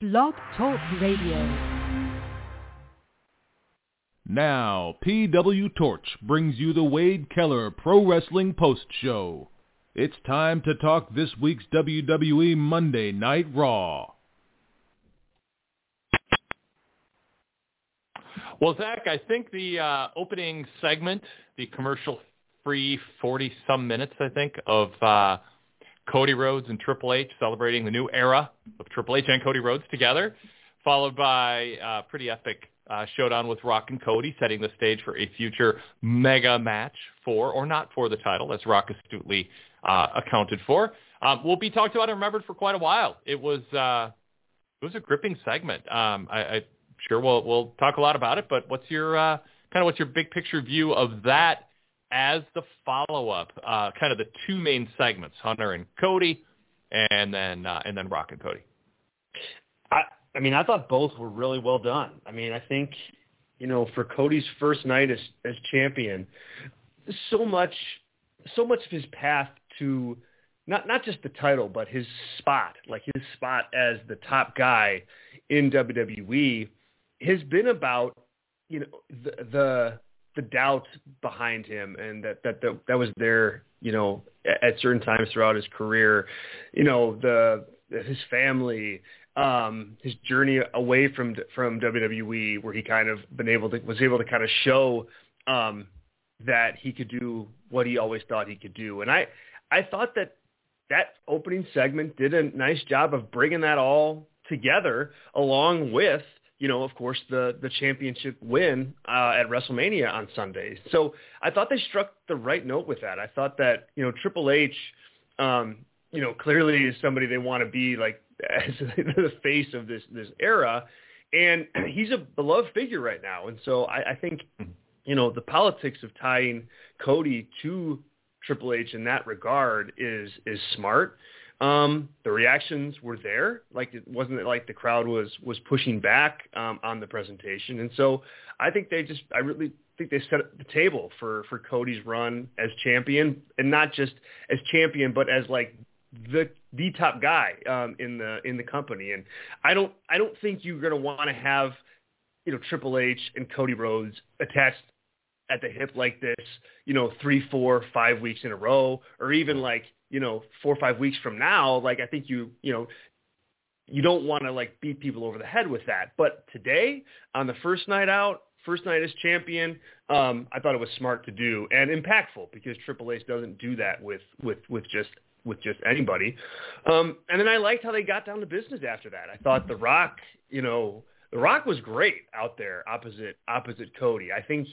Blog Talk Radio. Now, PW Torch brings you the Wade Keller Pro Wrestling Post Show. It's time to talk this week's WWE Monday Night Raw. Well, Zach, I think the opening segment, the commercial-free 40-some minutes, I think, of Cody Rhodes and Triple H celebrating the new era of Triple H and Cody Rhodes together, followed by a pretty epic showdown with Rock and Cody, setting the stage for a future mega match for, or not for, the title, as Rock astutely accounted for. Will be talked about and remembered for quite a while. It was a gripping segment. I sure we'll talk a lot about it, but what's your what's your big picture view of that as the follow-up, kind of the two main segments, Hunter and Cody, and then Rock and Cody? I mean, I thought both were really well done. I mean, I think, for Cody's first night as champion, so much of his path to not just the title, but his spot as the top guy in WWE has been about, the doubt behind him, and that was there, at certain times throughout his career, his family, his journey away from WWE, where he was able to kind of show that he could do what he always thought he could do. And I thought that opening segment did a nice job of bringing that all together, along with, of course, the championship win at WrestleMania on Sunday. So I thought they struck the right note with that. I thought that, Triple H, clearly is somebody they want to be like as the face of this era. And he's a beloved figure right now. And so I think, the politics of tying Cody to Triple H in that regard is smart. The reactions were there. Like, it wasn't like the crowd was pushing back on the presentation. And so I really think they set the table for Cody's run as champion, and not just as champion, but as like the top guy in the company. And I don't think you're going to want to have, Triple H and Cody Rhodes attached at the hip like this, 3, 4, 5 weeks in a row, or even 4 or 5 weeks from now. Like, I think you don't want to beat people over the head with that. But today, on the first night as champion, I thought it was smart to do and impactful, because Triple H doesn't do that with just anybody. And then I liked how they got down to business after that. I thought The Rock, The Rock was great out there opposite Cody. I think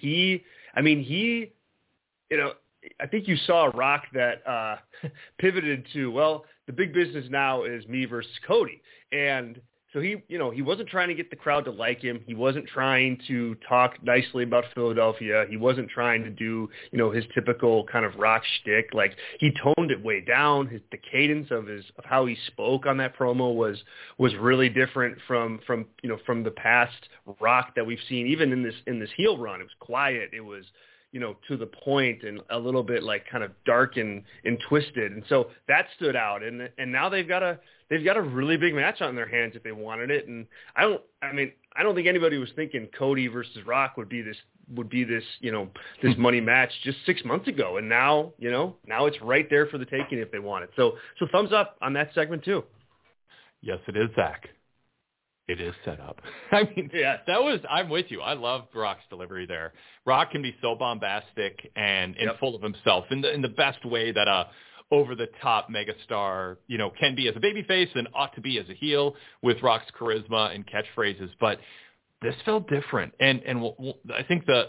I think you saw a Rock that pivoted to, well, the big business now is me versus Cody. And so he wasn't trying to get the crowd to like him. He wasn't trying to talk nicely about Philadelphia. He wasn't trying to do, his typical kind of Rock shtick. Like, he toned it way down. The cadence of how he spoke on that promo was really different from the past Rock that we've seen, even in this heel run. It was quiet. It was, to the point, and a little bit kind of dark and twisted. And so that stood out. And now they've got a really big match on their hands if they wanted it. And I don't think anybody was thinking Cody versus Rock would be this this money match just 6 months ago. And now it's right there for the taking if they want it. So thumbs up on that segment too. Yes, it is, Zach. It is set up. I mean, yeah, I'm with you. I love Rock's delivery there. Rock can be so bombastic and full of himself in the best way that a over-the-top megastar, can be as a babyface and ought to be as a heel, with Rock's charisma and catchphrases. But this felt different. And I think I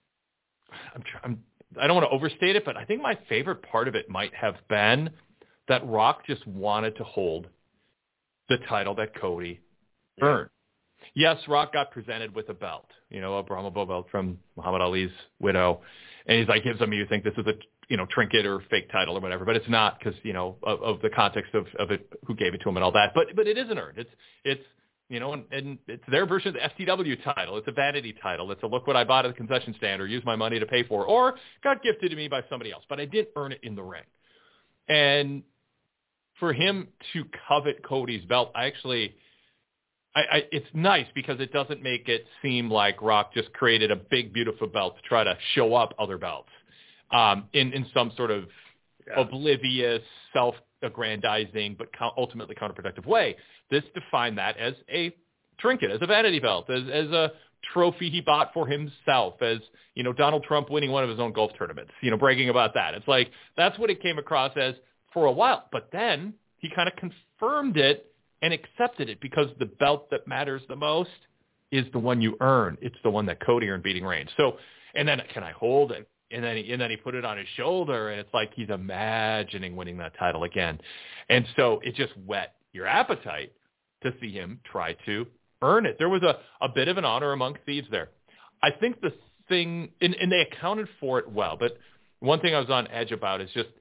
don't want to overstate it, but I think my favorite part of it might have been that Rock just wanted to hold the title that Cody earned. Yes, Rock got presented with a belt, a Brahma Bull belt from Muhammad Ali's widow. And he's like, gives him, you think this is a, trinket or fake title or whatever, but it's not, because, of the context of it, who gave it to him and all that. But it isn't earned. It's and it's their version of the FTW title. It's a vanity title. It's a look what I bought at the concession stand, or use my money to pay for, or got gifted to me by somebody else. But I did earn it in the ring. And for him to covet Cody's belt, I actually it's nice because it doesn't make it seem like Rock just created a big, beautiful belt to try to show up other belts in some sort of oblivious, self-aggrandizing, but ultimately counterproductive way. This defined that as a trinket, as a vanity belt, as a trophy he bought for himself, as, you know, Donald Trump winning one of his own golf tournaments, you know, bragging about that. It's like, that's what it came across as for a while. But then he kind of confirmed it and accepted it, because the belt that matters the most is the one you earn. It's the one that Cody earned beating Reigns. So, and then, can I hold it? And then he put it on his shoulder, and it's like he's imagining winning that title again. And so it just whet your appetite to see him try to earn it. There was a bit of an honor among thieves there. I think the thing, and they accounted for it well, but one thing I was on edge about is just,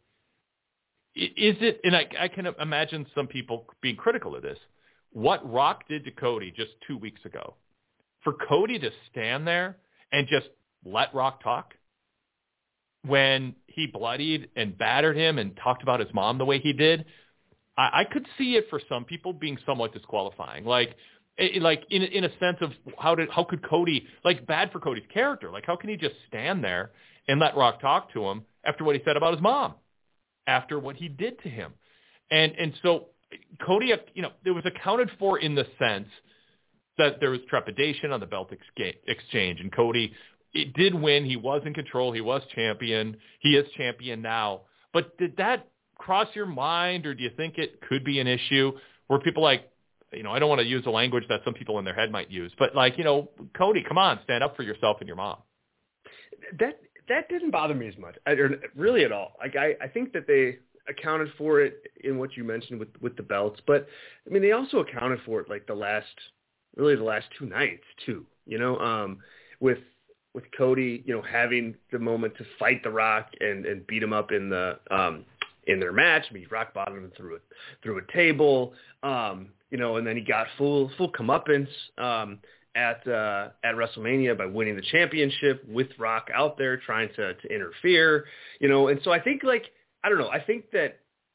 is it, and I can imagine some people being critical of this, what Rock did to Cody just 2 weeks ago, for Cody to stand there and just let Rock talk when he bloodied and battered him and talked about his mom the way he did, I could see it for some people being somewhat disqualifying. Like in a sense of how could Cody, like, bad for Cody's character. Like, how can he just stand there and let Rock talk to him after what he said about his mom, after what he did to him? And so Cody, you know, it was accounted for in the sense that there was trepidation on the belt exchange, and Cody, it did win. He was in control. He was champion. He is champion now. But did that cross your mind, or do you think it could be an issue where people, like, you know, I don't want to use the language that some people in their head might use, but, like, you know, Cody, come on, stand up for yourself and your mom. That didn't bother me as much, or really at all. Like, I think that they accounted for it in what you mentioned with the belts, but I mean, they also accounted for it like the last 2 nights too, you know, with Cody, you know, having the moment to fight The Rock and beat him up in their match. I mean, he rock bottomed him through a table, you know, and then he got full comeuppance at WrestleMania by winning the championship with Rock out there trying to interfere, you know. And so I think, like, I don't know, I think that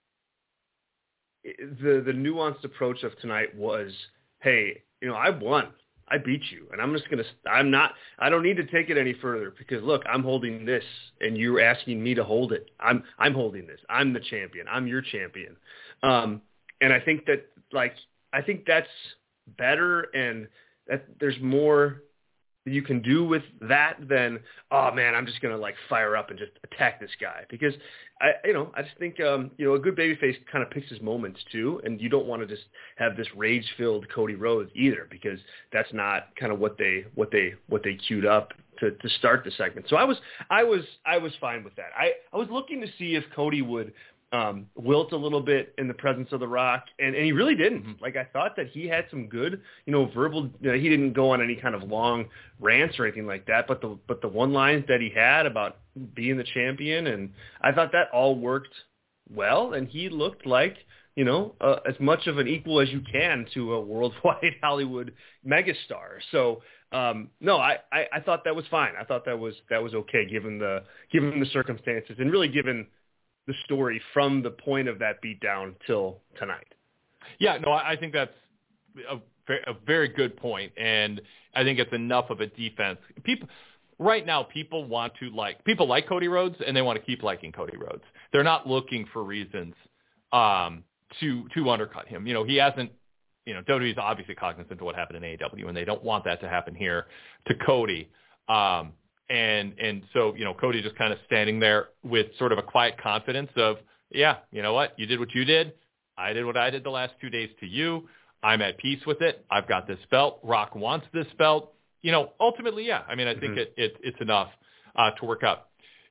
the nuanced approach of tonight was, hey, you know, I won. I beat you, and I don't need to take it any further, because look, I'm holding this and you're asking me to hold it. I'm holding this. I'm the champion. I'm your champion. And I think that, like, I think that's better, and that there's more that you can do with that than, oh man, I'm just going to, like, fire up and just attack this guy, because I just think, you know, a good babyface kind of picks his moments too. And you don't want to just have this rage filled Cody Rhodes either, because that's not kind of what they queued up to start the segment. So I was fine with that. I was looking to see if Cody would wilt a little bit in the presence of The Rock, and he really didn't. Mm-hmm. Like, I thought that he had some good, you know, verbal, you know, he didn't go on any kind of long rants or anything like that, but the one lines that he had about being the champion, and I thought that all worked well, and he looked like, you know, as much of an equal as you can to a worldwide Hollywood megastar. So no, I thought that was fine. I thought that was okay given the circumstances, and really given the story from the point of that beatdown till tonight. Yeah, no, I think that's a very good point, and I think it's enough of a defense. People right now, people like Cody Rhodes, and they want to keep liking Cody Rhodes. They're not looking for reasons to undercut him. You know, he hasn't. You know, WWE's obviously cognizant of what happened in AEW, and they don't want that to happen here to Cody. And so, you know, Cody just kind of standing there with sort of a quiet confidence of, yeah, you know what? You did what you did. I did what I did the last 2 days to you. I'm at peace with it. I've got this belt. Rock wants this belt. You know, ultimately, yeah. I mean, I think it's enough to work out.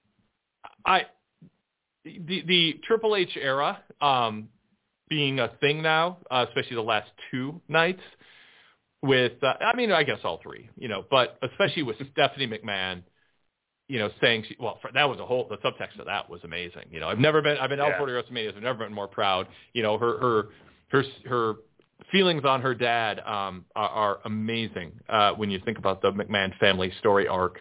The Triple H era being a thing now, especially the last 2 nights, with, I mean, I guess all 3, you know, but especially with Stephanie McMahon, you know, saying, that was the subtext of that was amazing. You know, I've been out for the WrestleManias. I've never been more proud. You know, her feelings on her dad are amazing when you think about the McMahon family story arc.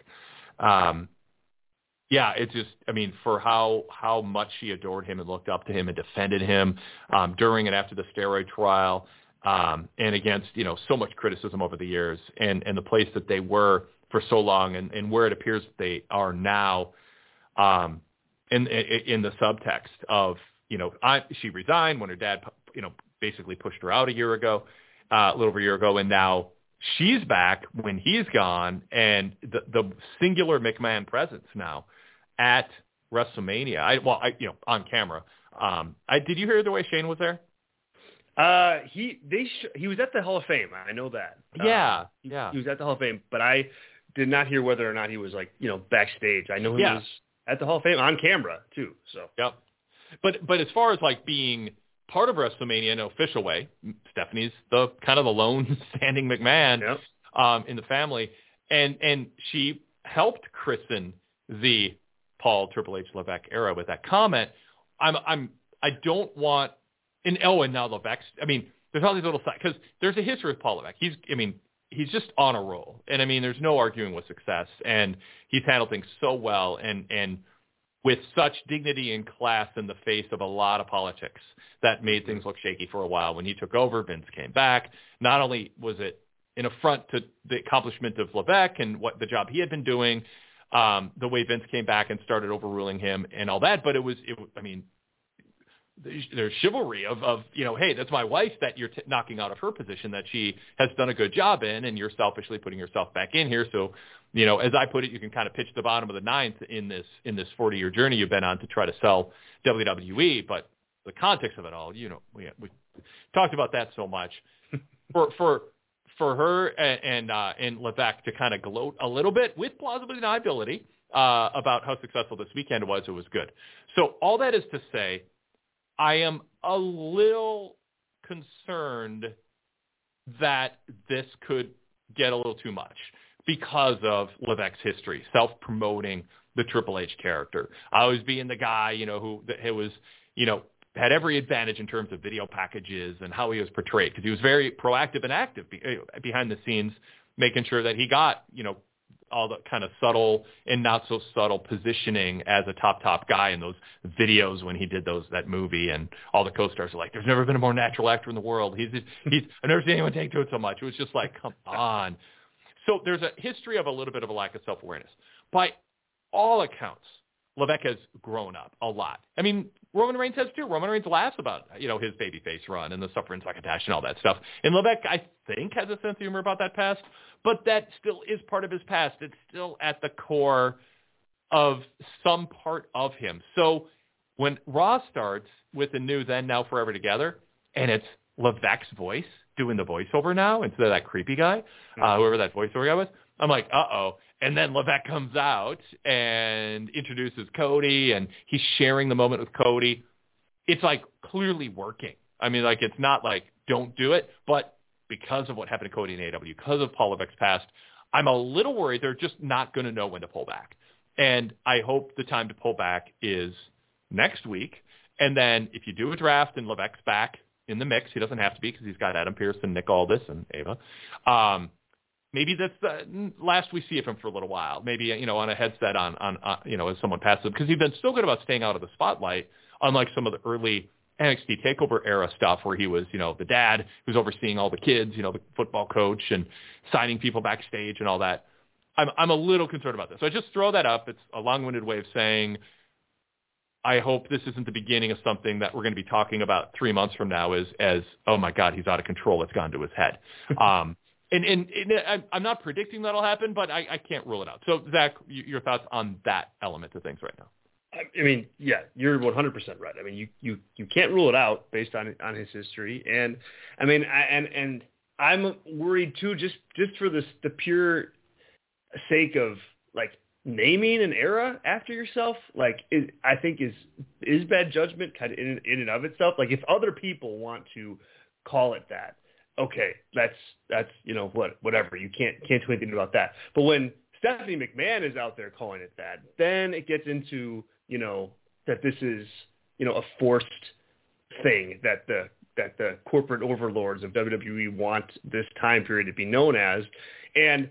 Yeah, it's just, I mean, for how much she adored him and looked up to him and defended him during and after the steroid trial. and against, so much criticism over the years, and the place that they were for so long, and where it appears that they are now, in the subtext of, she resigned when her dad, basically pushed her out a little over a year ago, and now she's back when he's gone, and the singular McMahon presence now at WrestleMania. On camera. Did you hear the way Shane was there? He was at the Hall of Fame. I know that. Yeah. He was at the Hall of Fame, but I did not hear whether or not he was backstage. I know he was at the Hall of Fame on camera too. So. Yep. But as far as being part of WrestleMania in an official way, Stephanie's the kind of the lone standing McMahon in the family, and she helped christen the Paul Triple H Levesque era with that comment. I don't want and now Levesque. I mean, there's all these little sides because there's a history with Paul Levesque. He's just on a roll, and there's no arguing with success, and he's handled things so well and with such dignity and class in the face of a lot of politics that made things look shaky for a while. When he took over, Vince came back. Not only was it an affront to the accomplishment of Levesque and what the job he had been doing, the way Vince came back and started overruling him and all that, but there's chivalry of hey, that's my wife that you're knocking out of her position that she has done a good job in, and you're selfishly putting yourself back in here. So, as I put it, you can kind of pitch the bottom of the ninth in this 40-year journey you've been on to try to sell WWE. But the context of it all, we talked about that so much. For her and Levesque to kind of gloat a little bit with plausible deniability about how successful this weekend was, it was good. So all that is to say, I am a little concerned that this could get a little too much because of Levesque's history, self-promoting the Triple H character, always being the guy, who was, had every advantage in terms of video packages and how he was portrayed, because he was very proactive and active behind the scenes, making sure that he got, all the kind of subtle and not so subtle positioning as a top guy in those videos when he did that movie, and all the co-stars are like, there's never been a more natural actor in the world. I've never seen anyone take to it so much. It was just like, come on. So there's a history of a little bit of a lack of self-awareness. By all accounts, Levesque has grown up a lot. Roman Reigns has too. Roman Reigns laughs about, his babyface run and the suffering succotash and all that stuff. And Levesque, I think, has a sense of humor about that past, but that still is part of his past. It's still at the core of some part of him. So when Raw starts with the new Then, Now, Forever Together, and it's Levesque's voice doing the voiceover now instead of that creepy guy, whoever that voiceover guy was, I'm like, uh-oh. And then Levesque comes out and introduces Cody, and he's sharing the moment with Cody. It's clearly working. It's not don't do it, but because of what happened to Cody in AEW, because of Paul Levesque's past, I'm a little worried they're just not going to know when to pull back. And I hope the time to pull back is next week. And then if you do a draft and Levesque's back in the mix, he doesn't have to be because he's got Adam Pearce and Nick Aldis and Ava. Maybe that's the last we see of him for a little while. Maybe, on a headset on as someone passes him, because he's been so good about staying out of the spotlight, unlike some of the early NXT TakeOver era stuff where he was, the dad who's overseeing all the kids, the football coach and signing people backstage and all that. I'm a little concerned about this. So I just throw that up. It's a long-winded way of saying I hope this isn't the beginning of something that we're going to be talking about 3 months from now as oh my God, he's out of control. It's gone to his head. And I'm not predicting that'll happen, but I can't rule it out. So, Zach, your thoughts on that element of things right now? Yeah, you're 100% right. You can't rule it out based on his history, and and I'm worried too, just for the pure sake of naming an era after yourself. I think is bad judgment kind of in and of itself. If other people want to call it that, okay, that's whatever. You can't do anything about that. But when Stephanie McMahon is out there calling it that, then it gets into that this is a forced thing that the corporate overlords of WWE want this time period to be known as, and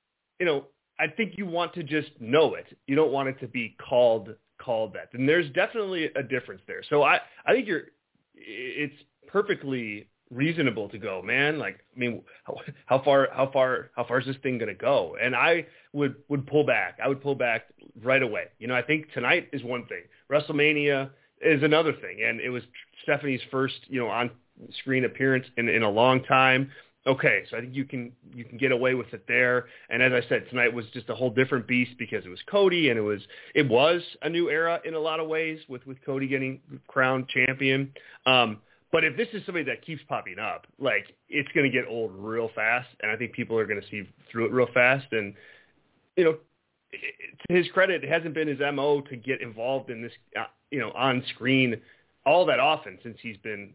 I think you want to just know it. You don't want it to be called that. And there's definitely a difference there. So I think it's perfectly reasonable to go, man. Like, I mean, how far is this thing going to go? And I would pull back. I would pull back right away. I think tonight is one thing. WrestleMania is another thing. And it was Stephanie's first, on-screen appearance in a long time. Okay, so I think you can get away with it there. And as I said, tonight was just a whole different beast because it was Cody, and it was a new era in a lot of ways with Cody getting crowned champion. But if this is somebody that keeps popping up, like, it's going to get old real fast, and I think people are going to see through it real fast. And, to his credit, it hasn't been his MO to get involved in this, on screen all that often since he's been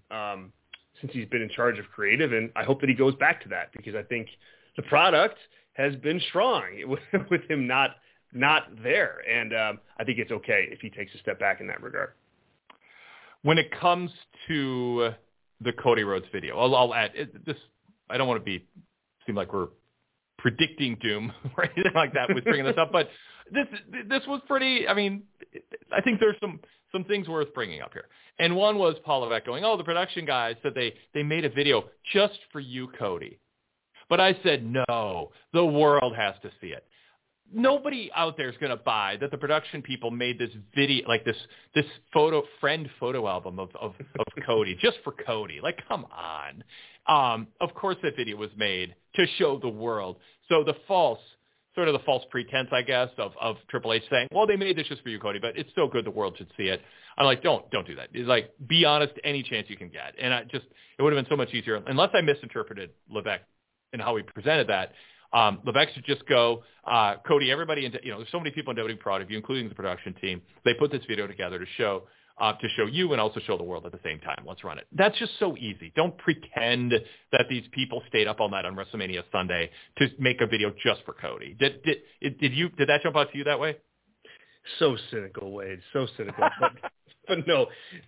in charge of creative. And I hope that he goes back to that, because I think the product has been strong with him not there. And I think it's okay if he takes a step back in that regard. When it comes to the Cody Rhodes video, I'll add this. I don't want to seem like we're predicting doom or anything like that with bringing this up, but this was pretty. I mean, I think there's some things worth bringing up here. And one was Paul Levesque going, "Oh, the production guys said they made a video just for you, Cody." But I said, no, the world has to see it. Nobody out there is going to buy that the production people made this video, like this photo album of Cody, just for Cody. Like, come on. Of course that video was made to show the world. So the false pretense, I guess, of Triple H saying, well, they made this just for you, Cody, but it's so good the world should see it. I'm like, don't do that. It's like, be honest any chance you can get. And it would have been so much easier, unless I misinterpreted Levesque and how he presented that. Levesque should just go, Cody, everybody, there's so many people in WWE Product Review, including the production team. They put this video together to show you and also show the world at the same time. Let's run it. That's just so easy. Don't pretend that these people stayed up all night on WrestleMania Sunday to make a video just for Cody. Did that jump out to you that way? So cynical, Wade. So cynical. but no,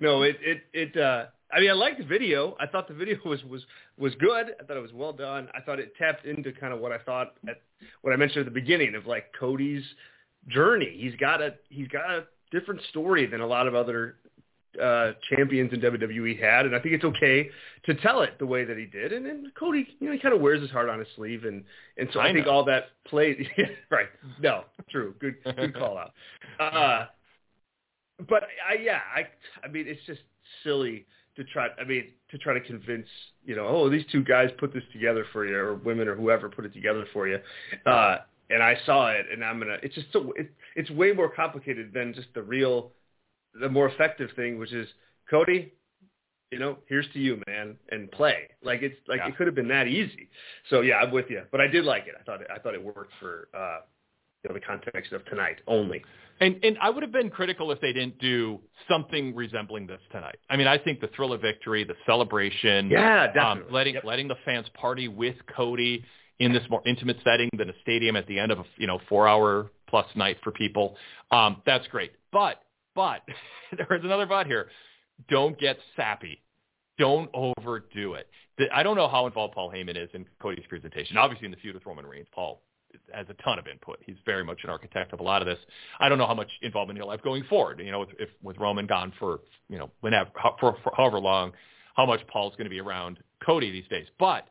I mean, I liked the video. I thought the video was good. I thought it was well done. I thought it tapped into kind of what I mentioned at the beginning of, like, Cody's journey. He's got a different story than a lot of other champions in WWE had, and I think it's okay to tell it the way that he did. And then Cody, he kind of wears his heart on his sleeve, and so I think all that played. Right? No, true. Good call out. But I mean, it's just silly to try to convince, these two guys put this together for you, or women or whoever put it together for you. And I saw it, and it's just it's way more complicated than just the more effective thing, which is, Cody, here's to you, man, and play. Like, it's like, It could have been that easy. So yeah, I'm with you, but I did like it. I thought it worked for the context of tonight only. And I would have been critical if they didn't do something resembling this tonight. I mean, I think the thrill of victory, the celebration, definitely. letting the fans party with Cody in this more intimate setting than a stadium at the end of a 4-hour plus night for people, that's great. But there is another but here. Don't get sappy. Don't overdo it. I don't know how involved Paul Heyman is in Cody's presentation. Obviously, in the feud with Roman Reigns, Paul has a ton of input. He's very much an architect of a lot of this. I don't know how much involvement he'll have going forward. If with Roman gone for for however long, how much Paul's going to be around Cody these days. But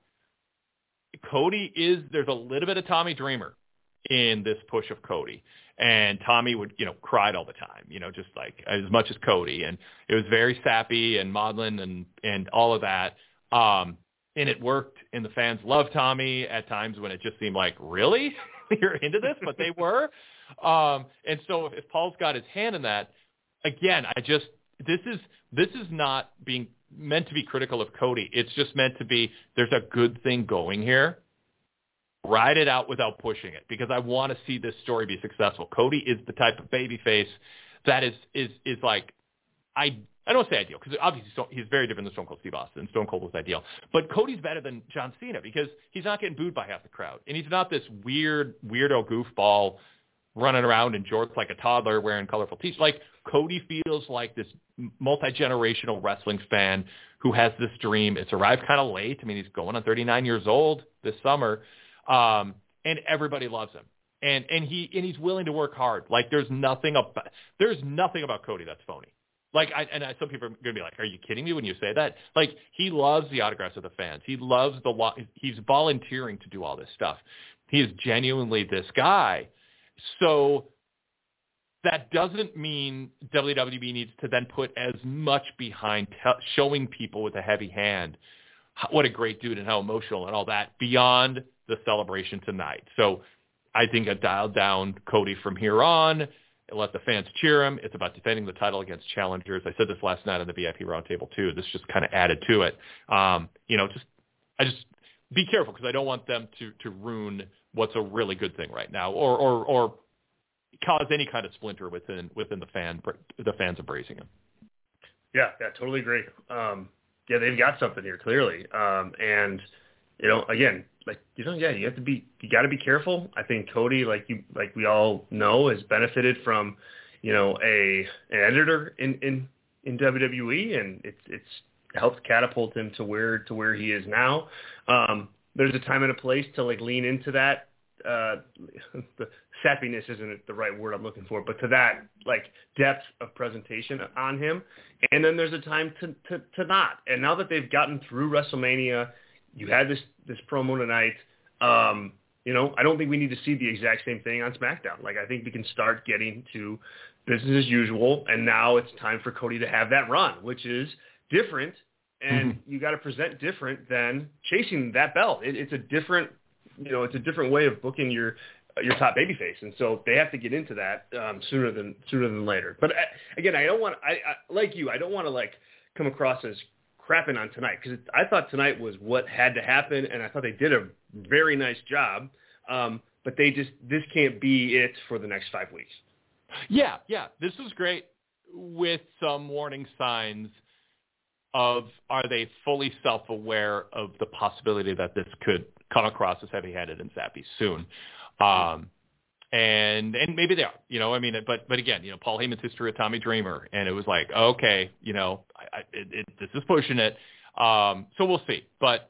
there's a little bit of Tommy Dreamer in this push of Cody. And Tommy would, cried all the time, just like as much as Cody. And it was very sappy and maudlin and all of that. And it worked, and the fans loved Tommy at times when it just seemed like, really? You're into this? But they were. And so if Paul's got his hand in that, again, this is not being meant to be critical of Cody. It's just meant to be, there's a good thing going here. Ride it out without pushing it, because I want to see this story be successful. Cody is the type of babyface that is like, I don't want to say ideal, because obviously he's very different than Stone Cold Steve Austin. Stone Cold was ideal. But Cody's better than John Cena, because he's not getting booed by half the crowd. And he's not this weirdo goofball running around in jorts like a toddler wearing colorful t-shirts. Like, Cody feels like this multi-generational wrestling fan who has this dream. It's arrived kind of late. I mean, he's going on 39 years old this summer. And everybody loves him. And he's willing to work hard. Like, there's nothing about Cody that's phony. Like, some people are going to be like, are you kidding me when you say that? Like, he loves the autographs of the fans. He loves he's volunteering to do all this stuff. He is genuinely this guy. So that doesn't mean WWE needs to then put as much behind showing people with a heavy hand what a great dude and how emotional and all that beyond the celebration tonight. So I think I dialed down Cody from here on and let the fans cheer him. It's about defending the title against challengers. I said this last night on the VIP Roundtable too. This just kind of added to it. I just be careful because I don't want them to ruin what's a really good thing right now or cause any kind of splinter within the fans embracing him. Yeah, totally agree. Yeah, they've got something here clearly. And again, you got to be careful. I think Cody, like we all know, has benefited from, an editor in WWE, and it's helped catapult him to where he is now. There's a time and a place to lean into that. The sappiness isn't the right word I'm looking for, but to that depth of presentation on him. And then there's a time to not. And now that they've gotten through WrestleMania, you had this promo tonight. I don't think we need to see the exact same thing on SmackDown. I think we can start getting to business as usual. And now it's time for Cody to have that run, which is different. And you got to present different than chasing that belt. It's a different way of booking your top babyface, and so they have to get into that sooner than later. But again, I don't want to come across as crapping on tonight because I thought tonight was what had to happen, and I thought they did a very nice job. But this can't be it for the next 5 weeks. Yeah, this was great with some warning signs of are they fully self-aware of the possibility that this could come across as heavy-handed and sappy soon. And maybe they are, but again, Paul Heyman's history of Tommy Dreamer, and it was like, okay, this is pushing it. So we'll see. But,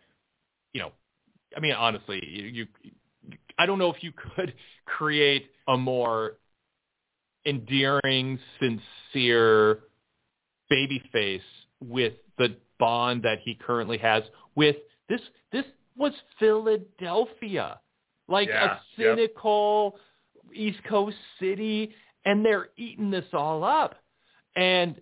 honestly, I don't know if you could create a more endearing, sincere babyface with the bond that he currently has with this was Philadelphia, a cynical East Coast city, and they're eating this all up. And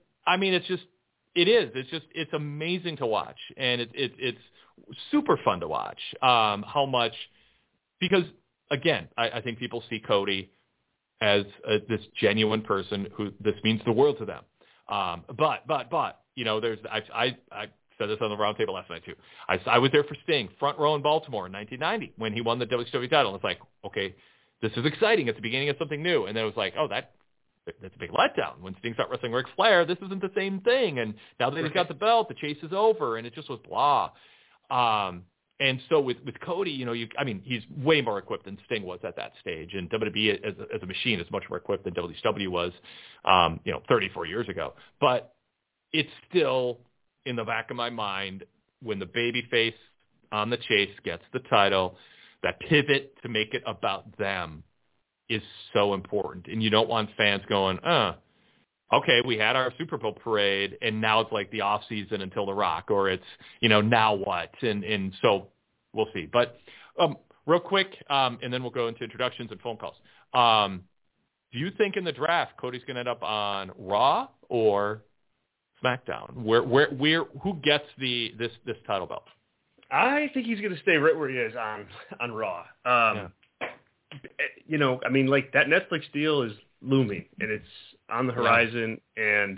it's amazing to watch, and it's super fun to watch. How much, because again, I think people see Cody as this genuine person who this means the world to them. But I said this on the roundtable last night too. I was there for Sting, front row in Baltimore in 1990 when he won the WCW title. It's like, okay, this is exciting. It's the beginning of something new. And then it was like, oh, that's a big letdown. When Sting started wrestling Ric Flair, this isn't the same thing. And now that he's got the belt, the chase is over, and it just was blah. And so with Cody, he's way more equipped than Sting was at that stage. And WWE as a machine is much more equipped than WCW was, 34 years ago. But it's still in the back of my mind when the babyface on the chase gets the title, that pivot to make it about them is so important. And you don't want fans going, okay, we had our Super Bowl parade, and now it's like the off season until The Rock, or it's, now what? And so we'll see. But real quick, and then we'll go into introductions and phone calls. Do you think in the draft Cody's going to end up on Raw or SmackDown? Who gets this title belt? I think he's going to stay right where he is on Raw. That Netflix deal is looming and it's on the horizon, and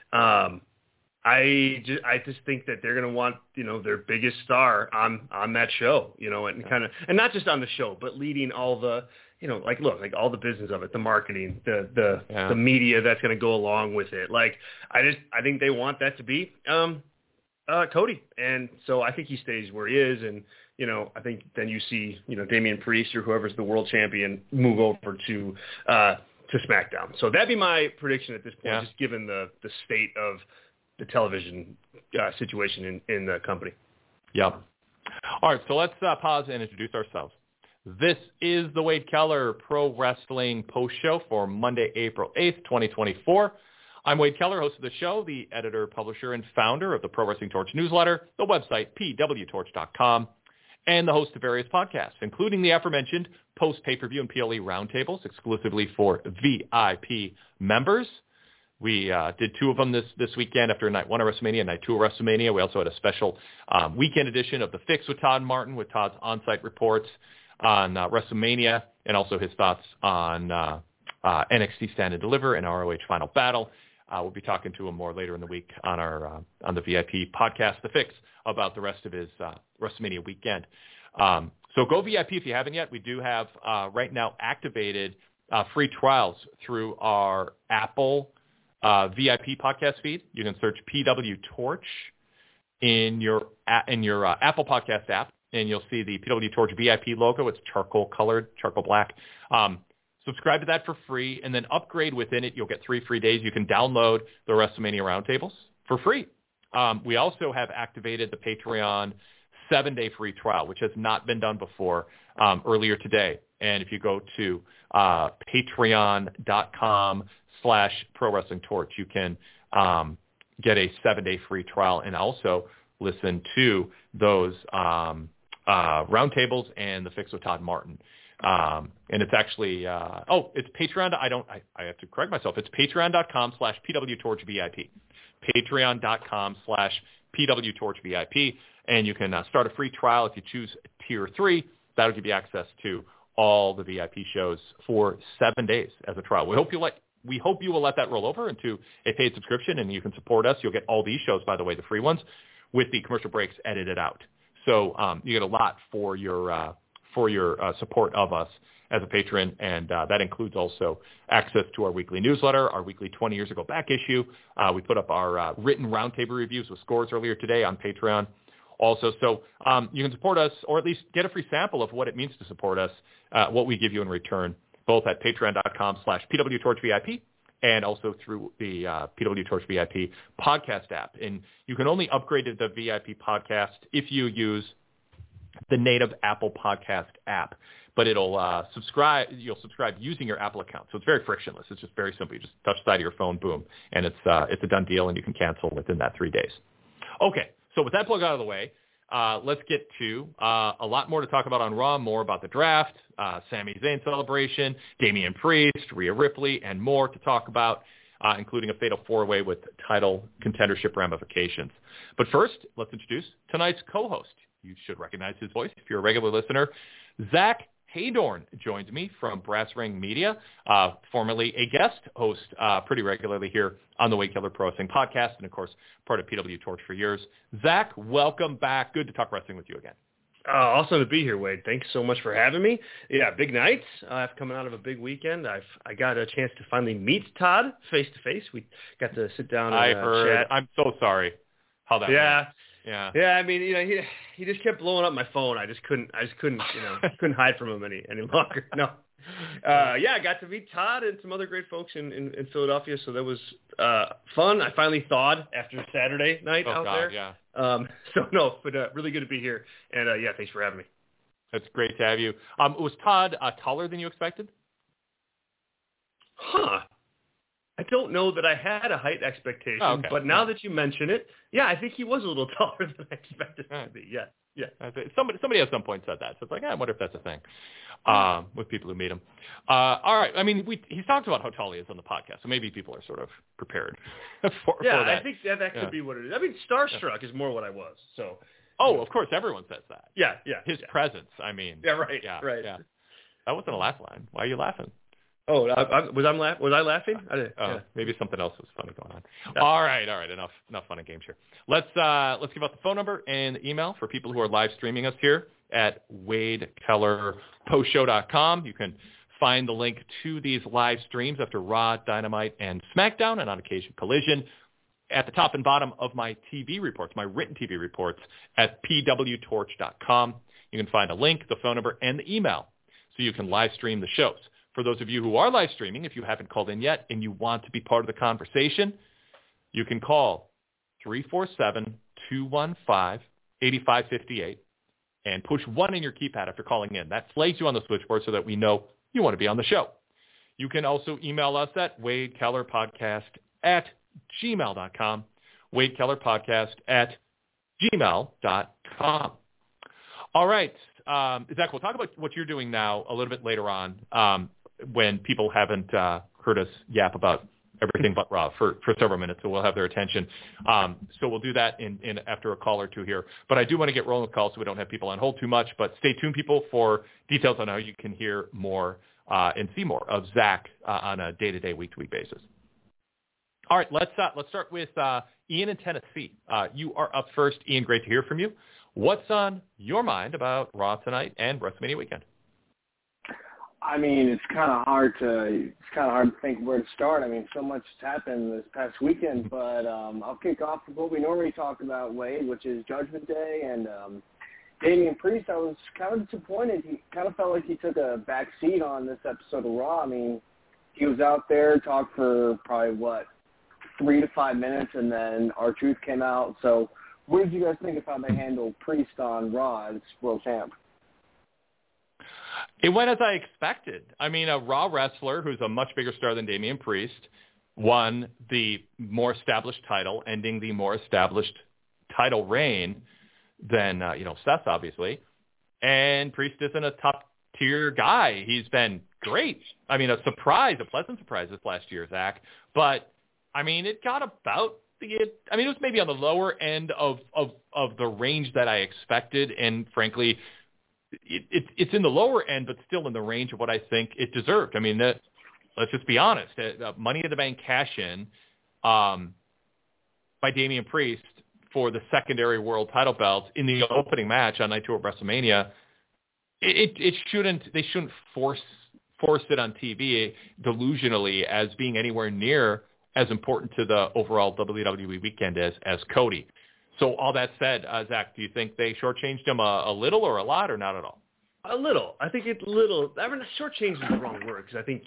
I just think that they're going to want their biggest star on that show, and not just on the show, but leading all the all the business of it, the marketing, the media that's going to go along with it. I think they want that to be Cody, and so I think he stays where he is, and I think then you see Damian Priest or whoever's the world champion move over to SmackDown. So that'd be my prediction at this point, just given the state of the television situation in the company. Yeah. All right, so let's pause and introduce ourselves. This is the Wade Keller Pro Wrestling Post Show for Monday, April 8th, 2024. I'm Wade Keller, host of the show, the editor, publisher, and founder of the Pro Wrestling Torch newsletter, the website, pwtorch.com, and the host of various podcasts, including the aforementioned post-pay-per-view and PLE roundtables exclusively for VIP members. We did 2 of them this weekend after night 1 of WrestleMania and night 2 of WrestleMania. We also had a special weekend edition of The Fix with Todd Martin with Todd's on-site reports on WrestleMania and also his thoughts on NXT Stand and Deliver and ROH Final Battle. We'll be talking to him more later in the week on our on the VIP podcast, The Fix, about the rest of his WrestleMania weekend. So go VIP if you haven't yet. We do have right now activated free trials through our Apple VIP podcast feed. You can search PW Torch in your Apple Podcast app, and you'll see the PW Torch VIP logo. It's charcoal colored, charcoal black. Subscribe to that for free, and then upgrade within it. You'll get 3 free days. You can download the WrestleMania roundtables for free. We also have activated the Patreon 7-day free trial, which has not been done before, earlier today. And if you go to patreon.com/Pro Wrestling Torch, you can get a 7-day free trial and also listen to those roundtables and the Fix with Todd Martin. And it's actually, it's Patreon. I have to correct myself. It's patreon.com/PWTorchVIP. Patreon.com/PWTorchVIP. And you can start a free trial if you choose tier 3. That'll give you access to all the VIP shows for 7 days as a trial. We hope you will let that roll over into a paid subscription, and you can support us. You'll get all these shows, by the way, the free ones, with the commercial breaks edited out. So you get a lot for your support of us as a patron, and that includes also access to our weekly newsletter, our weekly 20 Years Ago Back issue. We put up our written roundtable reviews with scores earlier today on Patreon also. So you can support us, or at least get a free sample of what it means to support us, what we give you in return, both at patreon.com/PWTorchVIP and also through the PW Torch VIP podcast app. And you can only upgrade to the VIP podcast if you use the native Apple Podcast app, but you'll subscribe using your Apple account. So it's very frictionless. It's just very simple. You just touch the side of your phone, boom, and it's a done deal, and you can cancel within that 3 days. Okay, so with that plug out of the way, let's get to a lot more to talk about on Raw, more about the draft, Sami Zayn celebration, Damian Priest, Rhea Ripley, and more to talk about, including a fatal 4-way with title contendership ramifications. But first, let's introduce tonight's co-host. You should recognize his voice if you're a regular listener. Zach Haydorn joins me from Brass Ring Media, formerly a guest host pretty regularly here on the Wade Keller Pro Wrestling Podcast, and, of course, part of PW Torch for years. Zach, welcome back. Good to talk wrestling with you again. Awesome to be here, Wade. Thanks so much for having me. Yeah, big night. I've coming out of a big weekend. I got a chance to finally meet Todd face-to-face. We got to sit down and chat. I'm so sorry how that went. Yeah. I mean, he just kept blowing up my phone. I just couldn't, couldn't hide from him any longer. No. I got to meet Todd and some other great folks in Philadelphia. So that was fun. I finally thawed after Saturday night out there. Yeah. Really good to be here. And thanks for having me. It's great to have you. Was Todd taller than you expected? I don't know that I had a height expectation, but now that you mention it, I think he was a little taller than I expected him to be. Yeah. Somebody at some point said that. So it's like, I wonder if that's a thing with people who meet him. All right. I mean, he's talked about how tall he is on the podcast, so maybe people are sort of prepared for that. I think that could be what it is. I mean, starstruck is more what I was. So. Oh, of course, everyone says that. Yeah. His presence. I mean. Yeah. Right. Right. Yeah. That wasn't a laugh line. Why are you laughing? Oh, was I laughing? Maybe something else was funny going on. Yeah. All right. Enough fun and games here. Let's give out the phone number and the email for people who are live streaming us here at WadeKellerPostShow.com. You can find the link to these live streams after Raw, Dynamite, and SmackDown, and on occasion Collision, at the top and bottom of my TV reports, my written TV reports at PWTorch.com. You can find a link, the phone number, and the email, so you can live stream the shows. For those of you who are live streaming, if you haven't called in yet and you want to be part of the conversation, you can call 347-215-8558 and push 1 in your keypad after calling in. That flags you on the switchboard so that we know you want to be on the show. You can also email us at WadeKellerPodcast gmail.com. Wade Keller Podcast at gmail.com. All right. Zach, we'll talk about what you're doing now a little bit later on when people haven't heard us yap about everything but Raw for several minutes, so we'll have their attention. So we'll do that in after a call or two here. But I do want to get rolling with calls so we don't have people on hold too much. But stay tuned, people, for details on how you can hear more and see more of Zach on a day-to-day, week-to-week basis. All right, let's start with Ian in Tennessee. You are up first. Ian, great to hear from you. What's on your mind about Raw tonight and WrestleMania weekend? I mean, it's kind of hard to think where to start. I mean, so much has happened this past weekend, but I'll kick off with what we normally talk about, Wade, which is Judgment Day and Damian Priest. I was kind of disappointed. He kind of felt like he took a back seat on this episode of Raw. I mean, he was out there, talked for probably 3 to 5 minutes, and then R-Truth came out. So, what did you guys think of how they handled Priest on Raw as world champ? It went as I expected. I mean, a Raw wrestler who's a much bigger star than Damian Priest won the more established title, ending the more established title reign than, Seth, obviously. And Priest isn't a top-tier guy. He's been great. I mean, a pleasant surprise this last year, Zach. But, I mean, it got about it was maybe on the lower end of the range that I expected, and frankly, it's in the lower end, but still in the range of what I think it deserved. I mean, let's just be honest. Money in the Bank cash-in by Damian Priest for the secondary world title belts in the opening match on Night 2 of WrestleMania, they shouldn't force it on TV delusionally as being anywhere near as important to the overall WWE weekend as Cody. So all that said, Zach, do you think they shortchanged him a little or a lot or not at all? A little. I think it's little. I mean, shortchanged is the wrong word because I think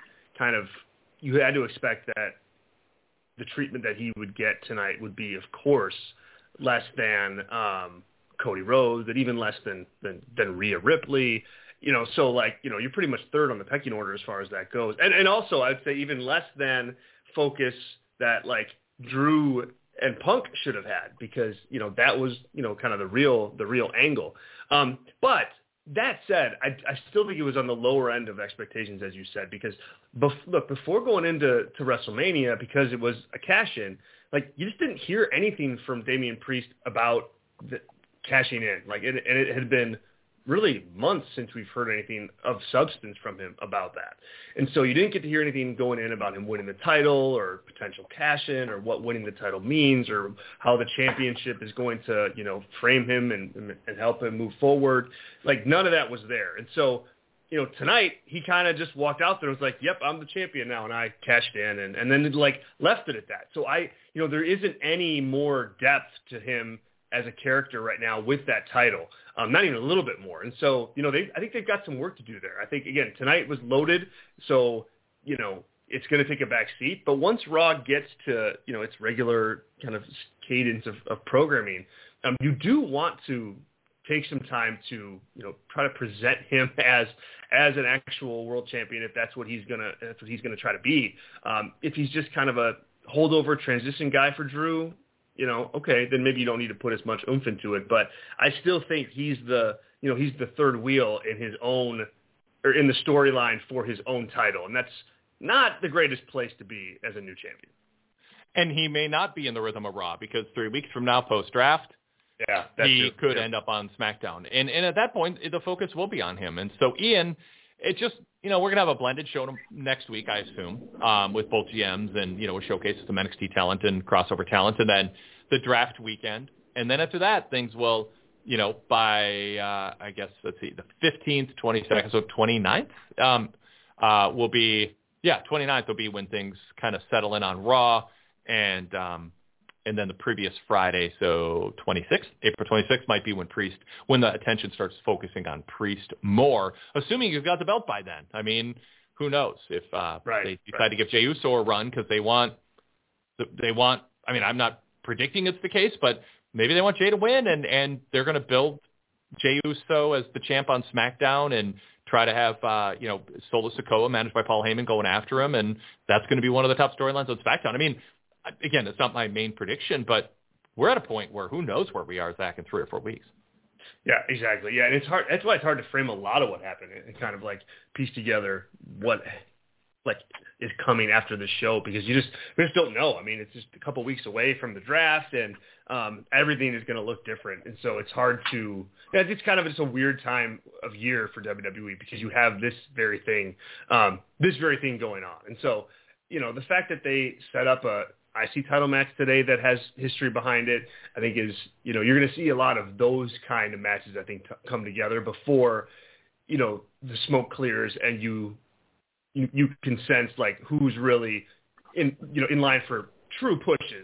you had to expect that the treatment that he would get tonight would be, of course, less than Cody Rhodes, and even less than Rhea Ripley. So you're pretty much third on the pecking order as far as that goes. And also, I'd say even less than focus that Drew and Punk should have had, because that was kind of the real angle. But that said, I still think it was on the lower end of expectations, as you said, because before going into WrestleMania, because it was a cash-in, you just didn't hear anything from Damian Priest about the cashing in. It had been really months since we've heard anything of substance from him about that. And so you didn't get to hear anything going in about him winning the title or potential cash-in or what winning the title means or how the championship is going to, frame him and help him move forward. None of that was there. And so, tonight he kind of just walked out there and was like, yep, I'm the champion now. And I cashed in and then left it at that. So there isn't any more depth to him as a character right now with that title, not even a little bit more. And so, I think they've got some work to do there. I think, again, tonight was loaded, so, it's going to take a back seat. But once Raw gets to, its regular kind of cadence of programming, you do want to take some time to, try to present him as an actual world champion if that's what he's gonna try to be. If he's just kind of a holdover transition guy for Drew, okay, then maybe you don't need to put as much oomph into it. But I still think he's the third wheel in his own, or in the storyline for his own title. And that's not the greatest place to be as a new champion. And he may not be in the rhythm of Raw because 3 weeks from now, post-draft, he could end up on SmackDown. And at that point, the focus will be on him. And so, Ian, it just, we're going to have a blended show next week, I assume, with both GMs and, we'll showcase some NXT talent and crossover talent, and then the draft weekend. And then after that, things will, by, I guess, let's see, the 15th, 22nd, so 29th will be, 29th will be when things kind of settle in on Raw, and then the previous Friday, so April 26th might be when the attention starts focusing on Priest more, assuming he's got the belt by then. I mean, who knows if they decide to give Jey Uso a run because they want, I mean, I'm not predicting it's the case, but maybe they want Jey to win, and they're going to build Jey Uso as the champ on SmackDown and try to have, Solo Sikoa managed by Paul Heyman going after him, and that's going to be one of the top storylines on SmackDown. I mean, again, it's not my main prediction, but we're at a point where who knows where we are, Zach, in 3 or 4 weeks. Yeah, exactly. Yeah, and it's hard. That's why it's hard to frame a lot of what happened and kind of like piece together what like is coming after the show, because we just don't know. I mean, it's just a couple weeks away from the draft, and everything is going to look different. And so it's hard to. It's kind of just a weird time of year for WWE because you have this very thing going on. And so, the fact that they set up a IC title match today that has history behind it, I think is, you're going to see a lot of those kind of matches, I think, come together before, the smoke clears and you can sense like who's really in line for true pushes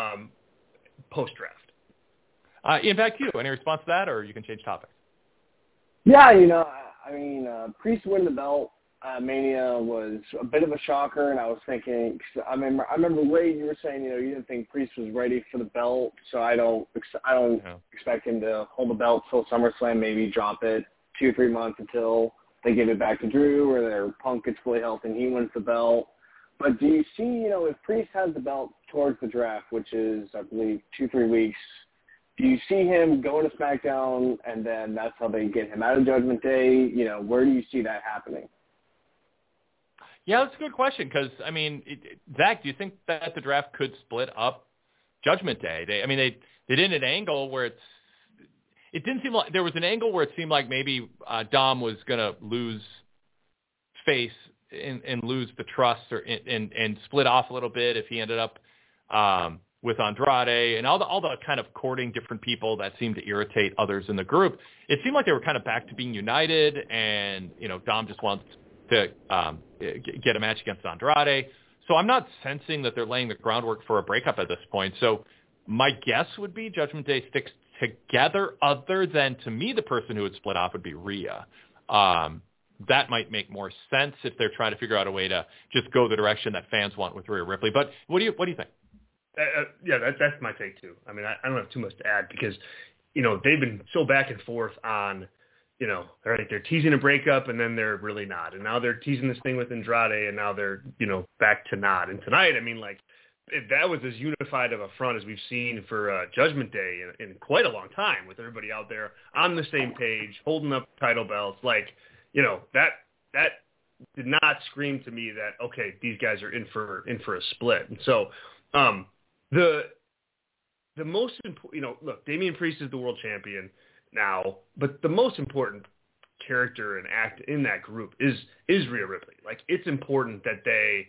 post draft. Ian, back to you. Any response to that, or you can change topics? Yeah, I mean, Priest winning the belt Mania was a bit of a shocker, and I was thinking, I remember Wade, you were saying, you didn't think Priest was ready for the belt, so I don't expect him to hold the belt till SummerSlam, maybe drop it 2 or 3 months until they give it back to Drew, or their Punk gets fully healthy and he wins the belt. But do you see, if Priest has the belt towards the draft, which is, I believe, 2-3 weeks, do you see him going to SmackDown and then that's how they get him out of Judgment Day? Where do you see that happening? Yeah, that's a good question because, Zach, do you think that the draft could split up Judgment Day? They did an angle where it didn't seem like – there was an angle where it seemed like maybe Dom was going to lose face and lose the trust and split off a little bit if he ended up with Andrade and all the kind of courting different people that seemed to irritate others in the group. It seemed like they were kind of back to being united, and, Dom just wants to get a match against Andrade. So I'm not sensing that they're laying the groundwork for a breakup at this point. So my guess would be Judgment Day sticks together, other than, to me, the person who would split off would be Rhea. That might make more sense if they're trying to figure out a way to just go the direction that fans want with Rhea Ripley. But what do you think? That's my take too. I don't have too much to add because, they've been so back and forth on, they're teasing a breakup and then they're really not. And now they're teasing this thing with Andrade and now they're, back to not. And tonight, that was as unified of a front as we've seen for Judgment Day in quite a long time, with everybody out there on the same page, holding up title belts. That did not scream to me that, okay, these guys are in for a split. And so the most important, look, Damian Priest is the world champion now, but the most important character and act in that group is Rhea Ripley. It's important that they,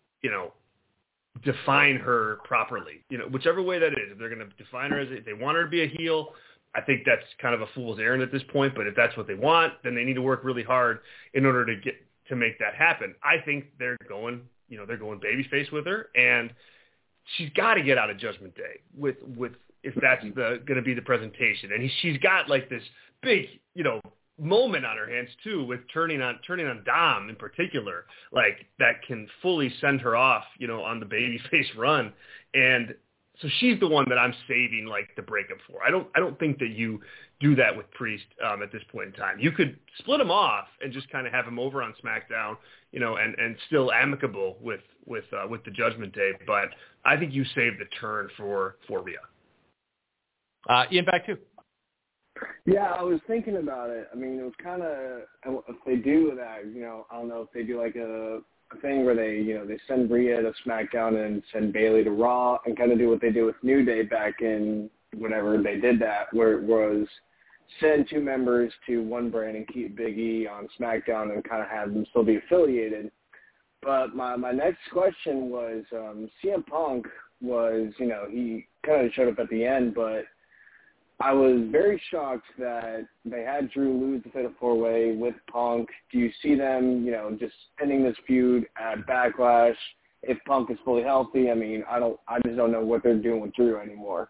define her properly, whichever way that is. If they're going to define her if they want her to be a heel, I think that's kind of a fool's errand at this point. But if that's what they want, then they need to work really hard in order to make that happen. I think they're going babyface with her, and she's got to get out of Judgment Day with if that's going to be the presentation. And she's got this big, moment on her hands too, with turning on Dom in particular, that can fully send her off, on the babyface run. And so she's the one that I'm saving the breakup for. I don't think that you do that with Priest at this point in time. You could split him off and just kind of have him over on SmackDown, and still amicable with the Judgment Day. But I think you save the turn for Rhea. Ian, back to you. Yeah, I was thinking about it. It was kind of, if they do that, I don't know if they do a thing where they, they send Rhea to SmackDown and send Bayley to Raw and kind of do what they did with New Day back in whenever they did that, where it was send 2 members to one brand and keep Big E on SmackDown and kind of have them still be affiliated. But my next question was, CM Punk was, he kind of showed up at the end, but I was very shocked that they had Drew lose the Fatal 4-Way with Punk. Do you see them, just ending this feud at Backlash if Punk is fully healthy? I just don't know what they're doing with Drew anymore.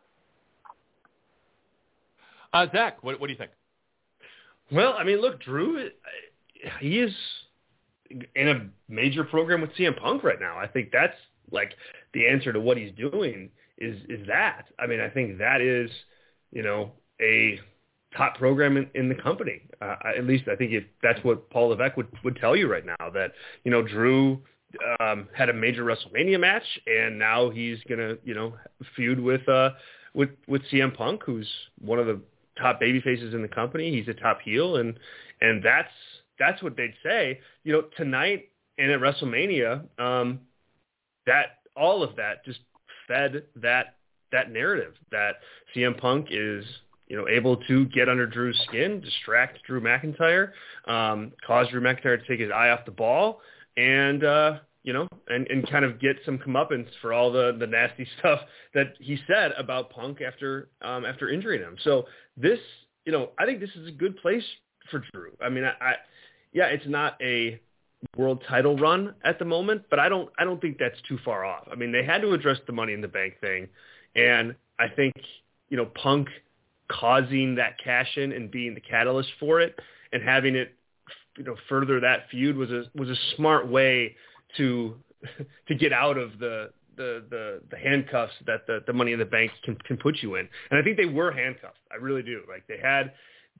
Zach, what do you think? Well, look, Drew, he is in a major program with CM Punk right now. I think that's the answer to what he's doing is that. I think that is, a top program in the company. At least I think that's what Paul Levesque would tell you right now, that, Drew had a major WrestleMania match, and now he's gonna feud with CM Punk, who's one of the top baby faces in the company. He's a top heel, and that's what they'd say. Tonight and at WrestleMania, that all of that just fed that narrative that CM Punk is able to get under Drew's skin, distract Drew McIntyre, cause Drew McIntyre to take his eye off the ball, and and kind of get some comeuppance for all the nasty stuff that he said about Punk after injuring him. So this, I think this is a good place for Drew. I mean, it's not a world title run at the moment, but I don't think that's too far off. I mean, they had to address the Money in the Bank thing, and I think Punk causing that cash in and being the catalyst for it and having it further that feud was a smart way to get out of the handcuffs that the Money in the Bank can put you in. And I think they were handcuffed. I really do. Like they had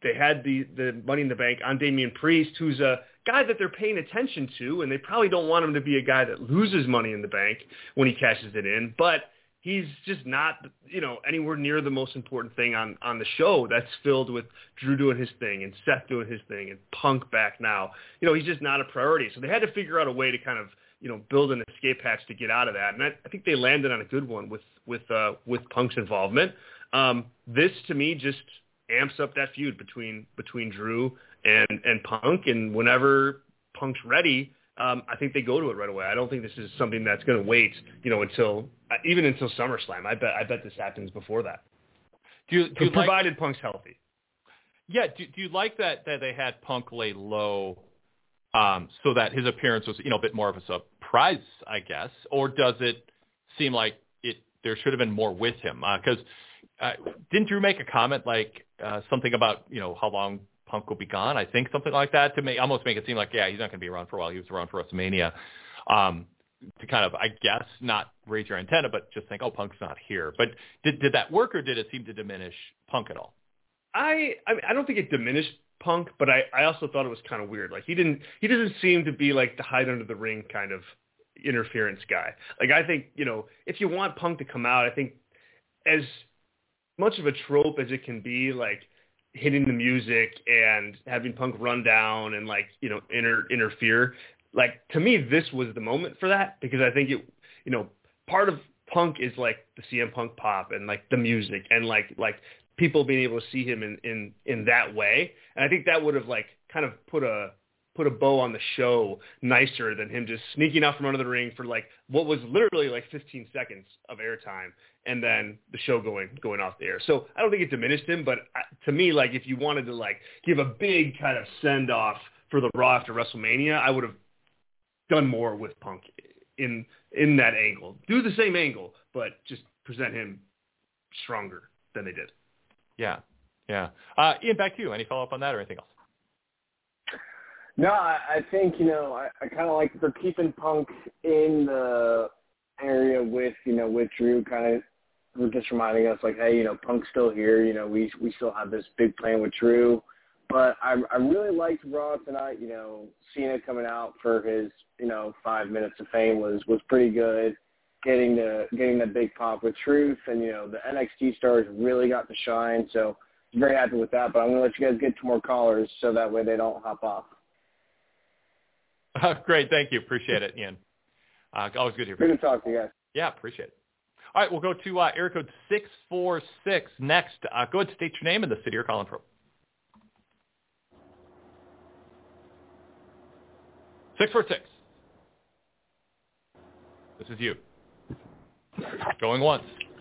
the Money in the Bank on Damian Priest, who's a guy that they're paying attention to, and they probably don't want him to be a guy that loses Money in the Bank when he cashes it in, but he's just not, anywhere near the most important thing on the show that's filled with Drew doing his thing and Seth doing his thing and Punk back now. He's just not a priority. So they had to figure out a way to kind of, build an escape hatch to get out of that. And I think they landed on a good one with Punk's involvement. This to me just amps up that feud between Drew and Punk. And whenever Punk's ready, I think they go to it right away. I don't think this is something that's going to wait, until SummerSlam. I bet this happens before that. Provided Punk's healthy. Yeah. Do you like that they had Punk lay low, so that his appearance was a bit more of a surprise, I guess, or does it seem like there should have been more with him? Because didn't Drew make a comment like something about how long Punk will be gone? I think something like that to almost make it seem like, yeah, he's not going to be around for a while. He was around for WrestleMania, to kind of, I guess, not raise your antenna, but just think, oh, Punk's not here. But did that work, or did it seem to diminish Punk at all? I don't think it diminished Punk, but I also thought it was kind of weird. Like he doesn't seem to be like the hide under the ring kind of interference guy. Like I think, if you want Punk to come out, I think as much of a trope as it can be, like hitting the music and having Punk run down and like, interfere. Like to me, this was the moment for that, because I think it, part of Punk is like the CM Punk pop and like the music and like people being able to see him in that way. And I think that would have like kind of put a bow on the show nicer than him just sneaking out from under the ring for like what was literally like 15 seconds of airtime and then the show going off the air. So I don't think it diminished him, but to me, like if you wanted to like give a big kind of send off for the Raw after WrestleMania, I would have done more with Punk in that angle. Do the same angle, but just present him stronger than they did. Yeah. Ian, back to you. Any follow-up on that or anything else? No, I think, I kind of like that they're keeping Punk in the area with Drew, kind of just reminding us like, hey, Punk's still here. We still have this big plan with Drew. But I really liked Raw tonight. Cena coming out for his, 5 minutes of fame was pretty good. Getting the big pop with Truth, and the NXT stars really got to shine. So I'm very happy with that. But I'm going to let you guys get to more callers so that way they don't hop off. Great, thank you. Appreciate it, Ian. Always good to hear from you. Good to talk to you guys. Yeah, appreciate it. All right, we'll go to area code 646 next. Go ahead, state your name and the city you're calling from. 646. This is you. Going once.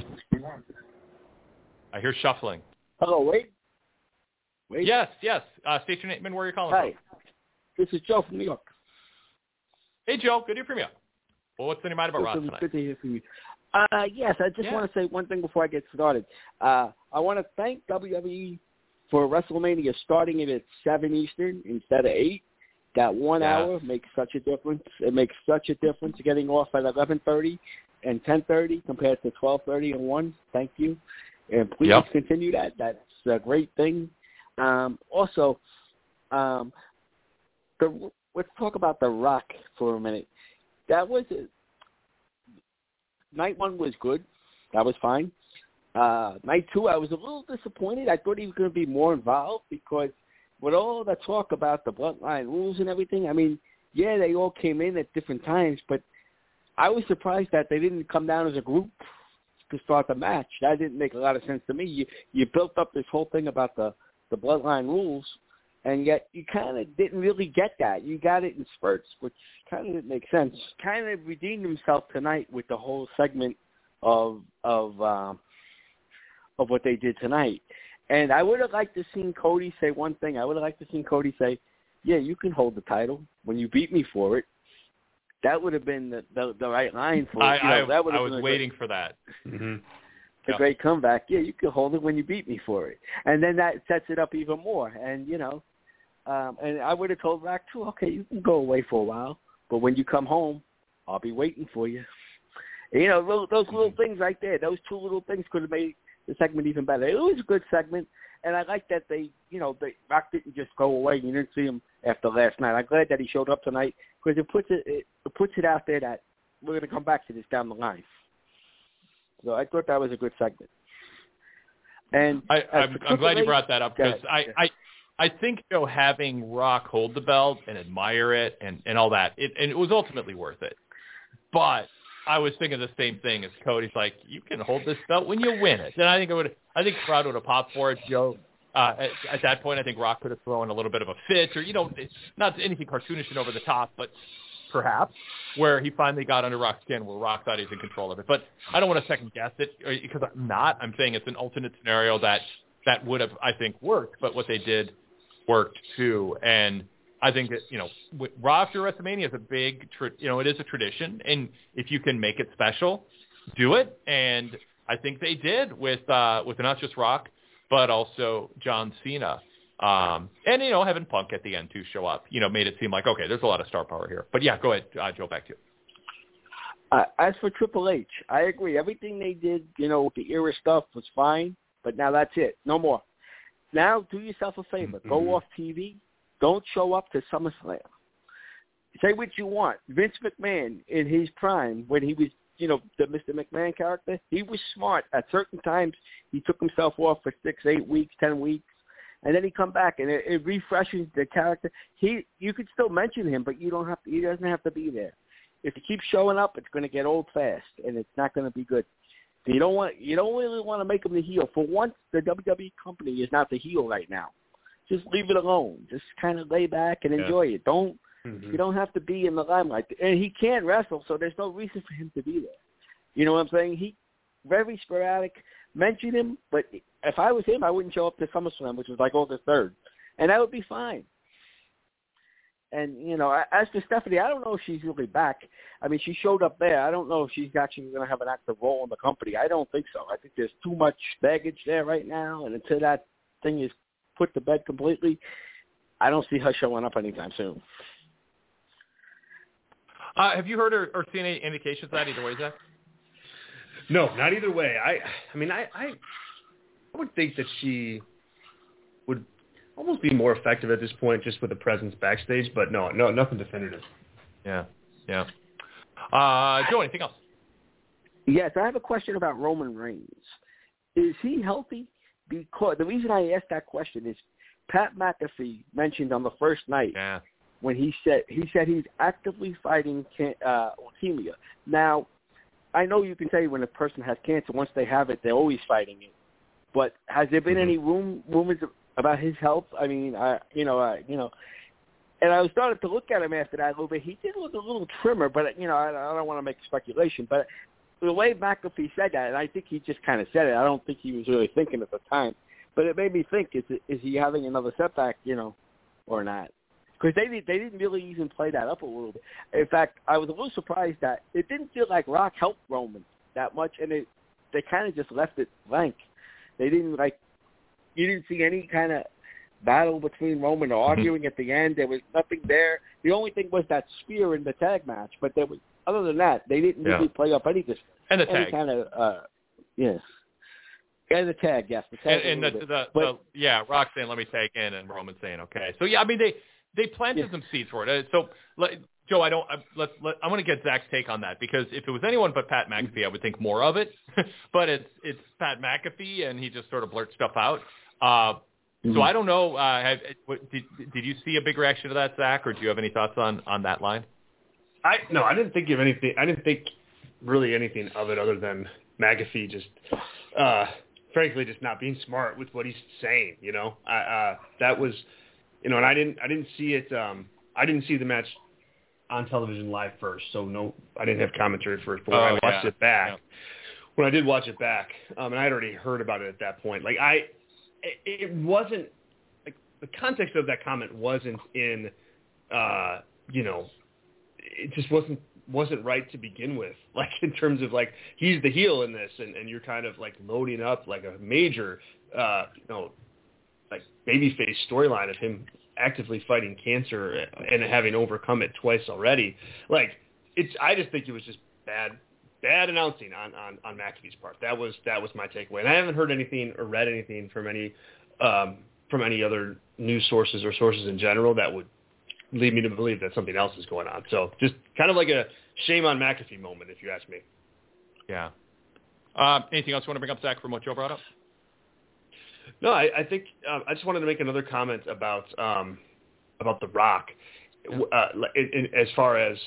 I hear shuffling. Hello, wait. Yes. State your name and where you're calling from. Hi. This is Joe from New York. Hey, Joe. Good to hear from you. Well, what's in your mind about Raw tonight? Good to hear from you. Yes, I just want to say one thing before I get started. I want to thank WWE for WrestleMania starting it at 7 Eastern instead of 8. That 1 hour makes such a difference. It makes such a difference getting off at 11:30 and 10:30 compared to 12:30 and 1. Thank you. And please continue that. That's a great thing. Also, let's talk about The Rock for a minute. that was it. Night 1 was good. That was fine. Night 2, I was a little disappointed. I thought he was going to be more involved because with all the talk about the bloodline rules and everything, I mean, yeah, they all came in at different times, but I was surprised that they didn't come down as a group to start the match. That didn't make a lot of sense to me. You built up this whole thing about the bloodline rules, and yet you kind of didn't really get that. You got it in spurts, which kind of didn't make sense. Kind of redeemed himself tonight with the whole segment of what they did tonight. And I would have liked to seen Cody say one thing. I would have liked to seen Cody say, yeah, you can hold the title when you beat me for it. That would have been the right line for it. I was waiting for that. Mm-hmm. A great comeback. Yeah, you can hold it when you beat me for it. And then that sets it up even more. And, and I would have told Rock, too, okay, you can go away for a while, but when you come home, I'll be waiting for you. And, those little things right there, those two little things could have made the segment even better. It was a good segment, and I like that Rock didn't just go away. You didn't see him after last night. I'm glad that he showed up tonight because it puts it out there that we're going to come back to this down the line. So I thought that was a good segment. And I'm glad you brought that up because I think having Rock hold the belt and admire it and all that, it was ultimately worth it. But I was thinking the same thing as Cody's like, you can hold this belt when you win it. And I think the crowd would have popped for it, Joe. At that point, I think Rock could have thrown a little bit of a fit or, not anything cartoonish and over the top, but perhaps, where he finally got under Rock's skin where Rock thought he was in control of it. But I don't want to second guess it because I'm not. I'm saying it's an alternate scenario that would have, I think, worked. But what they did worked too. And I think that, Raw after WrestleMania is a big, it is a tradition. And if you can make it special, do it. And I think they did with not just Rock, but also John Cena. And, having Punk at the end, too, show up, made it seem like, okay, there's a lot of star power here. But, yeah, go ahead, Joe, back to you. As for Triple H, I agree. Everything they did, with the era stuff was fine, but now that's it. No more. Now do yourself a favor. Mm-hmm. Go off TV. Don't show up to SummerSlam. Say what you want. Vince McMahon, in his prime, when he was, the Mr. McMahon character, he was smart. At certain times, he took himself off for 6, 8 weeks, 10 weeks. And then he come back, and it refreshes the character. You could still mention him, but he doesn't have to be there. If he keeps showing up, it's going to get old fast, and it's not going to be good. So you don't really want to make him the heel. For once, the WWE company is not the heel right now. Just leave it alone. Just kind of lay back and enjoy it. You don't have to be in the limelight. And he can't wrestle, so there's no reason for him to be there. You know what I'm saying? He very sporadic. Mention him, but if I was him, I wouldn't show up to SummerSlam, which was like August 3rd, and that would be fine. And, as for Stephanie, I don't know if she's really back. I mean, she showed up there. I don't know if she's actually going to have an active role in the company. I don't think so. I think there's too much baggage there right now, and until that thing is put to bed completely, I don't see her showing up anytime soon. Have you heard or seen any indications of that either way, Zach? No, not either way. I would think that she would almost be more effective at this point just with a presence backstage, but no, nothing definitive. Yeah. Joe, anything else? Yes, I have a question about Roman Reigns. Is he healthy? Because the reason I asked that question is Pat McAfee mentioned on the first night when he said he's actively fighting leukemia. Now, I know you can say when a person has cancer, once they have it, they're always fighting it. But has there been any rumors about his health? I mean, and I was starting to look at him after that a little bit. He did look a little trimmer, but, I don't want to make speculation. But the way McAfee said that, and I think he just kind of said it, I don't think he was really thinking at the time. But it made me think, is he having another setback, or not? Because they didn't really even play that up a little bit. In fact, I was a little surprised that it didn't feel like Rock helped Roman that much, and they kind of just left it blank. They didn't you didn't see any kind of battle between Roman or arguing at the end. There was nothing there. The only thing was that spear in the tag match, but other than that, they didn't really play up any and the tag kind of yes. And the tag, yes. The tag and Rock saying, let me tag in, and Roman saying, okay. So, yeah, I mean, they planted some seeds for it. So Joe, I want to get Zach's take on that, because if it was anyone but Pat McAfee, I would think more of it. But it's Pat McAfee, and he just sort of blurts stuff out. So I don't know. Did you see a big reaction to that, Zach, or do you have any thoughts on that line? No, I didn't think of anything. I didn't think really anything of it other than McAfee just, frankly, just not being smart with what he's saying. That was, and I didn't see it. I didn't see the match on television live first, so no, I didn't have commentary for it. But when I watched it back, when I did watch it back, and I had already heard about it at that point, it wasn't like the context of that comment wasn't in, it just wasn't right to begin with. Like in terms of like he's the heel in this, and you're kind of like loading up like a major, like babyface storyline of him actively fighting cancer and having overcome it twice already. Like I just think it was just bad announcing on McAfee's part. That was my takeaway. And I haven't heard anything or read anything from any other news sources or sources in general that would lead me to believe that something else is going on. So just kind of like a shame on McAfee moment, if you ask me. Yeah. Anything else you want to bring up, Zach, from what Joe brought up? No, I think I just wanted to make another comment about The Rock, as far as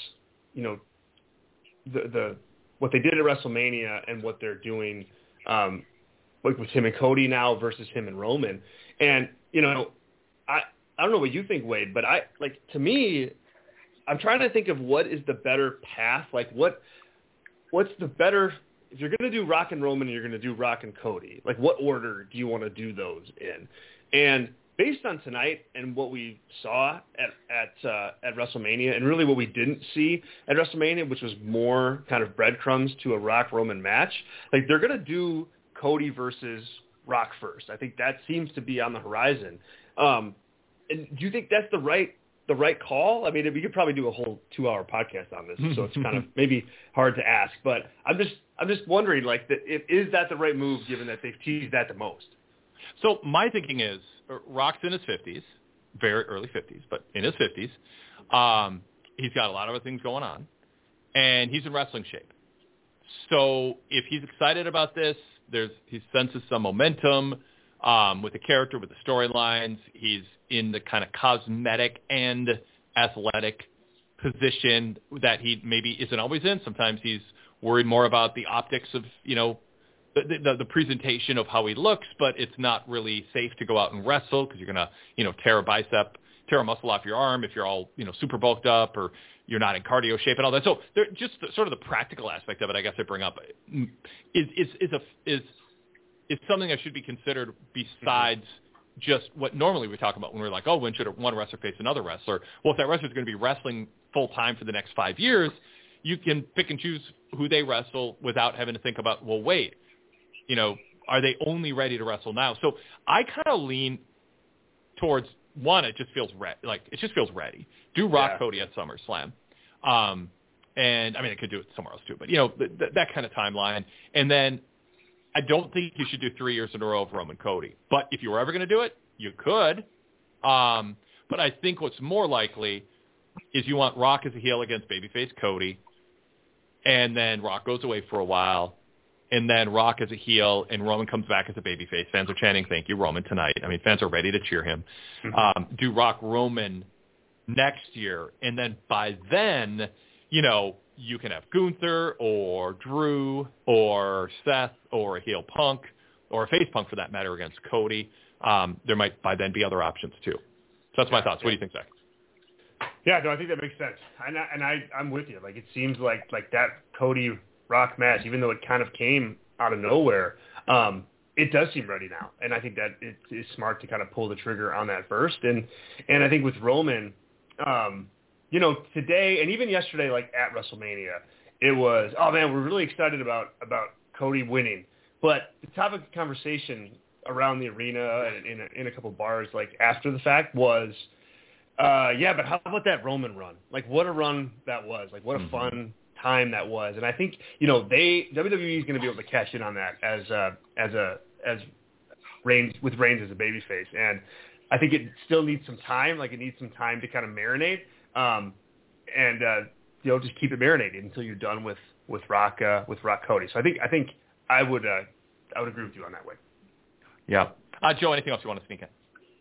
the what they did at WrestleMania and what they're doing like with him and Cody now versus him and Roman. And I don't know what you think, Wade, but to me, I'm trying to think of what is the better path. Like what's the better, if you're going to do Rock and Roman and you're going to do Rock and Cody, like what order do you want to do those in? And based on tonight and what we saw at WrestleMania, and really what we didn't see at WrestleMania, which was more kind of breadcrumbs to a Rock Roman match, like they're going to do Cody versus Rock first. I think that seems to be on the horizon. And do you think that's the right call? I mean, we could probably do a whole 2-hour podcast on this, so it's kind of maybe hard to ask. But I'm just wondering, like, is that the right move, given that they've teased that the most? So my thinking is, Rock's in his 50s, very early 50s, but in his 50s. He's got a lot of other things going on, and he's in wrestling shape. So if he's excited about this, he senses some momentum with the character, with the storylines. He's in the kind of cosmetic and athletic position that he maybe isn't always in. Sometimes he's worried more about the optics of, the presentation of how he looks, but it's not really safe to go out and wrestle because you're going to, tear a muscle off your arm if you're all, super bulked up, or you're not in cardio shape and all that. So they're just sort of the practical aspect of it, I guess I bring up, is something that should be considered besides just what normally we talk about when we're like, oh, when should one wrestler face another wrestler? Well, if that wrestler is going to be wrestling full time for the next 5 years, you can pick and choose who they wrestle without having to think about, well, wait, are they only ready to wrestle now? So I kind of lean towards one. It just feels ready. Do Rock Cody at SummerSlam, and I mean, I could do it somewhere else too, but that kind of timeline. And then I don't think you should do 3 years in a row of Roman Cody. But if you were ever going to do it, you could. But I think what's more likely is you want Rock as a heel against babyface Cody, and then Rock goes away for a while, and then Rock as a heel, and Roman comes back as a babyface. Fans are chanting, "Thank you, Roman," tonight. I mean, fans are ready to cheer him. Mm-hmm. Do Rock Roman next year, and then by then, you can have Gunther or Drew or Seth or a heel Punk or a face Punk for that matter against Cody. There might by then be other options too. So that's my thoughts. What do you think, Zach? Yeah, no, I think that makes sense. I'm with you. Like, it seems like that Cody Rock match, even though it kind of came out of nowhere, it does seem ready now. And I think that it is smart to kind of pull the trigger on that first. And I think with Roman, today and even yesterday, like at WrestleMania, it was, oh man, we're really excited about Cody winning. But the topic of conversation around the arena and in a couple bars, like after the fact, was, but how about that Roman run? Like, what a run that was. Like, what a fun time that was. And I think, WWE is going to be able to cash in on that as Reigns, with Reigns as a babyface. And I think it still needs some time. Like, it needs some time to kind of marinate. and just keep it marinated until you're done with Rock Cody. So I think I would agree with you on that way. Yeah. Joe, anything else you want to sneak in?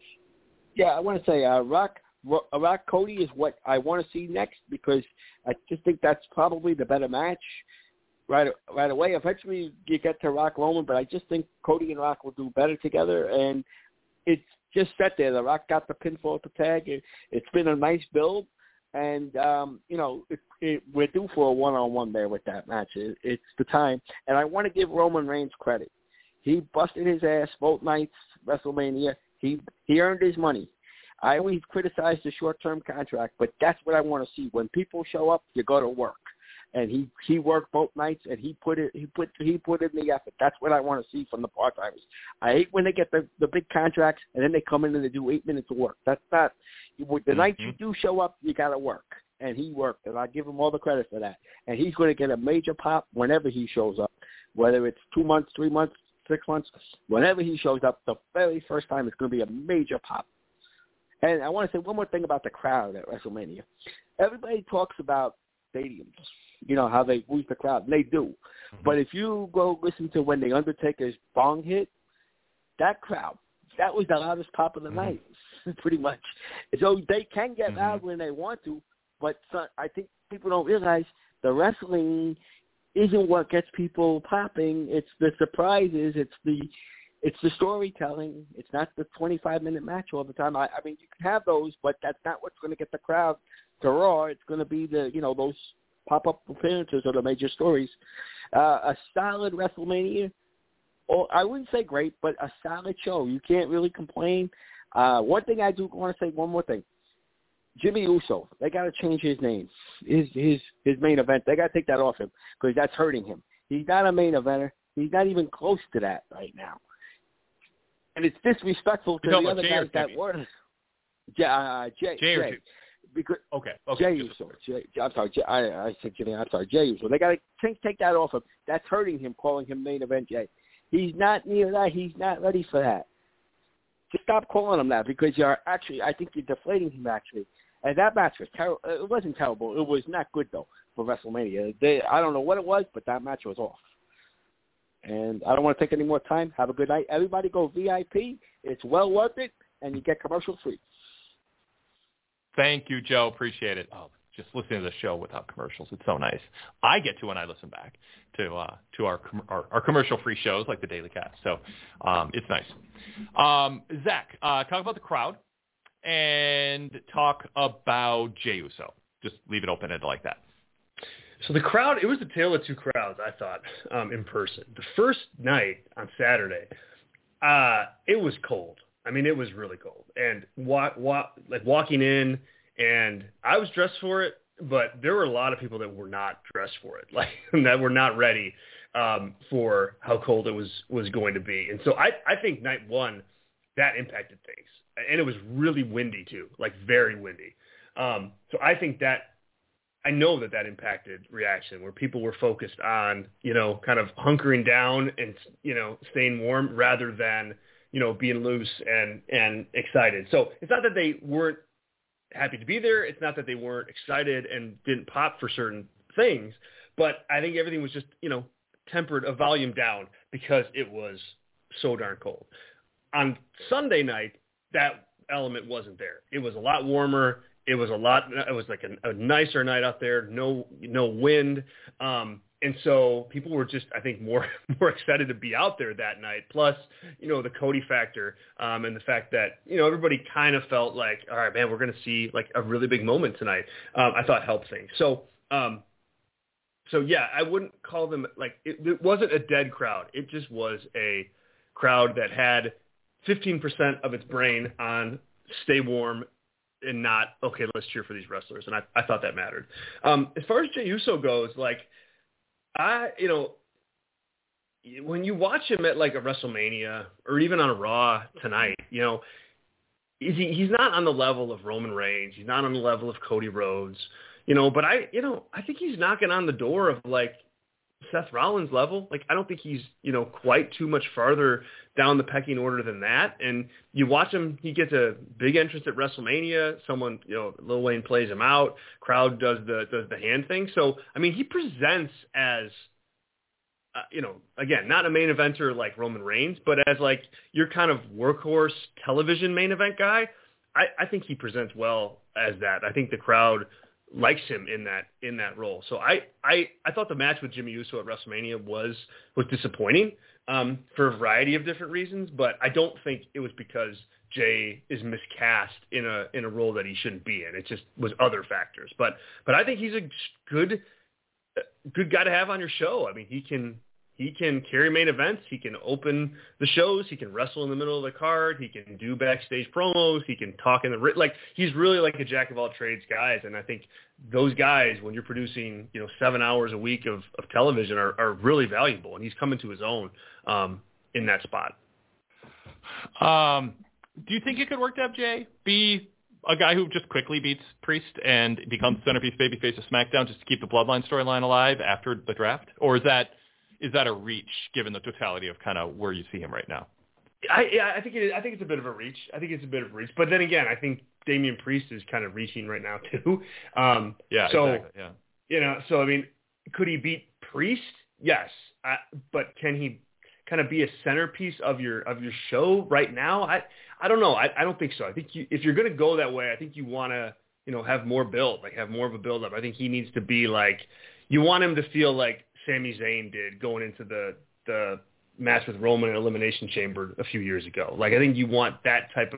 Yeah, I want to say Rock Cody is what I want to see next, because I just think that's probably the better match right away. Eventually you get to Rock Roman, but I just think Cody and Rock will do better together, and it's just set there. The Rock got the pinfall at the tag. It's been a nice build, and we're due for a one-on-one there with that match. It's the time, and I want to give Roman Reigns credit. He busted his ass both nights, WrestleMania. He earned his money. I always criticize the short-term contract, but that's what I want to see. When people show up, you go to work. And he worked both nights, and he put in the effort. That's what I want to see from the part-timers. I hate when they get the big contracts and then they come in and they do 8 minutes of work. That's not the night you do show up, you got to work. And he worked, and I give him all the credit for that. And he's going to get a major pop whenever he shows up, whether it's 2 months, 3 months, 6 months. Whenever he shows up, the very first time, it's going to be a major pop. And I want to say one more thing about the crowd at WrestleMania. Everybody talks about stadiums, how they lose the crowd. And they do. Mm-hmm. But if you go listen to when the Undertaker's bong hit, that crowd, that was the loudest pop of the night, pretty much. So they can get loud when they want to, but I think people don't realize the wrestling isn't what gets people popping. It's the surprises. It's the storytelling. It's not the 25-minute match all the time. I mean, you can have those, but that's not what's going to get the crowd to roar. It's going to be those pop-up appearances or the major stories. A solid WrestleMania, or I wouldn't say great, but a solid show. You can't really complain. One thing I do want to say, one more thing. Jimmy Uso, they got to change his name, his main event. They got to take that off him because that's hurting him. He's not a main eventer. He's not even close to that right now. And it's disrespectful to the other guys that were. Jay. Because okay. Jay Uso. I'm sorry. I said Jimmy. I'm sorry. Jay Uso. They got to take that off him. That's hurting him, calling him main event Jay. He's not near that. He's not ready for that. Just stop calling him that because I think you're deflating him actually. And that match was terrible. It wasn't terrible. It was not good though for WrestleMania. I don't know what it was, but that match was off. And I don't want to take any more time. Have a good night. Everybody go VIP. It's well worth it, and you get commercial free. Thank you, Joe. Appreciate it. Oh, just listening to the show without commercials. It's so nice. I get to when I listen back to our commercial-free shows like the Daily Cast. So it's nice. Zach, talk about the crowd and talk about Jey Uso. Just leave it open-ended like that. So the crowd, it was a tale of two crowds, I thought, in person. The first night on Saturday, it was cold. I mean, it was really cold. And walking in, and I was dressed for it, but there were a lot of people that were not dressed for it, like that were not ready for how cold it was going to be. And so I think night one, that impacted things. And it was really windy, too, like very windy. So I think I know that impacted reaction where people were focused on, kind of hunkering down and, staying warm rather than, being loose and excited. So it's not that they weren't happy to be there. It's not that they weren't excited and didn't pop for certain things, but I think everything was just, tempered a volume down because it was so darn cold. On Sunday night, that element wasn't there. It was a lot warmer. It was like a nicer night out there, no wind. And so people were just, I think, more excited to be out there that night. Plus, the Cody factor and the fact that, everybody kind of felt like, all right, man, we're going to see like a really big moment tonight. I thought helped things. So yeah, I wouldn't call them like, it wasn't a dead crowd. It just was a crowd that had 15% of its brain on stay warm and not, okay, let's cheer for these wrestlers. And I thought that mattered. As far as Jey Uso goes, like, when you watch him at like a WrestleMania or even on a Raw tonight, he's not on the level of Roman Reigns. He's not on the level of Cody Rhodes, but I think he's knocking on the door of like Seth Rollins level. Like, I don't think he's, quite too much farther down the pecking order than that. And you watch him, he gets a big entrance at WrestleMania. Someone, Lil Wayne plays him out. Crowd does the hand thing. So, I mean, he presents as, again, not a main eventer like Roman Reigns, but as like your kind of workhorse television main event guy. I think he presents well as that. I think the crowd likes him in that role. So I thought the match with Jimmy Uso at WrestleMania was disappointing for a variety of different reasons, but I don't think it was because Jay is miscast in a role that he shouldn't be in. It just was other factors. But I think he's a good guy to have on your show. I mean, he can carry main events. He can open the shows. He can wrestle in the middle of the card. He can do backstage promos. He can talk in the like. He's really like a jack of all trades guys. And I think those guys, when you're producing 7 hours a week of television, are really valuable. And he's coming to his own in that spot. Do you think it could work to have Jay be a guy who just quickly beats Priest and becomes centerpiece babyface of SmackDown just to keep the Bloodline storyline alive after the draft, or is that a reach given the totality of kind of where you see him right now? I think it is. I think it's a bit of a reach. But then again, I think Damian Priest is kind of reaching right now too. Exactly. Yeah. So I mean, could he beat Priest? Yes. But can he kind of be a centerpiece of your show right now? I don't know. I don't think so. I think if you're going to go that way, I think you want to have more build, like have more of a build up. I think he needs to be like, you want him to feel like Sami Zayn did going into the match with Roman in Elimination Chamber a few years ago. Like, I think you want that type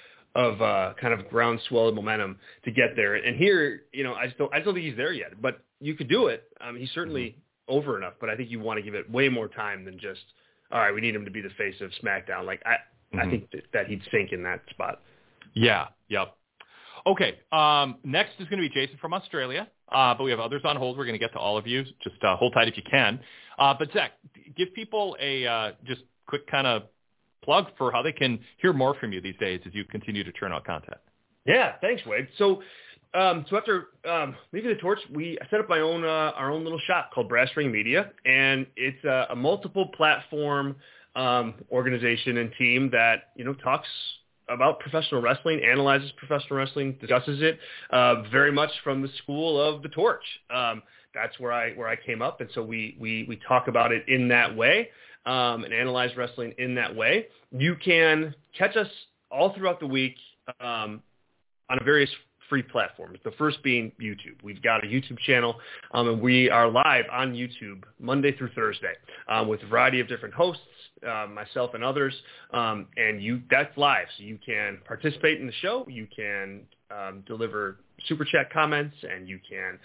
of kind of groundswell of momentum to get there. And here, I just don't think he's there yet. But you could do it. He's certainly over enough. But I think you want to give it way more time than just, all right, we need him to be the face of SmackDown. Like, I think that he'd sink in that spot. Yeah. Yep. Okay. Next is going to be Jason from Australia. But we have others on hold. We're going to get to all of you. Just hold tight if you can. But Zach, give people a just quick kind of plug for how they can hear more from you these days as you continue to churn out content. Yeah, thanks, Wade. So after leaving the torch, I set up our own little shop called Brass Ring Media, and it's a multiple platform organization and team that talks about professional wrestling, analyzes professional wrestling, discusses it very much from the school of the Torch. That's where I came up, and so we talk about it in that way and analyze wrestling in that way. You can catch us all throughout the week on various free platforms. The first being YouTube. We've got a YouTube channel, and we are live on YouTube Monday through Thursday with a variety of different hosts, myself and others, and that's live. So you can participate in the show. You can deliver super chat comments, and you can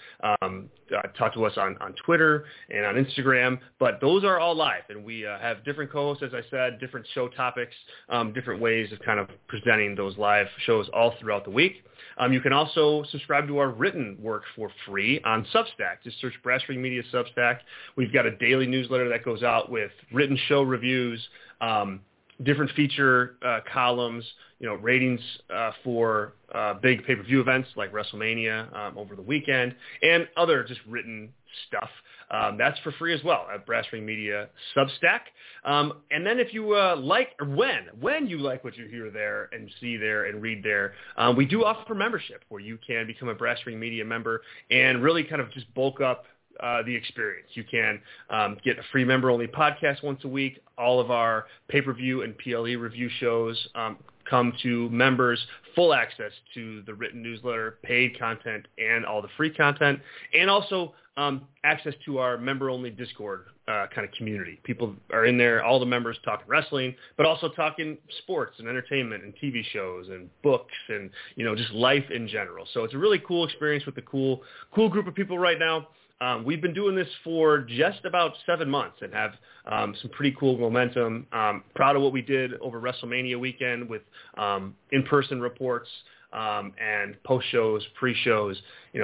talk to us on Twitter and on Instagram. But those are all live, and we have different co-hosts, as I said, different show topics, different ways of kind of presenting those live shows all throughout the week. You can also subscribe to our written work for free on Substack. Just search Brass Ring Media Substack. We've got a daily newsletter that goes out with written show reviews, different feature columns, ratings for big pay-per-view events like WrestleMania over the weekend, and other just written stuff. That's for free as well at Brass Ring Media Substack. And then if you when you like what you hear there and see there and read there, we do offer membership where you can become a Brass Ring Media member and really kind of just bulk up the experience. You can get a free member-only podcast once a week. All of our pay-per-view and PLE review shows come to members, full access to the written newsletter, paid content, and all the free content, and also access to our member-only Discord kind of community. People are in there, all the members talking wrestling, but also talking sports and entertainment and TV shows and books and, just life in general. So it's a really cool experience with a cool group of people right now. We've been doing this for just about 7 months and have some pretty cool momentum. Proud of what we did over WrestleMania weekend with in-person reports and post-shows, pre-shows,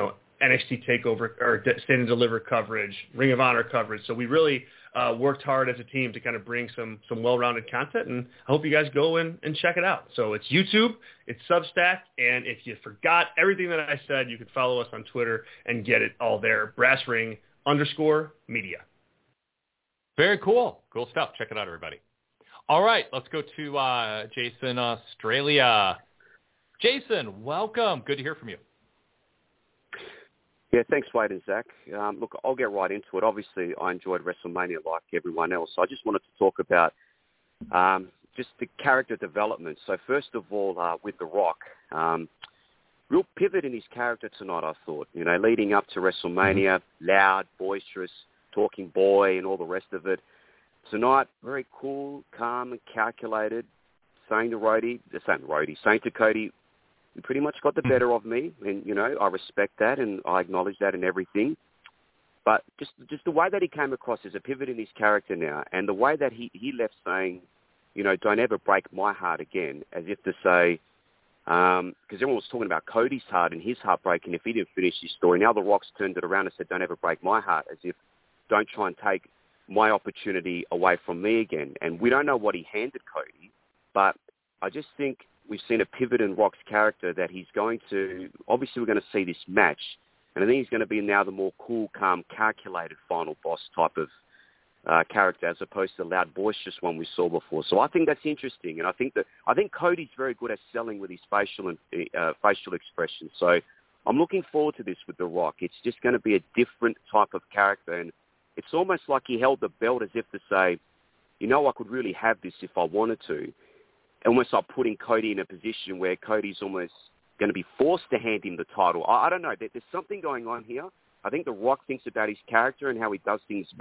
NXT TakeOver or Stand and Deliver coverage, Ring of Honor coverage. So we really worked hard as a team to kind of bring some well-rounded content, and I hope you guys go and check it out. So it's YouTube, it's Substack, and if you forgot everything that I said, you can follow us on Twitter and get it all there, BrassRing_media. Very cool. Cool stuff. Check it out, everybody. All right, let's go to Jason, Australia. Jason, welcome. Good to hear from you. Yeah, thanks, Wade and Zach. Look, I'll get right into it. Obviously, I enjoyed WrestleMania like everyone else. I just wanted to talk about just the character development. So first of all, with The Rock, real pivot in his character tonight, I thought. You know, leading up to WrestleMania, loud, boisterous, talking boy and all the rest of it. Tonight, very cool, calm and calculated, saying to Cody, you pretty much got the better of me, and, you know, I respect that and I acknowledge that and everything. But just the way that he came across as a pivot in his character now, and the way that he left saying, you know, don't ever break my heart again, as if to say, because everyone was talking about Cody's heart and his heart breaking if he didn't finish his story. Now The Rock's turned it around and said, don't ever break my heart, as if don't try and take my opportunity away from me again. And we don't know what he handed Cody, but I just think we've seen a pivot in Rock's character that he's going to, obviously we're going to see this match, and I think he's going to be now the more cool, calm, calculated final boss type of character as opposed to the loud, boisterous one we saw before. So I think that's interesting, and I think Cody's very good at selling with his facial expressions. So I'm looking forward to this with The Rock. It's just going to be a different type of character, and it's almost like he held the belt as if to say, you know, I could really have this if I wanted to. Almost like putting Cody in a position where Cody's almost going to be forced to hand him the title. I don't know. There's something going on here. I think The Rock thinks about his character and how he does things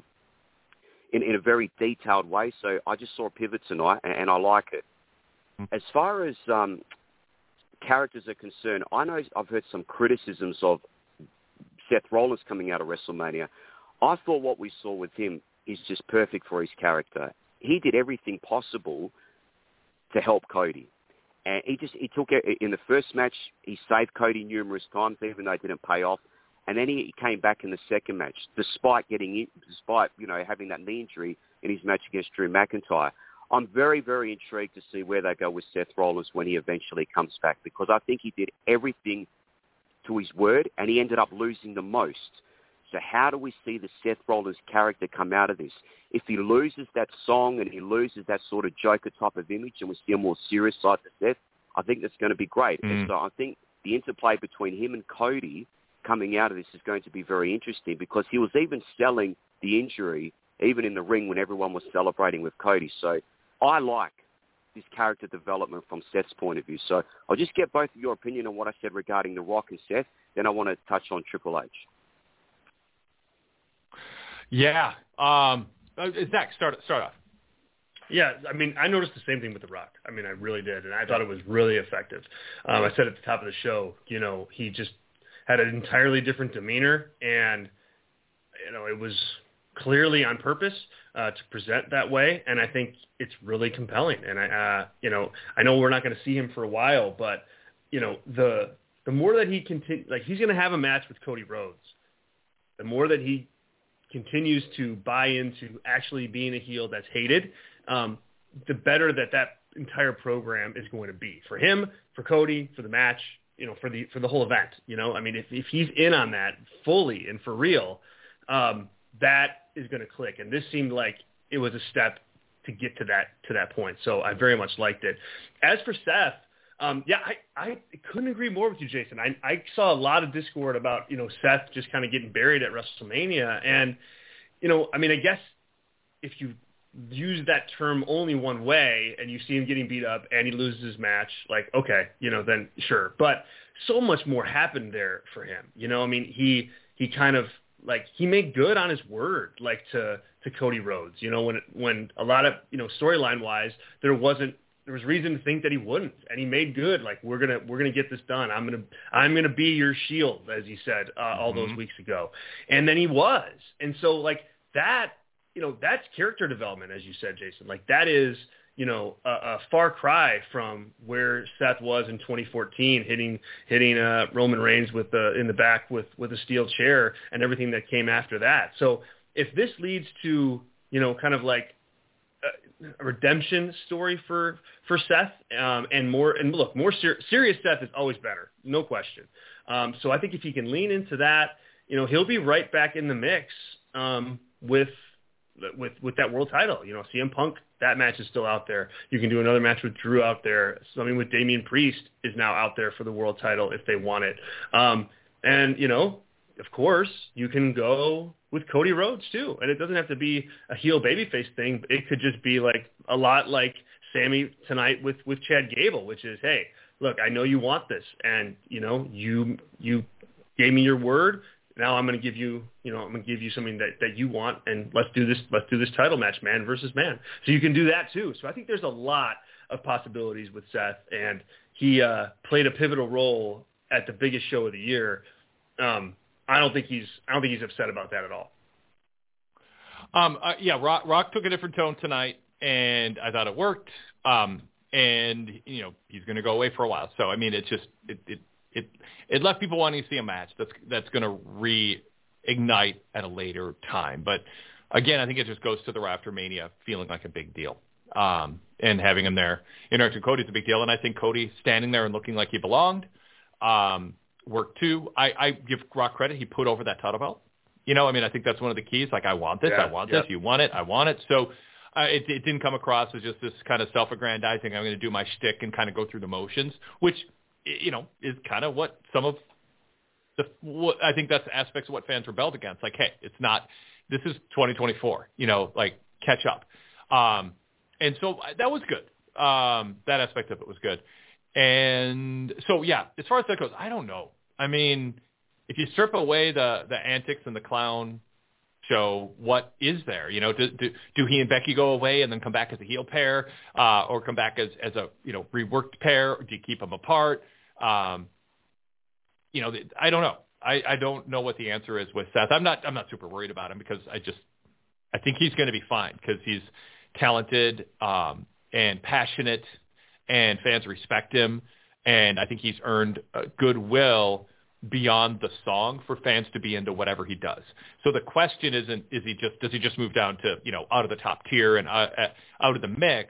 in a very detailed way. So I just saw a pivot tonight, and I like it. As far as characters are concerned, I know I've heard some criticisms of Seth Rollins coming out of WrestleMania. I thought what we saw with him is just perfect for his character. He did everything possible to help Cody. And he took it in the first match, he saved Cody numerous times, even though it didn't pay off. And then he came back in the second match, despite having that knee injury in his match against Drew McIntyre. I'm very, very intrigued to see where they go with Seth Rollins when he eventually comes back, because I think he did everything to his word, and he ended up losing the most. So how do we see the Seth Rollins character come out of this? If he loses that song and he loses that sort of Joker type of image and we see a more serious side to Seth, I think that's going to be great. And so I think the interplay between him and Cody coming out of this is going to be very interesting, because he was even selling the injury even in the ring when everyone was celebrating with Cody. So I like this character development from Seth's point of view. So I'll just get both of your opinion on what I said regarding The Rock and Seth. Then I want to touch on Triple H. Yeah. Zach, start off. Yeah, I mean, I noticed the same thing with The Rock. I mean, I really did, and I thought it was really effective. I said at the top of the show, you know, he just had an entirely different demeanor, and, you know, it was clearly on purpose to present that way, and I think it's really compelling. And, I know we're not going to see him for a while, but, you know, the more that he continues, like, he's going to have a match with Cody Rhodes. The more that he continues to buy into actually being a heel that's hated, the better that entire program is going to be for him, for Cody, for the match, you know, for the whole event. You know, I mean, if he's in on that fully and for real, that is going to click. And this seemed like it was a step to get to that point. So I very much liked it. As for Seth, I couldn't agree more with you, Jason. I saw a lot of discord about, you know, Seth just kind of getting buried at WrestleMania. And, you know, I mean, I guess if you use that term only one way and you see him getting beat up and he loses his match, like, okay, you know, then sure. But so much more happened there for him. You know, I mean, he kind of, like, he made good on his word, like, to Cody Rhodes. You know, when a lot of, you know, storyline wise, there was reason to think that he wouldn't, and he made good. Like, we're gonna get this done. I'm gonna be your shield, as he said all those weeks ago, and then he was. And so, like, that, you know, that's character development, as you said, Jason. Like, that is, you know, a far cry from where Seth was in 2014, hitting Roman Reigns in the back with a steel chair and everything that came after that. So if this leads to, you know, kind of like a redemption story for Seth, and more serious Seth is always better, no question. So I think if he can lean into that, you know, he'll be right back in the mix with with that world title. CM Punk, that match is still out there. You can do another match with Drew out there. Something with Damian Priest is now out there for the world title if they want it. And of course, you can go with Cody Rhodes too. And it doesn't have to be a heel babyface thing. It could just be like a lot like Sammy tonight with Chad Gable, which is, hey, look, I know you want this, and you gave me your word. Now I'm going to give you, something that you want, and let's do this title match, man versus man. So you can do that too. So I think there's a lot of possibilities with Seth, and he played a pivotal role at the biggest show of the year. I don't think he's upset about that at all. Rock took a different tone tonight, and I thought it worked. And he's going to go away for a while. So I mean, it just it left people wanting to see a match that's going to reignite at a later time. But again, I think it just goes to the Raptor Mania feeling like a big deal. And having him there interacting with Cody is a big deal. And I think Cody standing there and looking like he belonged worked too. I give Rock credit. He put over that title belt. I think that's one of the keys. Like, I want this. I want this. You want it. I want it. So it didn't come across as just this kind of self-aggrandizing, I'm going to do my shtick and kind of go through the motions, which, is kind of what some of I think that's aspects of what fans rebelled against. Like, hey, this is 2024, like, catch up. And so that was good. That aspect of it was good. And so, yeah, as far as that goes, I don't know. I mean, if you strip away the antics and the clown show, what is there? Do he and Becky go away and then come back as a heel pair, or come back as a reworked pair? Or do you keep them apart? I don't know. I don't know what the answer is with Seth. I'm not super worried about him because I think he's going to be fine because he's talented and passionate, and fans respect him, and I think he's earned goodwill beyond the song for fans to be into whatever he does. So the question isn't, does he just move down to, out of the top tier and out of the mix?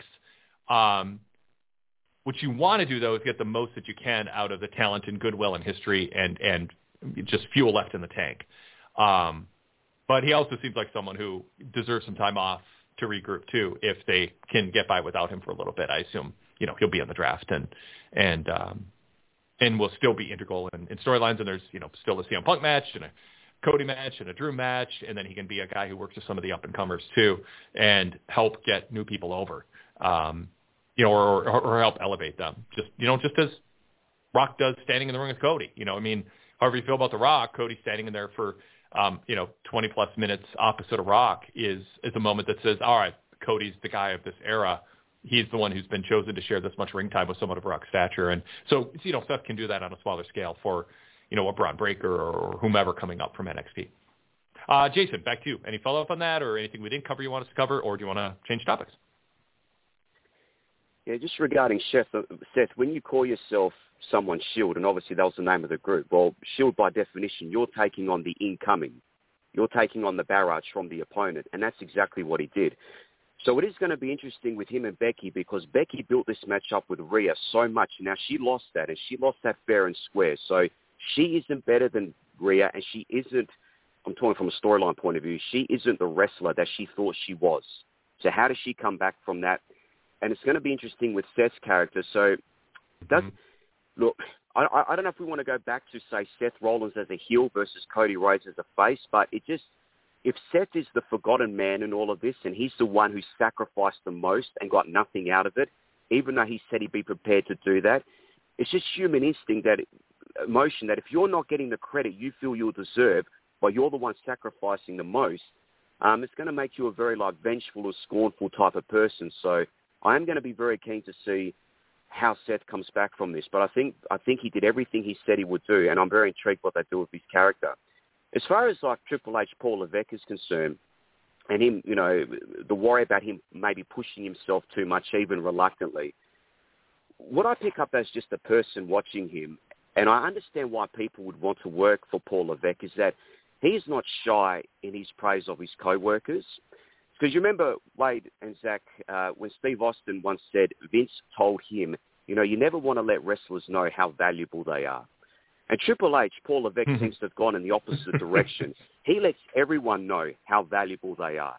What you want to do, though, is get the most that you can out of the talent and goodwill and history and just fuel left in the tank. But he also seems like someone who deserves some time off to regroup too, if they can get by without him for a little bit. I assume, he'll be in the draft and will still be integral in storylines. And there's, still a CM Punk match and a Cody match and a Drew match. And then he can be a guy who works with some of the up-and-comers too and help get new people over, or help elevate them. Just as Rock does standing in the ring with Cody. However you feel about The Rock, Cody standing in there for, 20-plus minutes opposite of Rock is a moment that says, all right, Cody's the guy of this era. He's the one who's been chosen to share this much ring time with someone of Rock's stature. And so, Seth can do that on a smaller scale for, a Braun Breaker or whomever coming up from NXT. Jason, back to you. Any follow-up on that or anything we didn't cover you want us to cover, or do you want to change topics? Yeah, just regarding Seth, when you call yourself someone Shield, and obviously that was the name of the group, well, Shield by definition, you're taking on the incoming. You're taking on the barrage from the opponent, and that's exactly what he did. So it is going to be interesting with him and Becky because Becky built this match up with Rhea so much. Now, she lost that, and she lost that fair and square. So she isn't better than Rhea, and she isn't, I'm talking from a storyline point of view, she isn't the wrestler that she thought she was. So how does she come back from that? And it's going to be interesting with Seth's character. So look, I don't know if we want to go back to, say, Seth Rollins as a heel versus Cody Rhodes as a face, but if Seth is the forgotten man in all of this and he's the one who sacrificed the most and got nothing out of it, even though he said he'd be prepared to do that, it's just human instinct, that emotion, that if you're not getting the credit you feel you'll deserve, but you're the one sacrificing the most, it's going to make you a very vengeful or scornful type of person. So I am going to be very keen to see how Seth comes back from this. But I think he did everything he said he would do, and I'm very intrigued what they do with his character. As far as Triple H, Paul Levesque is concerned, and him, the worry about him maybe pushing himself too much, even reluctantly, what I pick up as just a person watching him, and I understand why people would want to work for Paul Levesque, is that he is not shy in his praise of his co-workers. Because you remember, Wade and Zach, when Steve Austin once said Vince told him, you never want to let wrestlers know how valuable they are. And Triple H, Paul Levesque, seems to have gone in the opposite direction. He lets everyone know how valuable they are.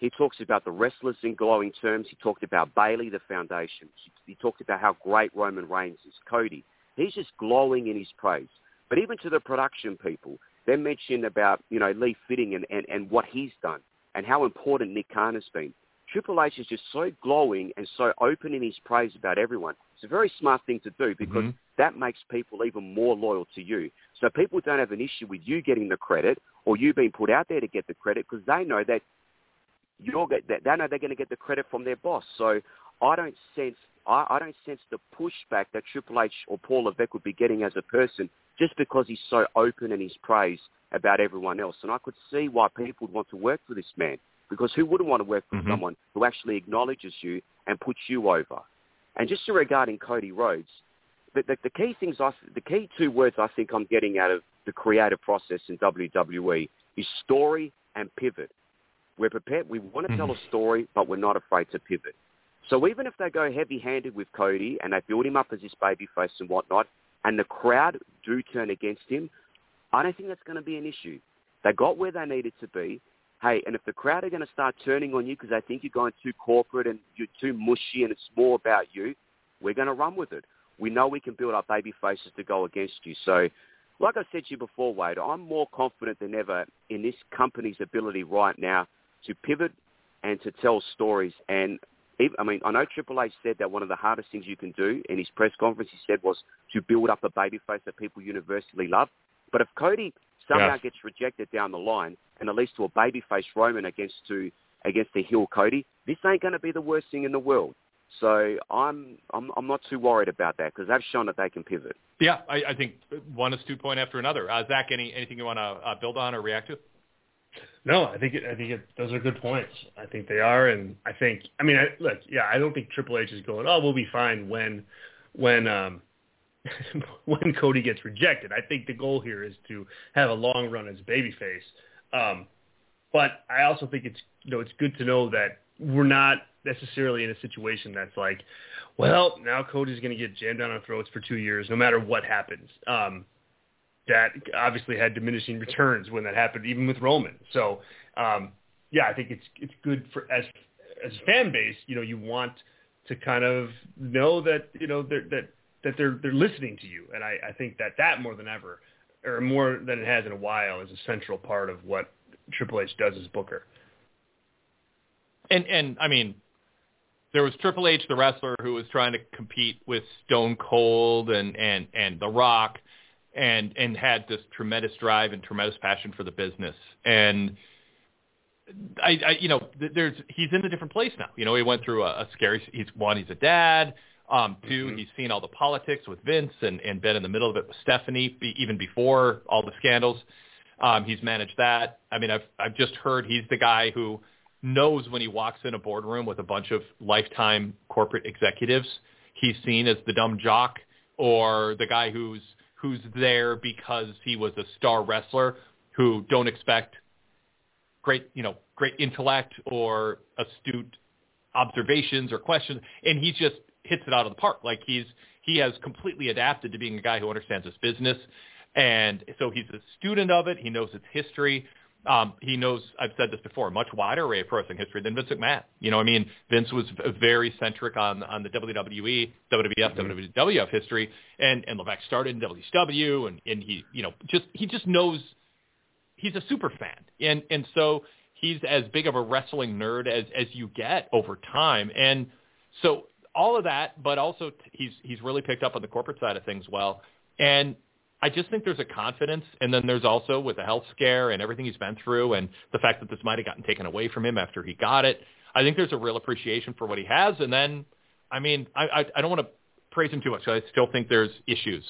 He talks about the wrestlers in glowing terms. He talked about Bayley, the foundation. He talked about how great Roman Reigns is, Cody. He's just glowing in his praise. But even to the production people, they mentioned about, Lee Fitting and what he's done and how important Nick Khan has been. Triple H is just so glowing and so open in his praise about everyone. It's a very smart thing to do because that makes people even more loyal to you. So people don't have an issue with you getting the credit or you being put out there to get the credit because they know that they know they're going to get the credit from their boss. So I don't sense the pushback that Triple H or Paul Levesque would be getting as a person just because he's so open in his praise about everyone else. And I could see why people would want to work for this man, because who wouldn't want to work for someone who actually acknowledges you and puts you over? And just regarding Cody Rhodes, the key two words I think I'm getting out of the creative process in WWE is story and pivot. We're prepared. We want to tell a story, but we're not afraid to pivot. So even if they go heavy-handed with Cody and they build him up as this babyface and whatnot, and the crowd do turn against him, I don't think that's going to be an issue. They got where they needed to be. Hey, and if the crowd are going to start turning on you because they think you're going too corporate and you're too mushy and it's more about you, we're going to run with it. We know we can build up baby faces to go against you. So, like I said to you before, Wade, I'm more confident than ever in this company's ability right now to pivot and to tell stories. And I know Triple H said that one of the hardest things you can do in his press conference, he said, was to build up a babyface that people universally love. But if Cody somehow gets rejected down the line and it leads to a babyface Roman against the heel Cody, this ain't going to be the worst thing in the world. So I'm not too worried about that because they've shown that they can pivot. Yeah, I think one astute point after another. Zach, anything you want to build on or react to? No, I think those are good points. I think they are, and I don't think Triple H is going, oh, we'll be fine when when Cody gets rejected. I think the goal here is to have a long run as babyface. But I also think it's good to know that we're not necessarily in a situation that's like, well, now Cody's going to get jammed down our throats for 2 years, no matter what happens. That obviously had diminishing returns when that happened, even with Roman. So, I think it's good for as a fan base. You want to kind of know that that they're listening to you, and I think that more than ever, or more than it has in a while, is a central part of what Triple H does as Booker. And I mean, there was Triple H, the wrestler, who was trying to compete with Stone Cold and The Rock, and had this tremendous drive and tremendous passion for the business. And he's in a different place now. He went through a scary. He's a dad. Two, he's seen all the politics with Vince and been in the middle of it with Stephanie, even before all the scandals. He's managed that. I mean, I've just heard he's the guy who knows when he walks in a boardroom with a bunch of lifetime corporate executives, he's seen as the dumb jock or the guy who's there because he was a star wrestler who don't expect great intellect or astute observations or questions, and he just hits it out of the park. Like he has completely adapted to being a guy who understands his business, and so he's a student of it. He knows its history. He knows, I've said this before, a much wider array of pro wrestling history than Vince McMahon. Vince was very centric on the WWE, WWF, WWF history, and Levesque started in WCW, and he just knows, he's a super fan, and so he's as big of a wrestling nerd as you get over time, and so all of that, but also he's really picked up on the corporate side of things well, and I just think there's a confidence, and then there's also with the health scare and everything he's been through and the fact that this might have gotten taken away from him after he got it, I think there's a real appreciation for what he has. And then, I mean, I don't want to praise him too much. I still think there's issues,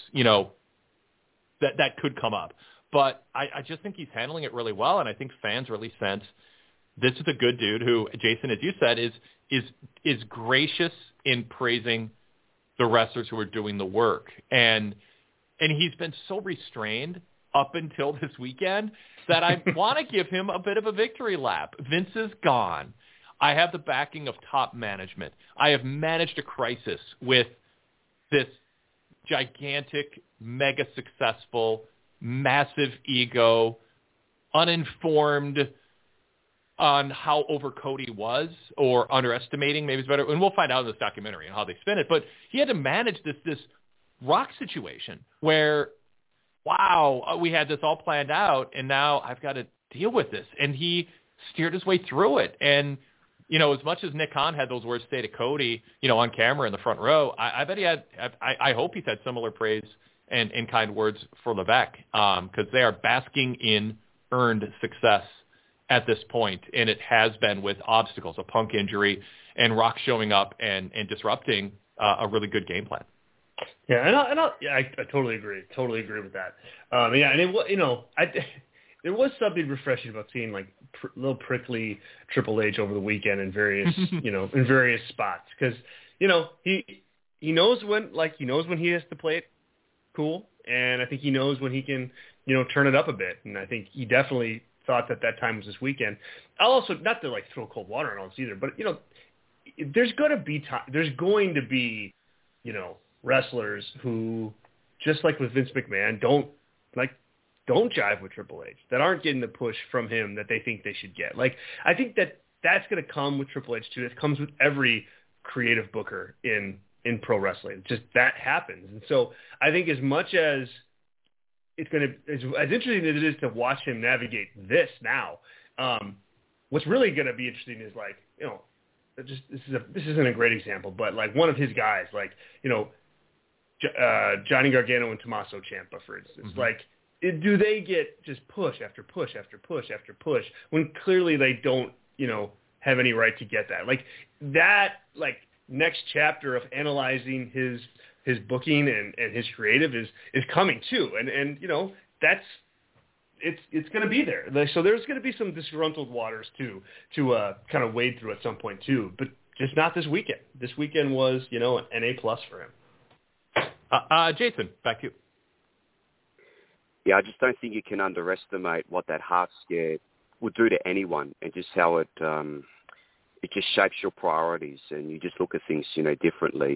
that could come up. But I just think he's handling it really well, and I think fans really sense this is a good dude who, Jason, as you said, is gracious in praising the wrestlers who are doing the work. And he's been so restrained up until this weekend that I want to give him a bit of a victory lap. Vince is gone. I have the backing of top management. I have managed a crisis with this gigantic, mega successful, massive ego, uninformed, on how over Cody was, or underestimating, maybe it's better. And we'll find out in this documentary and how they spin it. But he had to manage this Rock situation where, wow, we had this all planned out, and now I've got to deal with this. And he steered his way through it. And, you know, as much as Nick Khan had those words to say to Cody, you know, on camera in the front row, I bet he had, I hope he's had similar praise and kind words for Levesque, because they are basking in earned success at this point, and it has been with obstacles, a Punk injury, and Rock showing up and disrupting a really good game plan. Yeah, I totally agree. Totally agree with that. Yeah, and it, you know, there was something refreshing about seeing like little prickly Triple H over the weekend in various, you know, in various spots, because you know he knows when he has to play it cool, and I think he knows when he can, you know, turn it up a bit, and I think he definitely thought that time was this weekend. I'll also, not to like throw cold water on all this either, but you know, there's going to be, you know, wrestlers who, just like with Vince McMahon, don't jive with Triple H, that aren't getting the push from him that they think they should get. Like, I think that's going to come with Triple H too. It comes with every creative booker in pro wrestling. Just that happens. And so I think as much as it's going to, as interesting as it is to watch him navigate this now, what's really going to be interesting is, like, you know, this isn't a great example, but like one of his guys, like, you know, Johnny Gargano and Tommaso Ciampa, for instance, like, do they get just push after push after push after push when clearly they don't, you know, have any right to get that? Like that, like, next chapter of analyzing his booking and his creative is coming too. And you know, it's going to be there. So there's going to be some disgruntled waters too to kind of wade through at some point too, but just not this weekend. This weekend was, you know, an A+ for him. Jason, back to you. Yeah, I just don't think you can underestimate what that heart scare would do to anyone, and just how it just shapes your priorities, and you just look at things, you know, differently.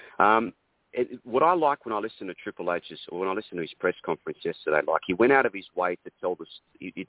What I like when I listen to Triple H's, or when I listened to his press conference yesterday, like, he went out of his way to tell this. He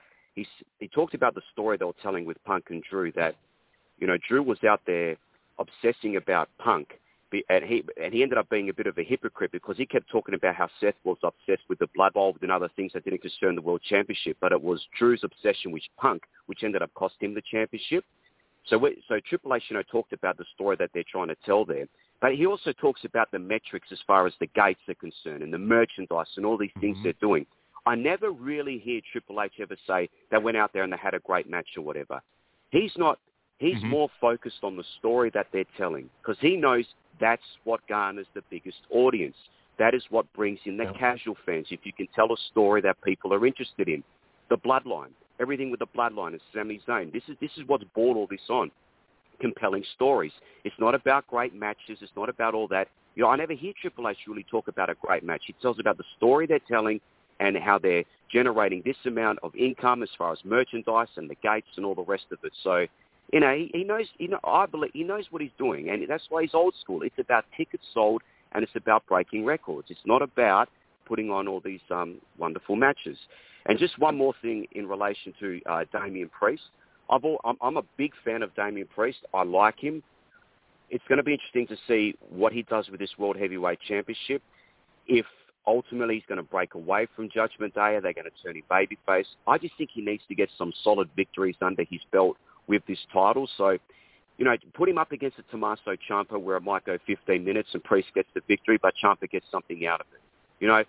talked about the story they were telling with Punk and Drew, that, you know, Drew was out there obsessing about Punk, and he ended up being a bit of a hypocrite, because he kept talking about how Seth was obsessed with the blood bowl and other things that didn't concern the world championship, but it was Drew's obsession with Punk which ended up costing him the championship. So Triple H, you know, talked about the story that they're trying to tell there. But he also talks about the metrics as far as the gates are concerned, and the merchandise and all these things they're doing. I never really hear Triple H ever say they went out there and they had a great match or whatever. He's not. He's more focused on the story that they're telling, because he knows that's what garners the biggest audience. That is what brings in the casual fans. If you can tell a story that people are interested in, the bloodline, everything with the bloodline and Sami Zayn. This is what's brought all this on. Compelling stories. It's not about great matches. It's not about all that. You know, I never hear Triple H really talk about a great match. He tells about the story they're telling and how they're generating this amount of income as far as merchandise and the gates and all the rest of it. So, you know, he knows. You know, I believe he knows what he's doing, and that's why he's old school. It's about tickets sold, and it's about breaking records. It's not about putting on all these wonderful matches. And just one more thing in relation to Damian Priest. I'm a big fan of Damian Priest. I like him. It's going to be interesting to see what he does with this World Heavyweight Championship. If ultimately he's going to break away from Judgment Day, are they going to turn him babyface? I just think he needs to get some solid victories under his belt with this title. So, you know, put him up against a Tommaso Ciampa where it might go 15 minutes and Priest gets the victory, but Ciampa gets something out of it. You know,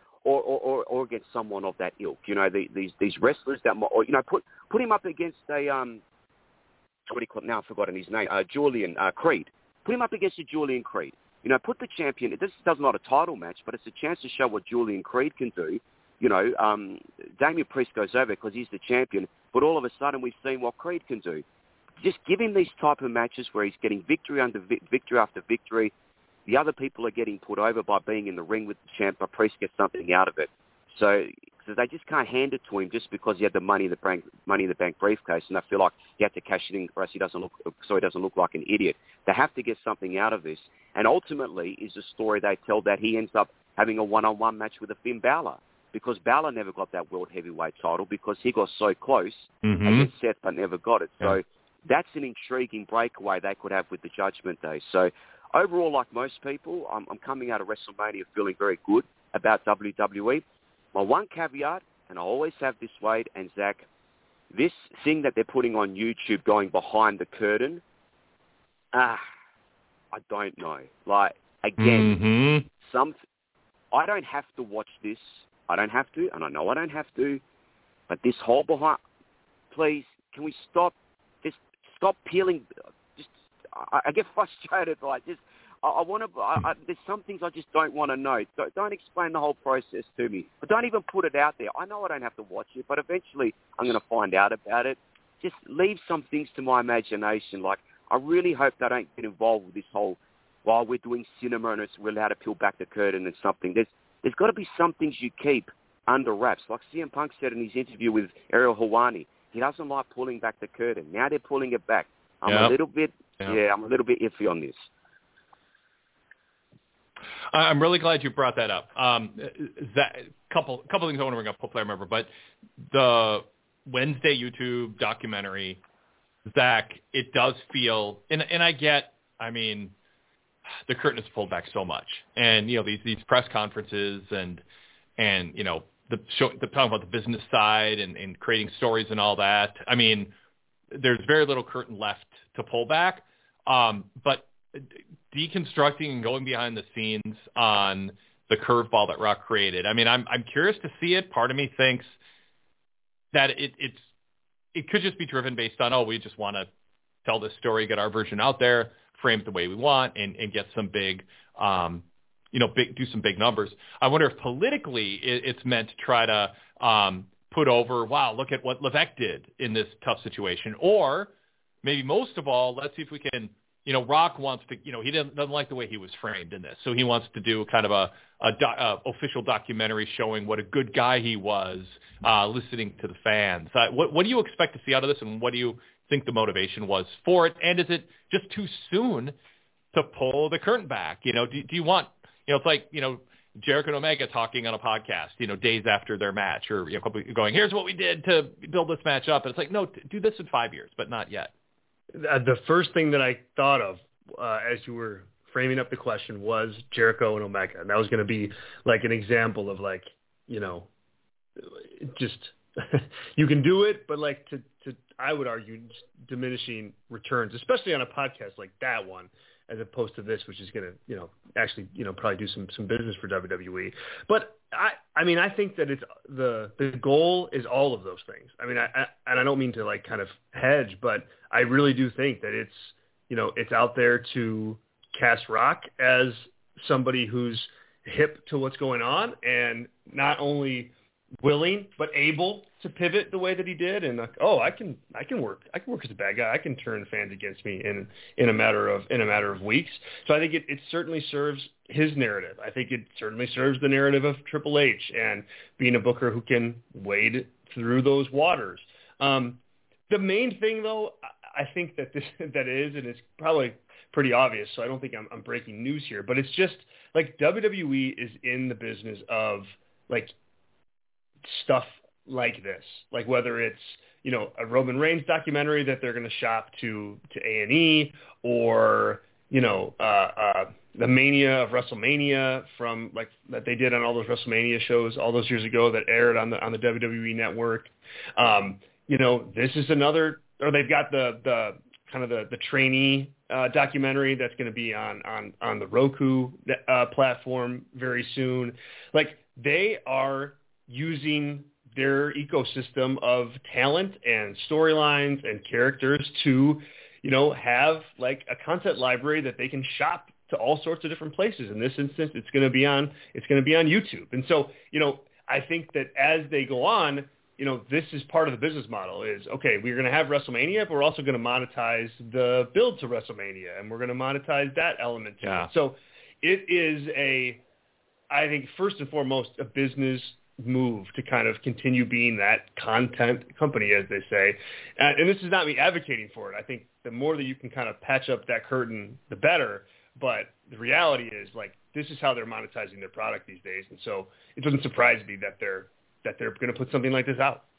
or against someone of that ilk. You know, these wrestlers that, or, you know, put him up against a what do you call it now? I've forgotten his name. Julian Creed. Put him up against a Julian Creed. You know, put the champion. This is not a title match, but it's a chance to show what Julian Creed can do. You know, Damian Priest goes over because he's the champion, but all of a sudden we've seen what Creed can do. Just give him these type of matches where he's getting victory under victory after victory. The other people are getting put over by being in the ring with the champ, but Priest gets something out of it. So they just can't hand it to him just because he had the Money in the Bank briefcase, and I feel like he had to cash it in, or else he doesn't look like an idiot. They have to get something out of this, and ultimately is a story they tell that he ends up having a one-on-one match with a Finn Balor, because Balor never got that World Heavyweight title because he got so close against Seth but never got it. So that's an intriguing breakaway they could have with the Judgment Day. So overall, like most people, I'm coming out of WrestleMania feeling very good about WWE. My one caveat, and I always have this, Wade and Zach, this thing that they're putting on YouTube going behind the curtain, I don't know. Like, again, I don't have to watch this. I don't have to, and I know I don't have to, but this whole behind, please, can we stop? Just stop peeling. I get frustrated by just. I want to. There's some things I just don't want to know. Don't explain the whole process to me. But don't even put it out there. I know I don't have to watch it, but eventually I'm going to find out about it. Just leave some things to my imagination. Like, I really hope they don't get involved with this whole, while we're doing cinema and we're allowed to peel back the curtain and something. There's got to be some things you keep under wraps. Like CM Punk said in his interview with Ariel Helwani, he doesn't like pulling back the curtain. Now they're pulling it back. I'm a little bit iffy on this. I'm really glad you brought that up. Couple things I want to bring up. Hopefully I remember. But the Wednesday YouTube documentary, Zach, it does feel, and I get, I mean, the curtain is pulled back so much, and these press conferences and the talking about the business side and creating stories and all that. I mean, there's very little curtain left to pull back, but deconstructing and going behind the scenes on the curveball that Rock created. I mean, I'm curious to see it. Part of me thinks that it could just be driven based on, we just want to tell this story, get our version out there, frame it the way we want, and get some big, do some big numbers. I wonder if politically it's meant to try to put over, wow, look at what Levesque did in this tough situation. Or maybe most of all, let's see if we can, Rock wants to, he doesn't like the way he was framed in this. So he wants to do kind of a official documentary showing what a good guy he was, listening to the fans. What do you expect to see out of this, and what do you think the motivation was for it? And is it just too soon to pull the curtain back? Do you want, it's like, Jericho and Omega talking on a podcast, days after their match, or going, here's what we did to build this match up. And it's like, no, do this in 5 years, but not yet. The first thing that I thought of as you were framing up the question was Jericho and Omega. And that was going to be like an example of like, just you can do it, but like to I would argue diminishing returns, especially on a podcast like that one, as opposed to this, which is going to, actually, probably do some business for WWE. But I mean, I think that it's the goal is all of those things. I mean, I don't mean to like kind of hedge, but I really do think that it's, it's out there to cast Rock as somebody who's hip to what's going on and not only willing but able to pivot the way that he did, and like, I can work as a bad guy. I can turn fans against me in a matter of weeks. So I think it certainly serves his narrative. I think it certainly serves the narrative of Triple H and being a booker who can wade through those waters. The main thing, though, I think that and it's probably pretty obvious, so I don't think I'm breaking news here, but it's just like WWE is in the business of like stuff like this, like whether it's a Roman Reigns documentary that they're going to shop to A&E, or the Mania of WrestleMania from like that they did on all those WrestleMania shows all those years ago that aired on the WWE network. This is another, or they've got the kind of the trainee documentary that's going to be on the Roku platform very soon. Like, they are using their ecosystem of talent and storylines and characters to, have like a content library that they can shop to all sorts of different places. In this instance, it's going to be on YouTube. And so, I think that as they go on, this is part of the business model is, okay, we're going to have WrestleMania, but we're also going to monetize the build to WrestleMania, and we're going to monetize that element to it. So it is I think first and foremost, a business move to kind of continue being that content company, as they say. And this is not me advocating for it. I think the more that you can kind of patch up that curtain, the better. But the reality is, like, this is how they're monetizing their product these days. And so it doesn't surprise me that they're going to put something like this out.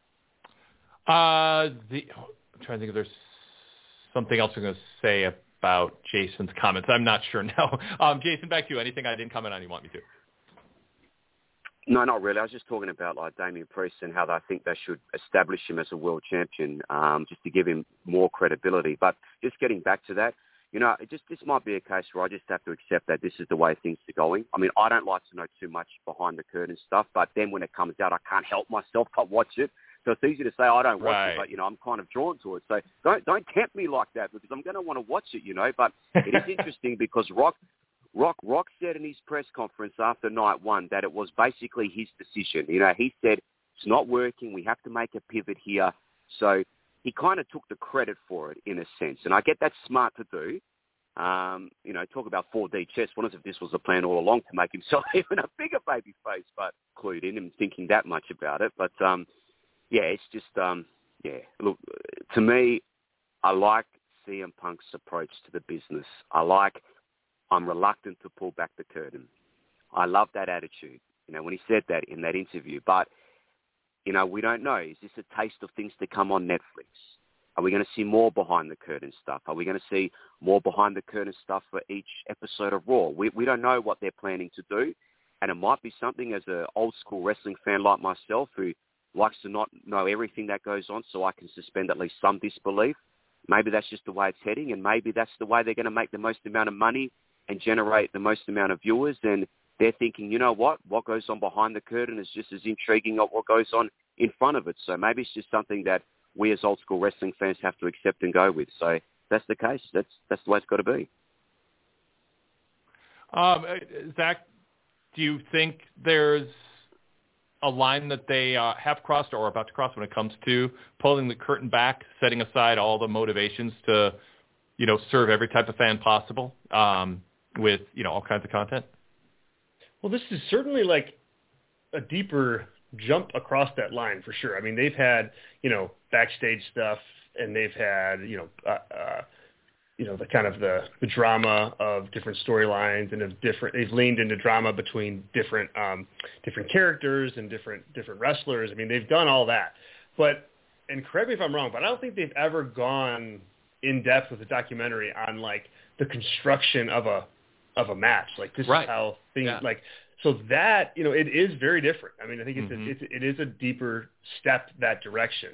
I'm trying to think if there's something else I'm going to say about Jason's comments. I'm not sure now. Jason, back to you. Anything I didn't comment on you want me to? No, not really. I was just talking about like Damian Priest and how I think they should establish him as a world champion, just to give him more credibility. But just getting back to that, this might be a case where I just have to accept that this is the way things are going. I mean, I don't like to know too much behind the curtain stuff, but then when it comes out, I can't help myself but watch it. So it's easy to say I don't watch it, but I'm kind of drawn to it. So don't tempt me like that, because I'm going to want to watch it, But it is interesting because Rock said in his press conference after night one that it was basically his decision. He said it's not working. We have to make a pivot here. So he kind of took the credit for it in a sense, and I get that's smart to do. Talk about 4D chess. What if this was a plan all along to make himself even a bigger baby face? But including him thinking that much about it, but. It's just, look, to me, I like CM Punk's approach to the business. I'm reluctant to pull back the curtain. I love that attitude, when he said that in that interview. But, we don't know. Is this a taste of things to come on Netflix? Are we going to see more behind the curtain stuff? Are we going to see more behind the curtain stuff for each episode of Raw? We don't know what they're planning to do. And it might be something as an old school wrestling fan like myself who likes to not know everything that goes on, so I can suspend at least some disbelief. Maybe that's just the way it's heading, and maybe that's the way they're going to make the most amount of money and generate the most amount of viewers. And they're thinking, what goes on behind the curtain is just as intriguing as what goes on in front of it. So maybe it's just something that we as old school wrestling fans have to accept and go with. So if that's the case, that's the way it's got to be. Zach, do you think there's a line that they have crossed or are about to cross when it comes to pulling the curtain back, setting aside all the motivations to, serve every type of fan possible with, all kinds of content? Well, this is certainly like a deeper jump across that line for sure. I mean, they've had, backstage stuff, and they've had, the kind of the drama of different storylines and they've leaned into drama between different characters and different wrestlers. I mean, they've done all that, and correct me if I'm wrong, but I don't think they've ever gone in depth with a documentary on like the construction of a match. Like this is how things so that, it is very different. I mean, I think it is a deeper step that direction.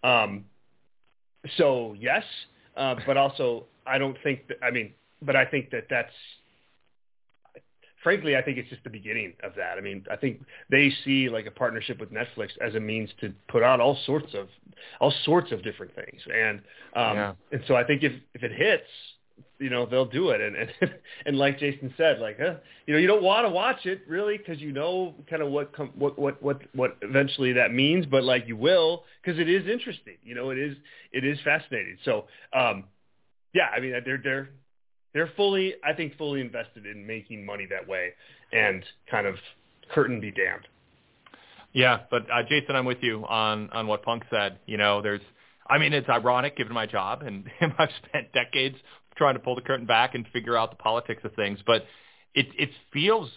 So yes, but also, I don't think that, but I think that's, frankly, I think it's just the beginning of that. I mean, I think they see like a partnership with Netflix as a means to put out all sorts of different things. And so I think if it hits, they'll do it. And like Jason said, like, you don't want to watch it really, cause kind of what eventually that means, but like you will, cause it is interesting, it is fascinating. So, they're fully invested in making money that way, and kind of curtain be damned. Yeah, but Jason, I'm with you on what Punk said. It's ironic given my job, and I've spent decades trying to pull the curtain back and figure out the politics of things, but it feels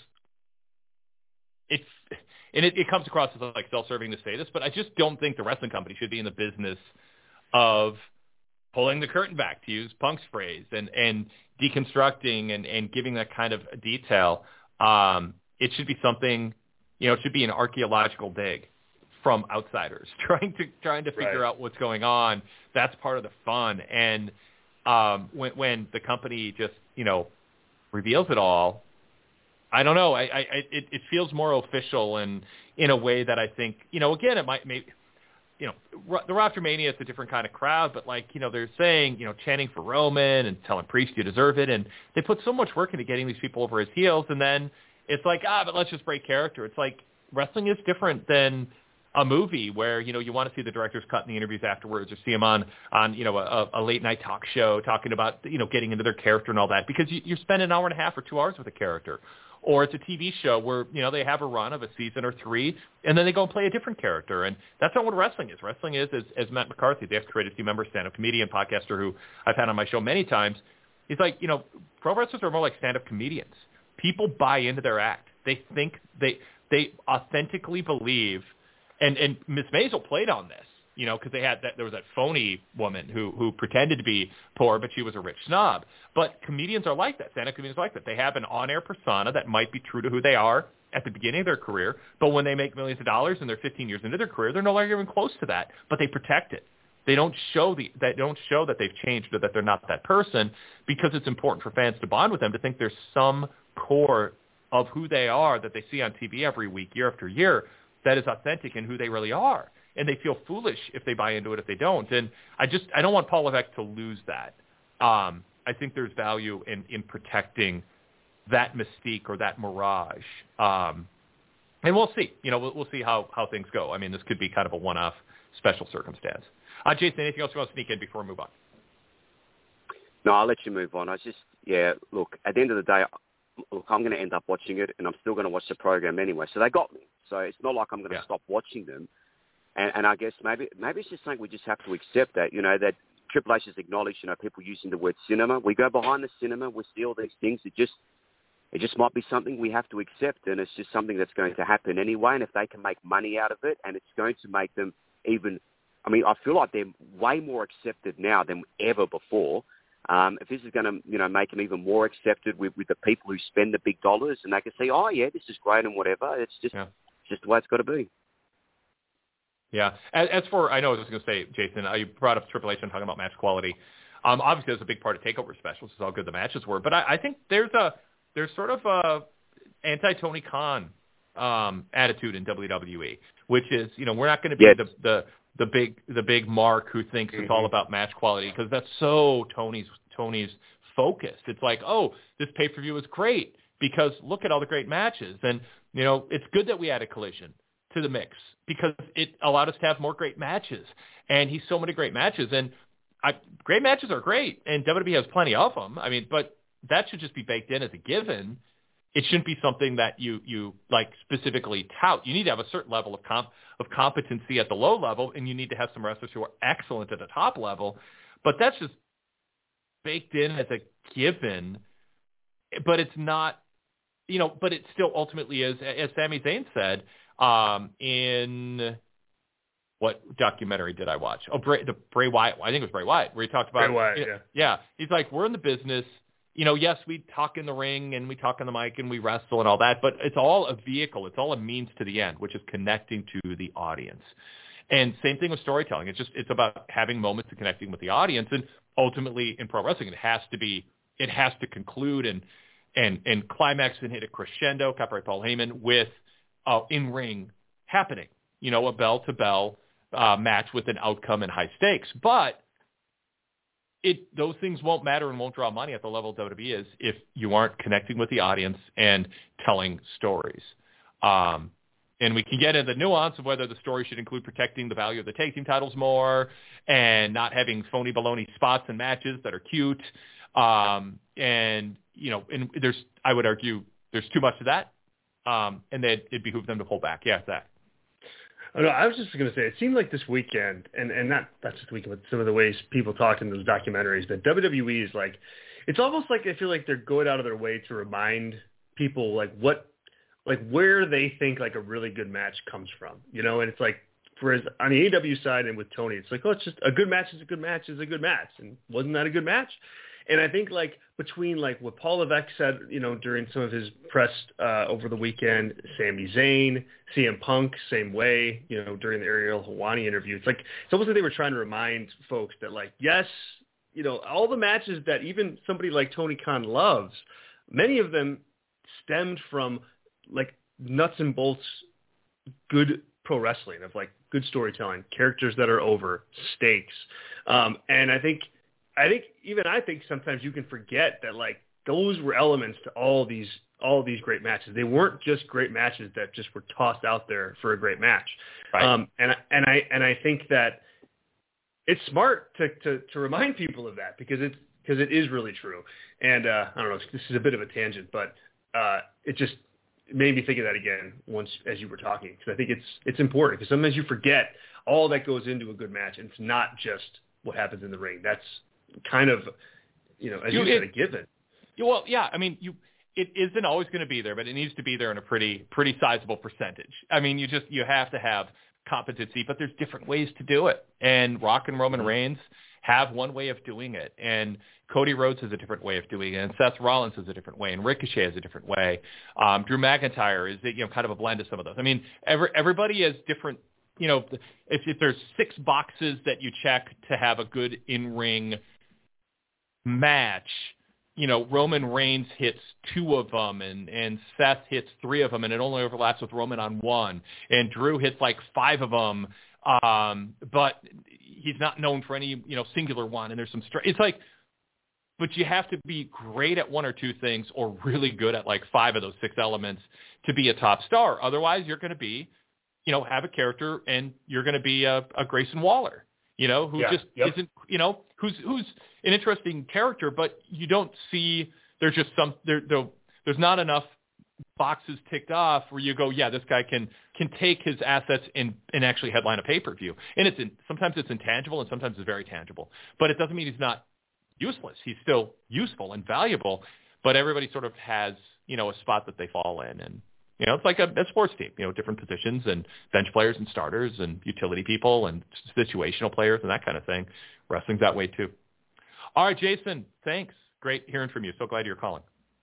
and it comes across as like self-serving to say this, but I just don't think the wrestling company should be in the business of pulling the curtain back, to use Punk's phrase, and deconstructing and giving that kind of detail. It should be something, it should be an archaeological dig from outsiders trying to figure out what's going on. That's part of the fun. And when the company just, reveals it all, I don't know. It feels more official, and in a way that I think, again, it might make, the Roster Mania is a different kind of crowd, but like, they're saying, chanting for Roman and telling Priest you deserve it. And they put so much work into getting these people over his heels. And then it's like, but let's just break character. It's like wrestling is different than a movie where, you want to see the directors cut in the interviews afterwards, or see them on a late night talk show talking about, getting into their character and all that, because you spend an hour and a half or 2 hours with a character. Or it's a TV show where, they have a run of a season or 3, and then they go and play a different character. And that's not what wrestling is. Wrestling is, as Matt McCarthy, the ex-Creative Team member, stand-up comedian, podcaster who I've had on my show many times, he's like, pro wrestlers are more like stand-up comedians. people buy into their act. They think they authentically believe, and Miss Maisel played on this, because there was that phony woman who pretended to be poor, but she was a rich snob. But comedians are like that. Stand-up comedians are like that. They have an on-air persona that might be true to who they are at the beginning of their career, but when they make millions of dollars and they're 15 years into their career, they're no longer even close to that. But they protect it. They don't show that they've changed or that they're not that person, because it's important for fans to bond with them, to think there's some core of who they are that they see on TV every week, year after year, that is authentic in who they really are. And they feel foolish if they buy into it if they don't. And I don't want Paul Levesque to lose that. I think there's value in protecting that mystique or that mirage. And we'll see. We'll see how things go. I mean, this could be kind of a one-off special circumstance. Jason, anything else you want to sneak in before we move on? No, I'll let you move on. Look, at the end of the day, I'm going to end up watching it, and I'm still going to watch the program anyway. So they got me. So it's not like I'm going to stop watching them. And I guess maybe it's just something we just have to accept that, that Triple H has acknowledged, people using the word cinema. We go behind the cinema, we see all these things. It just might be something we have to accept, and it's just something that's going to happen anyway. And if they can make money out of it, and it's going to make them even, I feel like they're way more accepted now than ever before. If this is going to, make them even more accepted with the people who spend the big dollars, and they can say, oh yeah, this is great and whatever. It's just the way it's got to be. Yeah. As for, I know I was going to say, Jason, you brought up Triple H and talking about match quality. Obviously, that's a big part of TakeOver specials, is how good the matches were. But I think there's sort of a anti-Tony Khan attitude in WWE, which is, we're not going to be the big mark who thinks it's all about match quality, because that's so Tony's focus. It's like, oh, this pay-per-view is great because look at all the great matches. And, it's good that we added Collision to the mix because it allowed us to have more great matches. And he's so many great matches. And great matches are great, and WWE has plenty of them. But that should just be baked in as a given. It shouldn't be something that you like specifically tout. You need to have a certain level of competency at the low level, and you need to have some wrestlers who are excellent at the top level. But that's just baked in as a given. But it's not, but it still ultimately is, as Sami Zayn said, in what documentary did I watch? Oh, the Bray Wyatt. I think it was Bray Wyatt, where he talked about Bray Wyatt, yeah. He's like, we're in the business. Yes, we talk in the ring and we talk on the mic and we wrestle and all that, but it's all a vehicle. It's all a means to the end, which is connecting to the audience. And same thing with storytelling. It's about having moments of connecting with the audience. And ultimately in pro wrestling, it has to conclude and climax and hit a crescendo, copyright Paul Heyman, with in-ring happening, a bell-to-bell match with an outcome and high stakes. But those things won't matter and won't draw money at the level WWE is if you aren't connecting with the audience and telling stories. And we can get into the nuance of whether the story should include protecting the value of the tag team titles more and not having phony baloney spots and matches that are cute. And I would argue there's too much of that. And that it'd behoove them to pull back. Yeah, Zach. Oh, no, I was just going to say, it seemed like this weekend, and not just the weekend, but some of the ways people talk in those documentaries, that WWE is like, it's almost like I feel like they're going out of their way to remind people where they think like a really good match comes from, and it's like, whereas on the AEW side and with Tony, it's like, oh, it's just a good match is a good match is a good match. And wasn't that a good match? And I think between what Paul Levesque said, during some of his press over the weekend, Sami Zayn, CM Punk, same way, during the Ariel Helwani interview, it's almost like they were trying to remind folks that yes, all the matches that even somebody like Tony Khan loves, many of them stemmed from nuts and bolts, good pro wrestling of good storytelling, characters that are over, stakes, and I think sometimes you can forget that those were elements to all these great matches. They weren't just great matches that just were tossed out there for a great match. Right. And I think that it's smart to remind people of that because it is really true. And I don't know, this is a bit of a tangent, but it just made me think of that again once as you were talking, because I think it's important, because sometimes you forget all that goes into a good match, and it's not just what happens in the ring. That's kind of, as you said, a given. Well, yeah. it isn't always going to be there, but it needs to be there in a pretty sizable percentage. I mean, you have to have competency, but there's different ways to do it. And Rock and Roman Reigns have one way of doing it, and Cody Rhodes has a different way of doing it, and Seth Rollins has a different way, and Ricochet has a different way. Drew McIntyre is kind of a blend of some of those. I mean, everybody has different. If there's 6 boxes that you check to have a good in-ring match, Roman Reigns hits 2 of them, and Seth hits 3 of them, and it only overlaps with Roman on 1, and Drew hits like 5 of them, but he's not known for any singular one, and there's some it's like, but you have to be great at 1 or 2 things, or really good at like 5 of those 6 elements to be a top star. Otherwise, you're going to be have a character, and you're going to be a Grayson Waller, who isn't, who's an interesting character, but you don't see there's just there's not enough boxes ticked off where you go, yeah, this guy can take his assets and actually headline a pay-per-view. And sometimes it's intangible and sometimes it's very tangible, but it doesn't mean he's not useless. He's still useful and valuable, but everybody sort of has, a spot that they fall in. And, it's like a sports team, different positions and bench players and starters and utility people and situational players and that kind of thing. Wrestling's that way too. All right, Jason, thanks. Great hearing from you. So glad you're calling.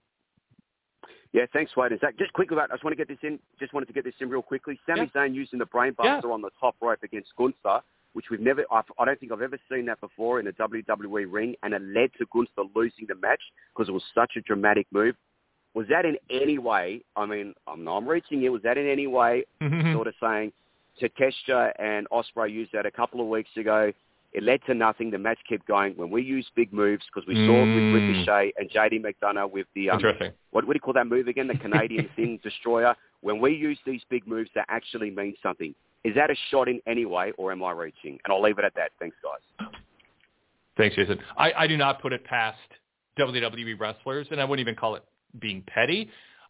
Yeah, thanks, Wade. Zach, just quickly, I wanted to get this in real quickly. Sami Zayn using the brainbuster on the top rope against Gunther, which I don't think I've ever seen that before in a WWE ring, and it led to Gunther losing the match because it was such a dramatic move. Was that in any way, I'm reaching you, was that in any way sort of saying Takeshita and Ospreay used that a couple of weeks ago, it led to nothing, the match kept going. When we use big moves, because we saw it with Ricochet and JD McDonough with the, what do you call that move again, the Canadian thing, Destroyer? When we use these big moves, that actually means something. Is that a shot in any way, or am I reaching? And I'll leave it at that. Thanks, guys. Thanks, Jason. I do not put it past WWE wrestlers, and I wouldn't even call it being petty,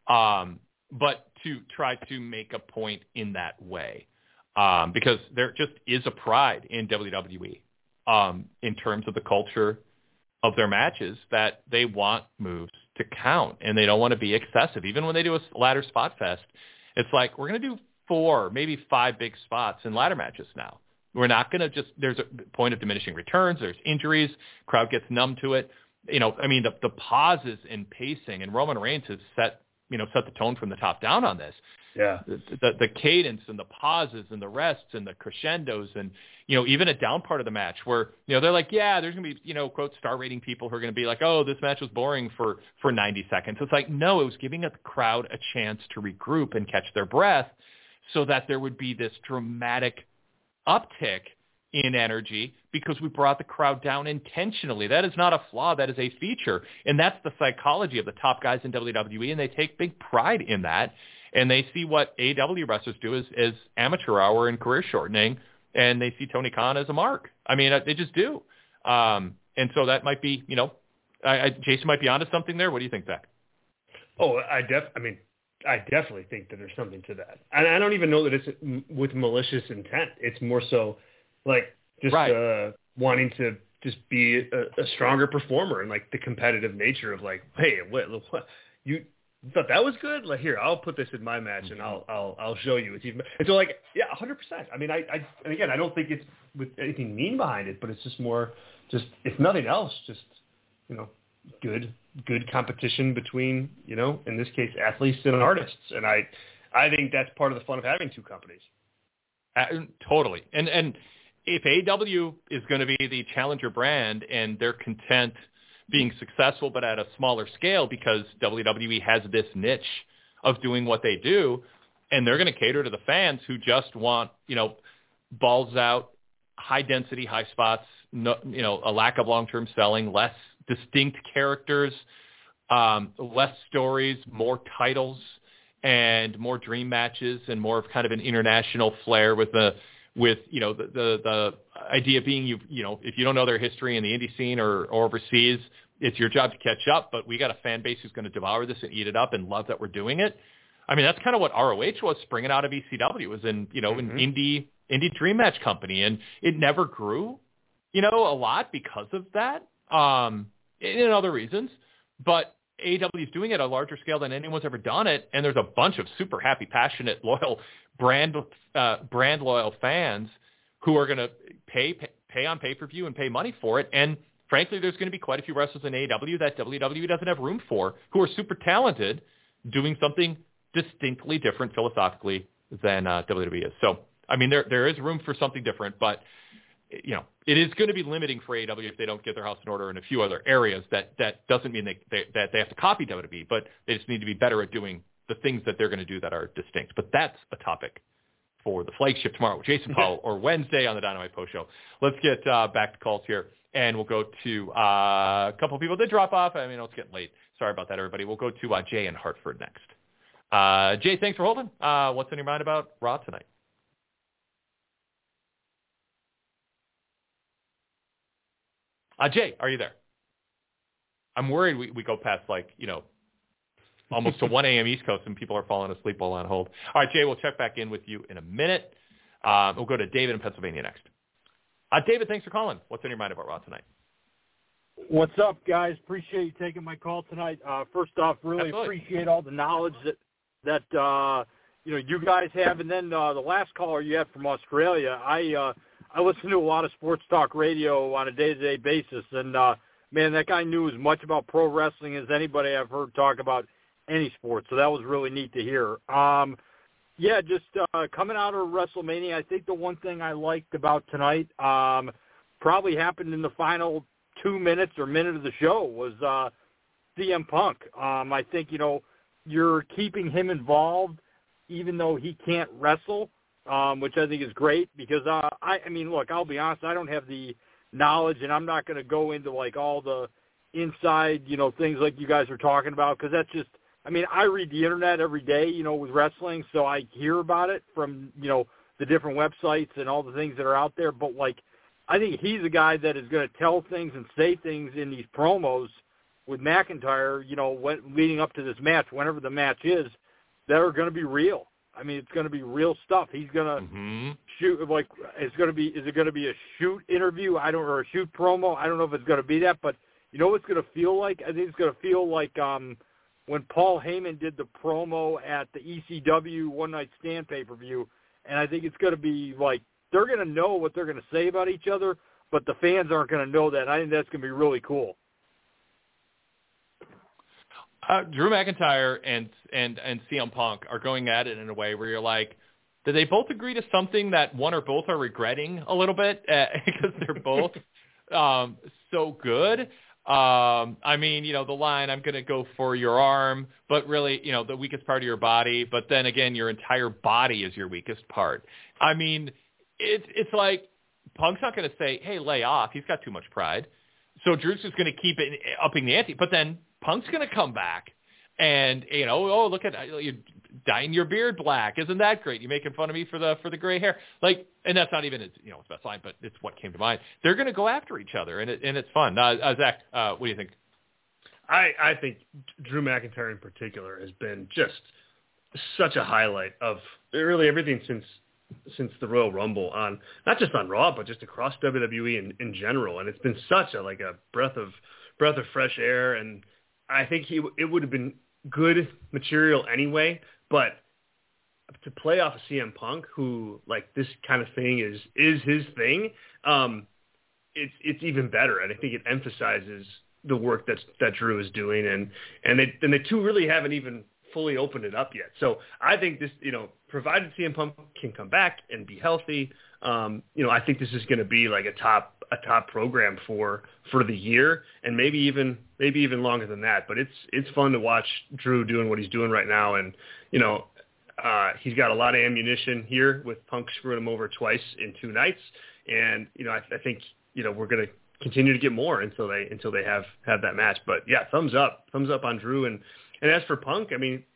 but to try to make a point in that way, because there just is a pride in WWE in terms of the culture of their matches that they want moves to count, and they don't want to be excessive. Even when they do a ladder spot fest, it's like, we're going to do 4, maybe 5 big spots in ladder matches now. We're not going to there's a point of diminishing returns, there's injuries, crowd gets numb to it. The pauses in pacing, and Roman Reigns has set the tone from the top down on this. Yeah. The cadence and the pauses and the rests and the crescendos and, even a down part of the match where, they're like, yeah, there's going to be, quote, star rating people who are going to be like, oh, this match was boring for 90 seconds. It's like, no, it was giving a crowd a chance to regroup and catch their breath so that there would be this dramatic uptick in energy because we brought the crowd down intentionally. That is not a flaw. That is a feature. And that's the psychology of the top guys in WWE, and they take big pride in that. And they see what AEW wrestlers do as amateur hour and career shortening, and they see Tony Khan as a mark. They just do. And so that might be, Jason might be onto something there. What do you think, Zach? Oh, I definitely think that there's something to that. And I don't even know that it's with malicious intent. It's more so like just wanting to just be a stronger performer and like the competitive nature of like, hey, what you thought that was good? Like, here, I'll put this in my match and I'll show you it's even. And so like, yeah, 100%. And again, I don't think it's with anything mean behind it, but it's just more, if nothing else, just good competition between, in this case, athletes and artists. And I think that's part of the fun of having 2 companies. Totally. And if AEW is going to be the challenger brand and they're content being successful but at a smaller scale because WWE has this niche of doing what they do, and they're going to cater to the fans who just want, balls out, high density, high spots, a lack of long-term selling, less distinct characters, less stories, more titles, and more dream matches, and more of kind of an international flair with the idea being if you don't know their history in the indie scene or overseas, it's your job to catch up, but we got a fan base who's going to devour this and eat it up and love that we're doing it. That's kind of what ROH was springing out of ECW, was in, an indie dream match company, and it never grew, a lot because of that, and other reasons, but AEW is doing it at a larger scale than anyone's ever done it, and there's a bunch of super happy, passionate, loyal, brand loyal fans who are going to pay on pay-per-view and pay money for it. And frankly, there's going to be quite a few wrestlers in AEW that WWE doesn't have room for, who are super talented, doing something distinctly different philosophically than WWE is. So, I mean, there is room for something different, but it is going to be limiting for AEW if they don't get their house in order in a few other areas. That doesn't mean that they have to copy WWE, but they just need to be better at doing the things that they're going to do that are distinct. But that's a topic for the flagship tomorrow with Jason Powell, or Wednesday on the Dynamite Post Show. Let's get back to calls here, and we'll go to a couple of people that drop off. I mean, it's getting late. Sorry about that, everybody. We'll go to Jay in Hartford next. Jay, thanks for holding. What's on your mind about Raw tonight? Jay, are you there? I'm worried we go past almost to 1 a.m. East Coast and people are falling asleep while on hold. All right, Jay, we'll check back in with you in a minute. We'll go to David in Pennsylvania next. David, thanks for calling. What's on your mind about Raw tonight? What's up, guys? Appreciate you taking my call tonight. First off, really Absolutely. Appreciate all the knowledge that you guys have. And then the last caller you had from Australia, I listen to a lot of sports talk radio on a day-to-day basis, and, man, that guy knew as much about pro wrestling as anybody I've heard talk about any sport, so that was really neat to hear. Just coming out of WrestleMania, I think the one thing I liked about tonight probably happened in the final 2 minutes or minute of the show was CM Punk. I think, you're keeping him involved even though he can't wrestle. Which I think is great because, look, I'll be honest, I don't have the knowledge, and I'm not going to go into, all the inside, things like you guys are talking about, because that's just, I read the Internet every day, with wrestling, so I hear about it from, the different websites and all the things that are out there, but, I think he's a guy that is going to tell things and say things in these promos with McIntyre, leading up to this match, whenever the match is, that are going to be real. It's going to be real stuff. He's going to shoot, is it going to be a shoot interview? or a shoot promo? I don't know if it's going to be that, but you know what it's going to feel like? I think it's going to feel like when Paul Heyman did the promo at the ECW One Night Stand pay-per-view, and I think it's going to be they're going to know what they're going to say about each other, but the fans aren't going to know that. I think that's going to be really cool. Drew McIntyre and CM Punk are going at it in a way where you're like, did they both agree to something that one or both are regretting a little bit because they're both so good? The line, I'm going to go for your arm, but really, the weakest part of your body. But then again, your entire body is your weakest part. It's like Punk's not going to say, hey, lay off. He's got too much pride. So Drew's just going to keep it upping the ante. But then Punk's going to come back and, look at you dyeing your beard black. Isn't that great? You making fun of me for the gray hair. And that's not even his best line, but it's what came to mind. They're going to go after each other, and it's fun. Zach, what do you think? I think Drew McIntyre in particular has been just such a highlight of really everything since the Royal Rumble, on not just on Raw, but just across WWE in general. And it's been such a breath of fresh air. And I think it would have been good material anyway, but to play off of CM Punk, who this kind of thing is his thing, it's even better. And I think it emphasizes the work that Drew is doing, and the two really haven't even fully opened it up yet. So I think this, provided CM Punk can come back and be healthy, I think this is going to be a top program for the year, and maybe even longer than that. But it's fun to watch Drew doing what he's doing right now, and he's got a lot of ammunition here with Punk screwing him over twice in 2 nights, and I think we're going to continue to get more until they have that match. But yeah, thumbs up on Drew, and as for Punk,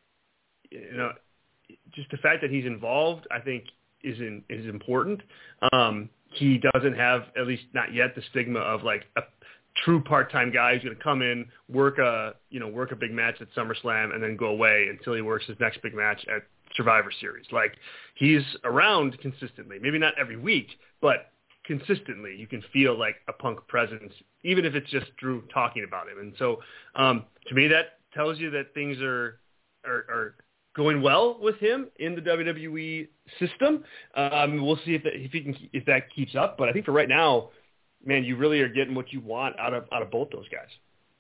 just the fact that he's involved, I think is important. He doesn't have, at least not yet, the stigma of a true part-time guy who's going to come in, work a big match at SummerSlam and then go away until he works his next big match at Survivor Series. He's around consistently, maybe not every week, but consistently you can feel a Punk presence, even if it's just Drew talking about him. And so to me, tells you that things are going well with him in the WWE system. We'll see if that keeps up. But I think for right now, man, you really are getting what you want out of both those guys.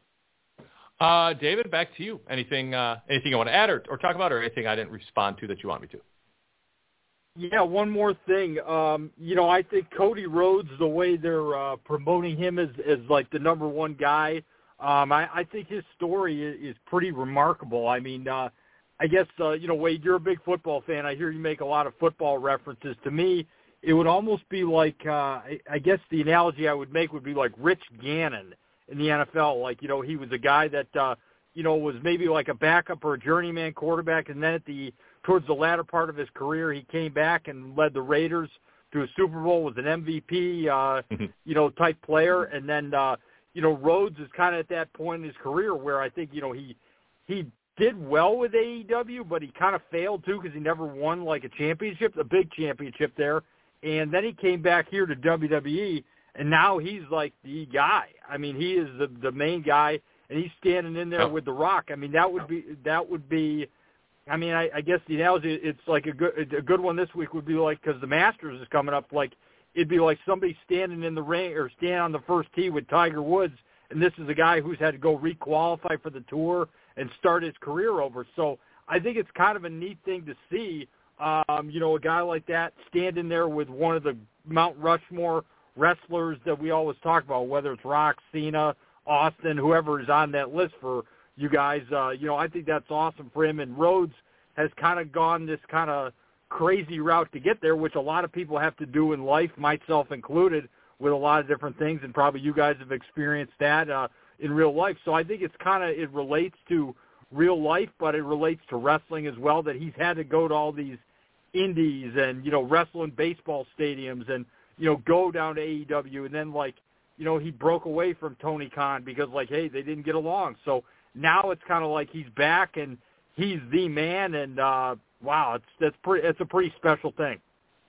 David, back to you. Anything you want to add or talk about, or anything I didn't respond to that you want me to? Yeah, one more thing. I think Cody Rhodes, the way they're promoting him as like the number one guy, I think his story is pretty remarkable. I mean, I guess, Wade, you're a big football fan. I hear you make a lot of football references. To me, it would almost be like, I guess the analogy I would make would be like Rich Gannon in the NFL. Like, he was a guy that, was maybe like a backup or a journeyman quarterback, and then towards the latter part of his career, he came back and led the Raiders to a Super Bowl, was an MVP, type player. And then, Rhodes is kind of at that point in his career where I think, he did well with AEW, but he kind of failed too because he never won like a big championship there. And then he came back here to WWE, and now he's like the guy. I mean, he is the main guy, and he's standing in there with The Rock. I mean, that would be. I mean, I guess the analogy, it's like a good one this week would be like, because the Masters is coming up, like it'd be like somebody standing in the ring or standing on the first tee with Tiger Woods, and this is a guy who's had to go requalify for the tour and start his career over. So I think it's kind of a neat thing to see, a guy like that standing there with one of the Mount Rushmore wrestlers that we always talk about, whether it's Rock, Cena, Austin, whoever is on that list for you guys. I think that's awesome for him. And Rhodes has kind of gone this kind of crazy route to get there, which a lot of people have to do in life, myself included, with a lot of different things, and probably you guys have experienced that in real life. So I think it relates to real life, but it relates to wrestling as well, that he's had to go to all these indies and, wrestle in baseball stadiums and, go down to AEW. And then, he broke away from Tony Khan because, hey, they didn't get along. So now it's kind of like he's back and he's the man. And, wow, it's a pretty special thing.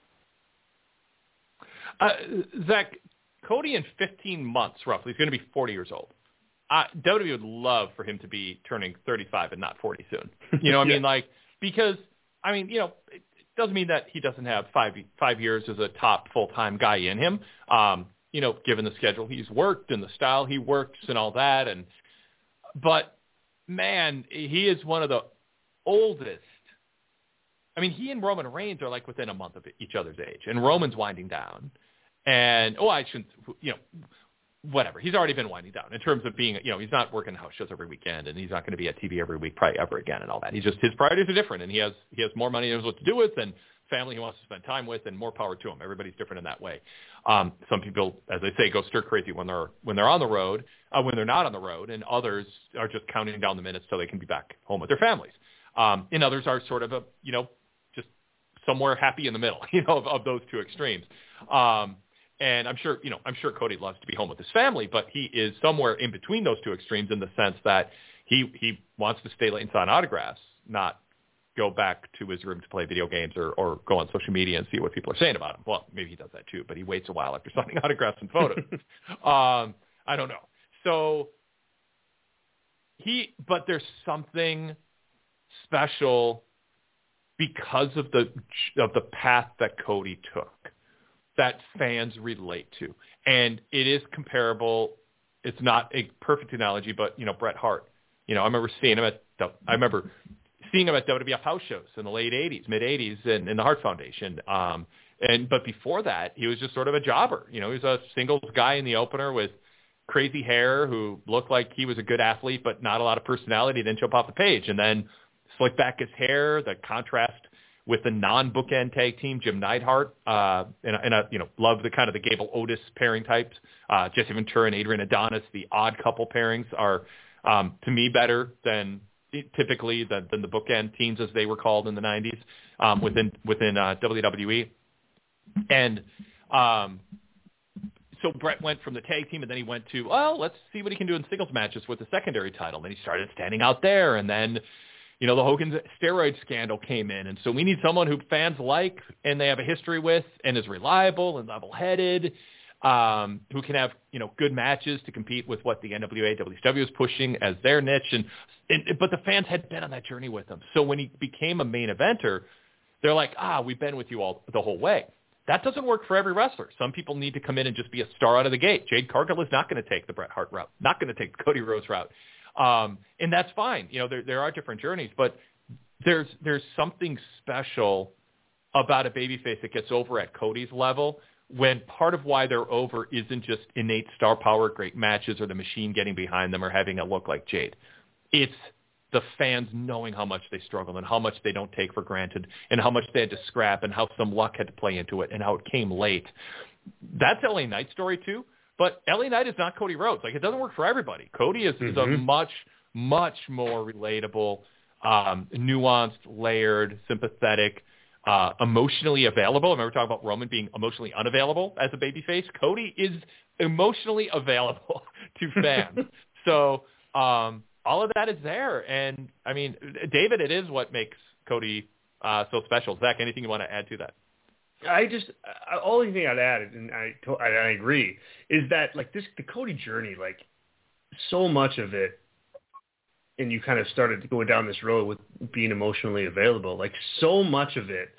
Zach, Cody in 15 months, roughly, is going to be 40 years old. WWE would love for him to be turning 35 and not 40 soon. You know what I mean? Because, it doesn't mean that he doesn't have 5 years as a top full-time guy in him, given the schedule he's worked and the style he works and all that. But, man, he is one of the oldest. I mean, he and Roman Reigns are like within a month of each other's age, and Roman's winding down. And, I shouldn't, whatever. He's already been winding down in terms of being, he's not working house shows every weekend, and he's not going to be at TV every week probably ever again and all that. His priorities are different, and he has more money he knows what to do with, and family he wants to spend time with, and more power to him. Everybody's different in that way. Some people, as they say, go stir crazy when they're on the road, when they're not on the road, and others are just counting down the minutes so they can be back home with their families. And others are sort of just somewhere happy in the middle, of those two extremes. And I'm sure Cody loves to be home with his family, but he is somewhere in between those two extremes in the sense that he wants to stay late and sign autographs, not go back to his room to play video games or go on social media and see what people are saying about him. Well, maybe he does that too, but he waits a while after signing autographs and photos. I don't know. So but there's something special because of the path that Cody took that fans relate to. And it is comparable. It's not a perfect analogy, but, Bret Hart. I remember seeing him at WWF house shows in the late 80s, mid 80s in the Hart Foundation. But before that, he was just sort of a jobber. He was a singles guy in the opener with crazy hair who looked like he was a good athlete, but not a lot of personality. Didn't jump off the page. And then slicked back his hair, the contrast with the non-bookend tag team, Jim Neidhart, and love the kind of the Gable Otis pairing types. Jesse Ventura and Adrian Adonis, the odd couple pairings are, to me, better than typically than the bookend teams as they were called in the 90s within WWE. And so Bret went from the tag team, and then he went to, let's see what he can do in singles matches with the secondary title. And then he started standing out there, and then the Hogan steroid scandal came in. And so we need someone who fans like and they have a history with and is reliable and level-headed. who can have, good matches to compete with what the NWA, WCW is pushing as their niche. But the fans had been on that journey with him. So when he became a main eventer, they're like, we've been with you all the whole way. That doesn't work for every wrestler. Some people need to come in and just be a star out of the gate. Jade Cargill is not going to take the Bret Hart route, not going to take the Cody Rhodes route. And that's fine. There are different journeys, but there's something special about a babyface that gets over at Cody's level when part of why they're over isn't just innate star power, great matches, or the machine getting behind them or having a look like Jade. It's the fans knowing how much they struggle and how much they don't take for granted and how much they had to scrap and how some luck had to play into it and how it came late. That's LA Knight's story too, but LA Knight is not Cody Rhodes. Like, it doesn't work for everybody. Cody is a much, much more relatable, nuanced, layered, sympathetic, emotionally available. I remember talking about Roman being emotionally unavailable as a babyface. Cody is emotionally available to fans. So, all of that is there. And, I mean, David, it is what makes Cody so special. Zach, anything you want to add to that? Only thing I'd add, and I agree, is that, like, the Cody journey, like, so much of it, and you kind of started going down this road with being emotionally available, like, so much of it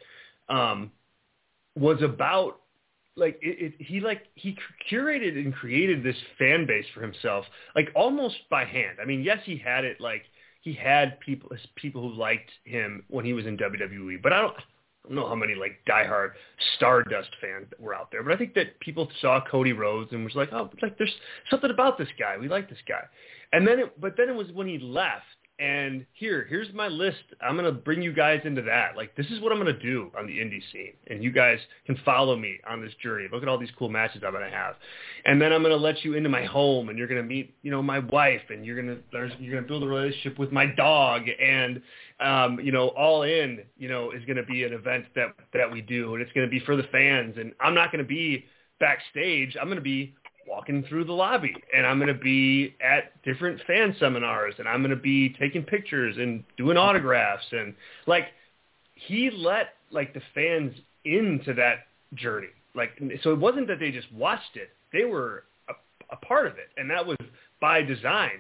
was about, like, he curated and created this fan base for himself, like, almost by hand. I mean, yes, he had it, like, he had people who liked him when he was in WWE, but I don't know how many, like, diehard Stardust fans that were out there, but I think that people saw Cody Rhodes and was like, oh, like, there's something about this guy. We like this guy. And then it was when he left, and here's my list. I'm going to bring you guys into that. Like, this is what I'm going to do on the indie scene, and you guys can follow me on this journey. Look at all these cool matches I'm going to have. And then I'm going to let you into my home, and you're going to meet, my wife, and you're going to build a relationship with my dog, and All In, is going to be an event that we do, and it's going to be for the fans. And I'm not going to be backstage. I'm going to be walking through the lobby, and I'm going to be at different fan seminars, and I'm going to be taking pictures and doing autographs. And, like, he let, like, the fans into that journey. Like, so it wasn't that they just watched it. They were a part of it. And that was by design,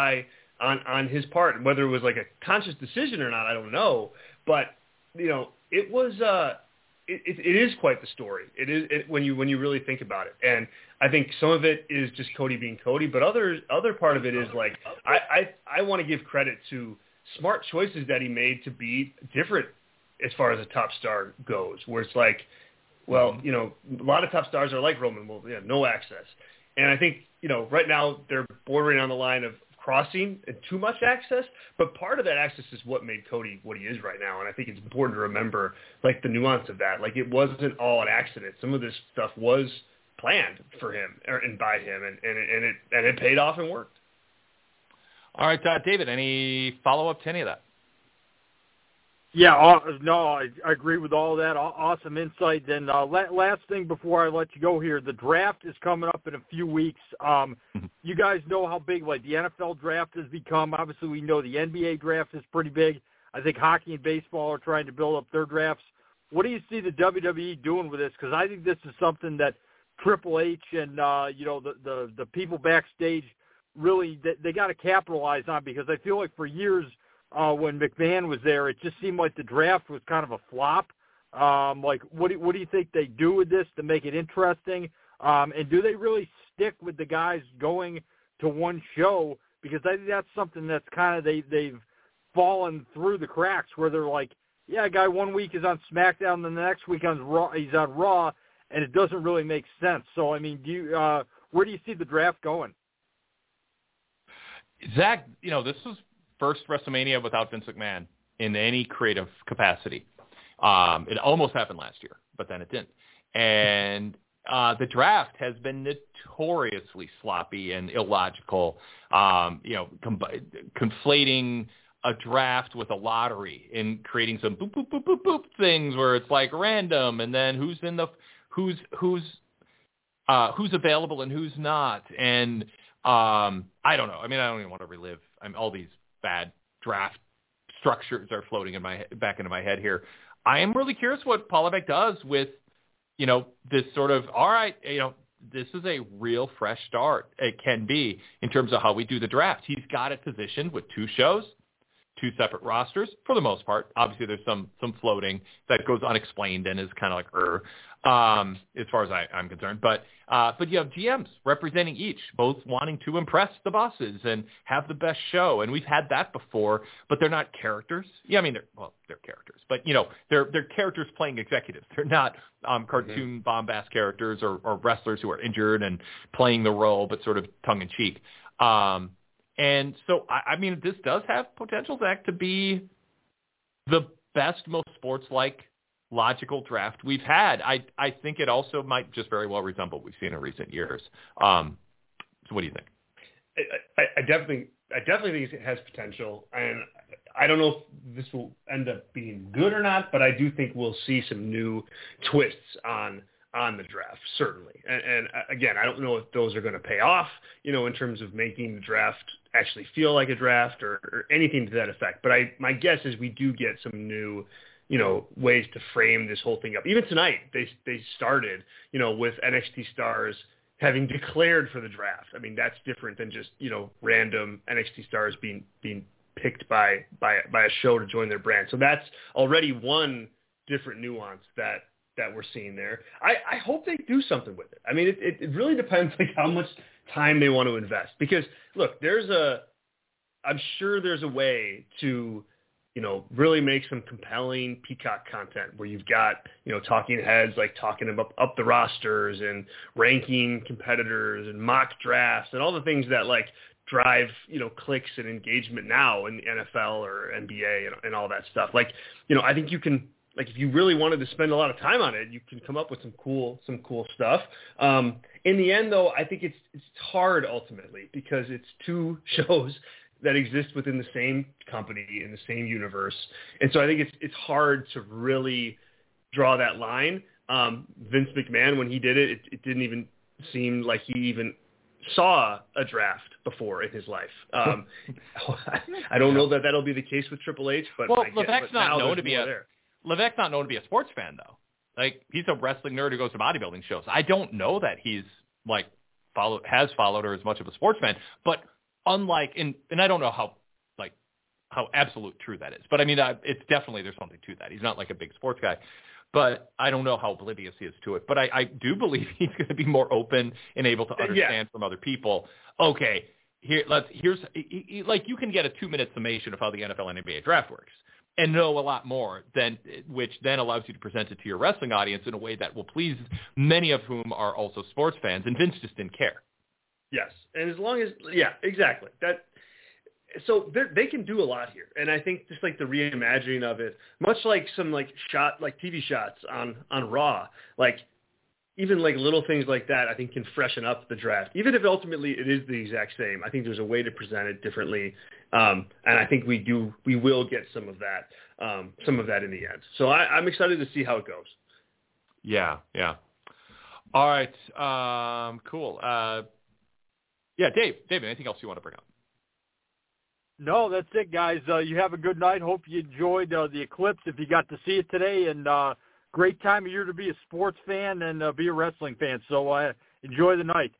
on his part. And whether it was like a conscious decision or not, I don't know. But, it was, it is quite the story. It is when you really think about it. And I think some of it is just Cody being Cody, but other part of it is, like, I want to give credit to smart choices that he made to be different as far as a top star goes, where it's like, well, a lot of top stars are like Roman, no access. And I think, right now they're bordering on the line of crossing and too much access, but part of that access is what made Cody what he is right now. And I think it's important to remember, like, the nuance of that. Like, it wasn't all an accident. Some of this stuff was planned for him and by him, and it paid off and worked. All right, David, any follow-up to any of that? Yeah, no, I agree with all that. Awesome insight. And last thing before I let you go here, the draft is coming up in a few weeks. You guys know how big, like, the NFL draft has become. Obviously, we know the NBA draft is pretty big. I think hockey and baseball are trying to build up their drafts. What do you see the WWE doing with this? Because I think this is something that Triple H and the people backstage really they got to capitalize on, because I feel like for years when McMahon was there, it just seemed like the draft was kind of a flop. Like, what do you think they do with this to make it interesting? And do they really stick with the guys going to one show? Because I think that's something that's kind of they've fallen through the cracks, where they're like, yeah, a guy 1 week is on SmackDown, then the next week he's on Raw, and it doesn't really make sense. So, I mean, where do you see the draft going? Zach, this was first WrestleMania without Vince McMahon in any creative capacity. It almost happened last year, but then it didn't. And the draft has been notoriously sloppy and illogical, conflating a draft with a lottery and creating some boop, boop, boop, boop, boop things where it's like random, and then who's available and who's not. And I don't know. I mean, I don't even want to relive all these bad draft structures are floating back into my head here. I am really curious what Paul Levesque does with, this sort of, all right, this is a real fresh start. It can be in terms of how we do the draft. He's got it positioned with 2 shows, 2 separate rosters for the most part. Obviously, there's some floating that goes unexplained and is kind of like, as far as I'm concerned. But you have GMs representing each, both wanting to impress the bosses and have the best show. And we've had that before, but they're not characters. Yeah, I mean, they're characters, but they're characters playing executives. They're not cartoon bombast characters or wrestlers who are injured and playing the role, but sort of tongue in cheek. And so, I mean, this does have potential, Zach, to be the best, most sports-like, logical draft we've had. I think it also might just very well resemble what we've seen in recent years. So what do you think? I definitely think it has potential, and I don't know if this will end up being good or not, but I do think we'll see some new twists on the draft, certainly. And again, I don't know if those are going to pay off, in terms of making the draft actually feel like a draft or anything to that effect. But my guess is we do get some new, ways to frame this whole thing up. Even tonight, they started, with NXT stars having declared for the draft. I mean, that's different than just, random NXT stars being picked by a show to join their brand. So that's already one different nuance that we're seeing there. I hope they do something with it. I mean, it really depends how much time they want to invest, because look, I'm sure there's a way to, really make some compelling Peacock content where you've got, talking heads like talking about up the rosters and ranking competitors and mock drafts and all the things that drive, clicks and engagement now in the NFL or NBA and all that stuff. I think you can, if you really wanted to spend a lot of time on it, you can come up with some cool stuff. In the end, though, I think it's hard ultimately because it's 2 shows that exist within the same company in the same universe, and so I think it's hard to really draw that line. Vince McMahon, when he did it, it didn't even seem like he even saw a draft before in his life. I don't know that that'll be the case with Triple H, but Levesque's not known to be Levesque's not known to be a sports fan, though. He's a wrestling nerd who goes to bodybuilding shows. I don't know that he's has followed or as much of a sports fan. But unlike, and I don't know how absolute true that is. But I mean, it's definitely, there's something to that. He's not like a big sports guy. But I don't know how oblivious he is to it. But I do believe he's going to be more open and able to understand from other people. Okay, here's you can get a 2-minute summation of how the NFL and NBA draft works and know a lot more, which then allows you to present it to your wrestling audience in a way that will please many of whom are also sports fans. And Vince just didn't care. Yes, and as long as exactly that. So they can do a lot here, and I think just the reimagining of it, much like some TV shots on Raw, even little things like that, I think can freshen up the draft. Even if ultimately it is the exact same, I think there's a way to present it differently, and I think we will get some of that in the end. So I'm excited to see how it goes. Yeah. All right, cool. Dave, anything else you want to bring up? No, that's it, guys. You have a good night. Hope you enjoyed the eclipse if you got to see it today. And great time of year to be a sports fan and be a wrestling fan. So enjoy the night.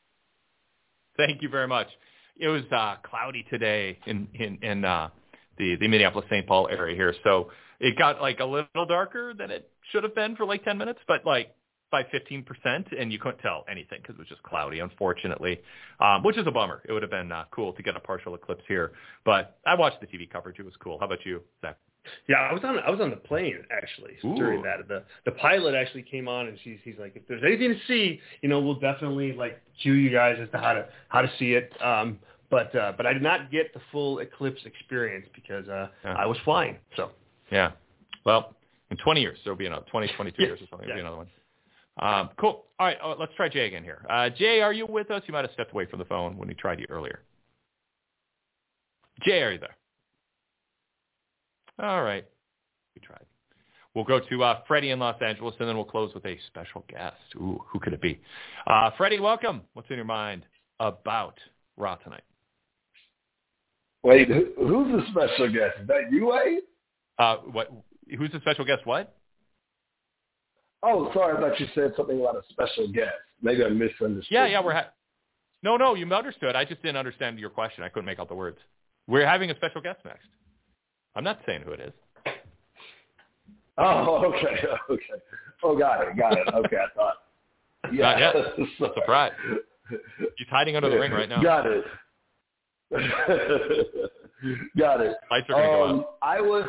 Thank you very much. It was cloudy today in the Minneapolis-St. Paul area here. So it got a little darker than it should have been for 10 minutes, but by 15%, and you couldn't tell anything because it was just cloudy, unfortunately, which is a bummer. It would have been cool to get a partial eclipse here, but I watched the TV coverage. It was cool. How about you, Zach? Yeah, I was on the plane actually during that. The pilot actually came on, and he's like, if there's anything to see, we'll definitely cue you guys as to how to see it. But I did not get the full eclipse experience because I was flying. So yeah, well, in 20 years there'll be another 22 years or something. There'll be another one. Cool. All right, let's try Jay again here. Jay, are you with us? You might have stepped away from the phone when we tried you earlier. Jay, are you there? All right. We tried. We'll go to Freddie in Los Angeles, and then we'll close with a special guest. Ooh, who could it be? Freddie, welcome. What's in your mind about Raw tonight? Wait, who's the special guest? Is that you, Wade? What? Who's the special guest? What? Oh, sorry. I thought you said something about a special guest. Maybe I misunderstood. Yeah, No, you understood. I just didn't understand your question. I couldn't make out the words. We're having a special guest next. I'm not saying who it is. Oh, okay. Oh, got it. Okay, I thought. Yeah. Not yet. Surprise. He's hiding under the ring right now. Got it. Got it. Lights are going to go out. I was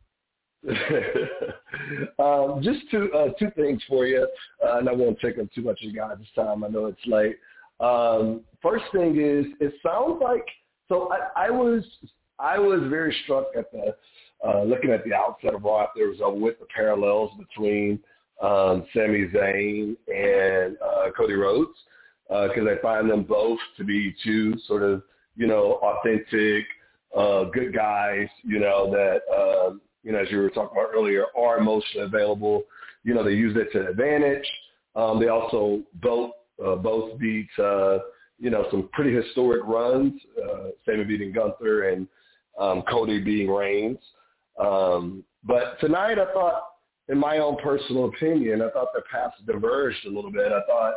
just two things for you, and I won't take up too much of you guys' time. I know it's late. First thing is, it sounds like I was very struck at the looking at the outset of Raw. There was with the parallels between Sami Zayn and Cody Rhodes, because I find them both to be two sort of authentic, good guys. That as you were talking about earlier, are emotionally available. They use it to advantage. They also both beat some pretty historic runs. Sami beating Gunther and Cody beating Reigns. But tonight, I thought, in my own personal opinion, I thought their paths diverged a little bit. I thought,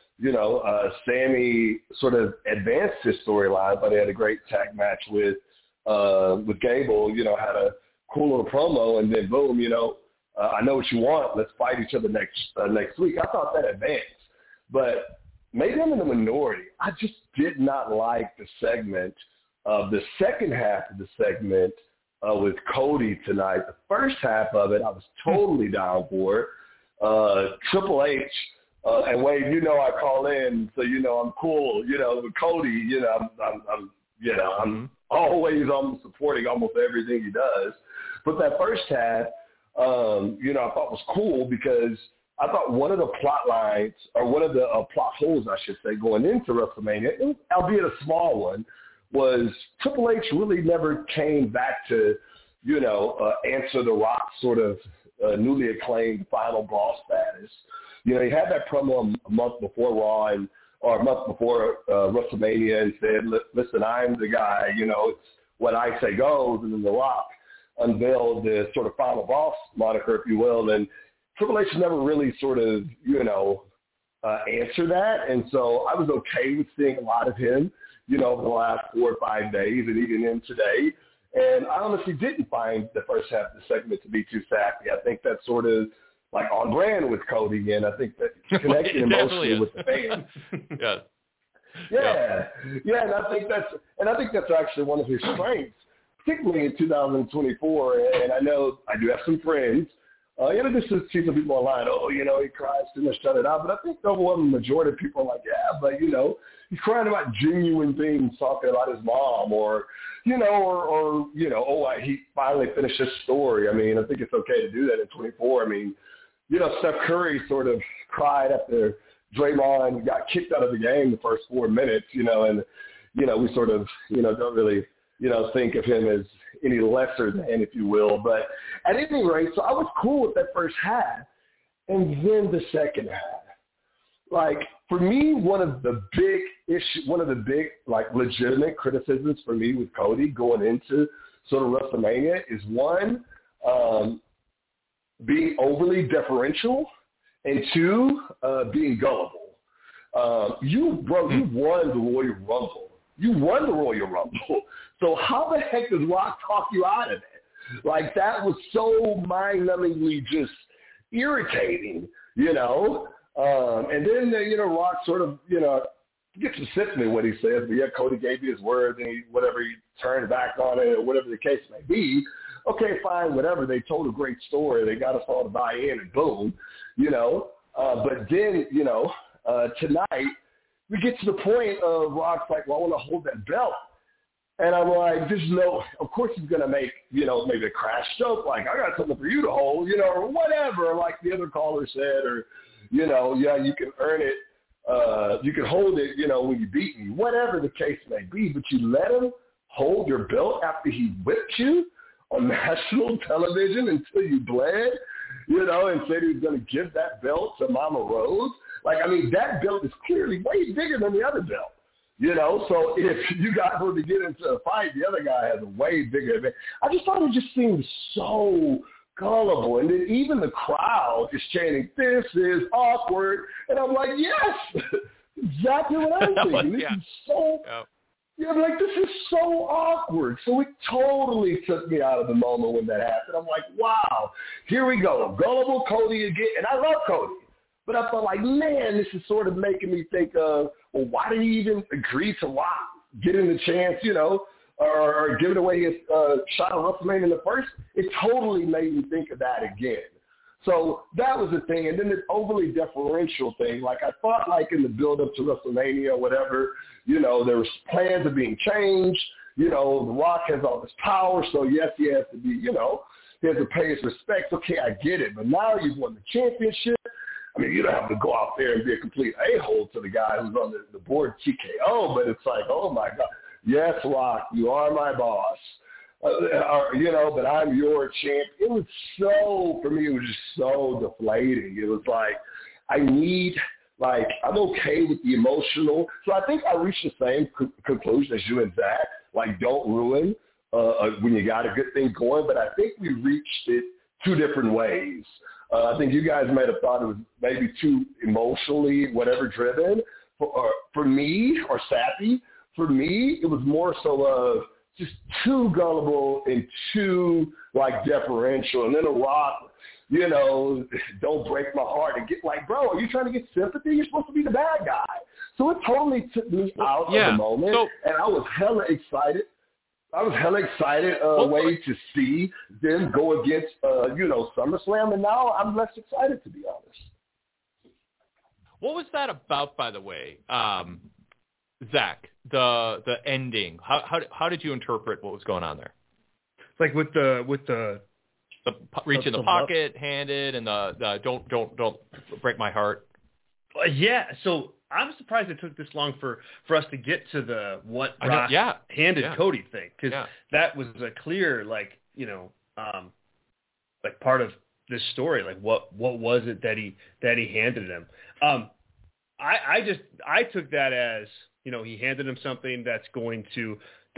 Sami sort of advanced his storyline, but he had a great tag match with Gable. Had a cool little promo, and then boom, I know what you want. Let's fight each other next week. I thought that advanced, but maybe I'm in the minority. I just did not like the segment of the second half of the segment with Cody tonight. The first half of it, I was totally down for. Triple H and Wade, I call in, so I'm cool. With Cody, I'm always supporting almost everything he does. But that first half, I thought was cool because I thought one of the plot lines, or one of the plot holes, I should say, going into WrestleMania, albeit a small one, was Triple H really never came back to, answer The Rock's sort of newly acclaimed final boss status. He had that promo a month before Raw or a month before WrestleMania and said, listen, I'm the guy, it's what I say goes. And then The Rock unveiled the sort of final boss moniker, if you will. And Triple H never really sort of, answer that. And so I was okay with seeing a lot of him, over the last 4 or 5 days and even in today. And I honestly didn't find the first half of the segment to be too sappy. I think that's sort of like on brand with Cody, and I think that connected emotionally with the fans. Yeah, and I think that's actually one of his strengths, particularly in 2024. And I know I do have some friends. Just to see some people online, he cries too much, shut it out. But I think the overwhelming majority of people are like, yeah, but, he's crying about genuine things, talking about his mom or he finally finished his story. I mean, I think it's okay to do that in 24. I mean, Steph Curry sort of cried after Draymond got kicked out of the game the first 4 minutes, and, we sort of, don't really, think of him as any lesser than, if you will. But at any rate, so I was cool with that first half. And then the second half. Like, for me, one of the big, legitimate criticisms for me with Cody going into sort of WrestleMania is, one, being overly deferential, and two, being gullible. You won the Royal Rumble. So how the heck does Rock talk you out of it? Like, that was so mind-numbingly just irritating, And then, Rock sort of, gets specifically what he says, but yeah, Cody gave you his word, and he turned back on it, or whatever the case may be. Okay, fine, whatever. They told a great story. They got us all to buy in, and boom, But then, tonight, we get to the point of Rock's like, well, I want to hold that belt. And I'm like, of course he's going to make, maybe a crash joke, like, I got something for you to hold, or whatever, like the other caller said, or, yeah, you can earn it, you can hold it, when you beat me, whatever the case may be, but you let him hold your belt after he whipped you on national television until you bled, and said he was going to give that belt to Mama Rose. Like, I mean, that belt is clearly way bigger than the other belt. So if you guys were to get into a fight, the other guy has a way bigger event. I just thought it just seemed so gullible. And then even the crowd is chanting, "This is awkward." And I'm like, yes, exactly what I'm thinking. This is so, I'm like, this is so awkward. So it totally took me out of the moment when that happened. I'm like, wow, here we go. Gullible Cody again. And I love Cody. But I felt like, man, this is sort of making me think of, well, why did he even agree to Rock getting the chance, or giving away his shot at WrestleMania in the first? It totally made me think of that again. So that was the thing. And then this overly deferential thing, like I thought like in the build-up to WrestleMania or whatever, there was plans of being changed. The Rock has all this power, so yes, he has to be, he has to pay his respects. Okay, I get it. But now you've won the championship. I mean, you don't have to go out there and be a complete a-hole to the guy who's on the board TKO, but it's like, oh, my God. Yes, Rock, you are my boss. But I'm your champ. It was for me, it was just so deflating. It was like, I'm okay with the emotional. So I think I reached the same conclusion as you and Zach. Like, don't ruin when you got a good thing going. But I think we reached it two different ways. I think you guys might have thought it was maybe too emotionally whatever driven for me, or sappy. For me, it was more so of just too gullible and too deferential. And then The Rock, don't break my heart and get like, bro, are you trying to get sympathy? You're supposed to be the bad guy. So it totally took me out of the moment, and I was hella excited. Way to see them go against, SummerSlam, and now I'm less excited, to be honest. What was that about, by the way, Zach? The ending. How did you interpret what was going on there? Like with the reach in the pocket, handed, and the don't break my heart. Yeah. So I'm surprised it took this long for us to get to the what Rock handed Cody thing, because that was a clear part of this story. Like what was it that he handed him? I took that as he handed him something that's going to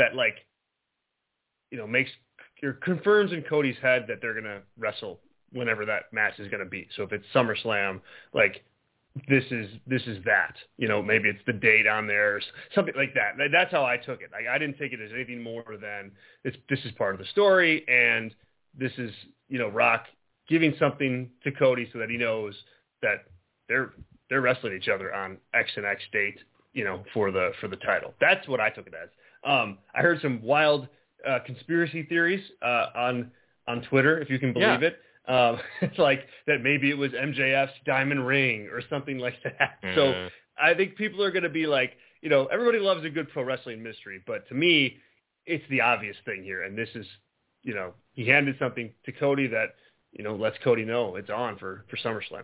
makes or confirms in Cody's head that they're gonna wrestle whenever that match is gonna be. So if it's SummerSlam, this is that, maybe it's the date on there, something like that. That's how I took it. I didn't take it as anything more than this is part of the story, and this is, Rock giving something to Cody so that he knows that they're wrestling each other on X and X date, for the title. That's what I took it as. I heard some wild conspiracy theories on Twitter, if you can believe it. It's like that maybe it was MJF's diamond ring or something like that. So I think people are going to be like, everybody loves a good pro wrestling mystery, but to me, it's the obvious thing here. And this is, he handed something to Cody that, lets Cody know it's on for SummerSlam.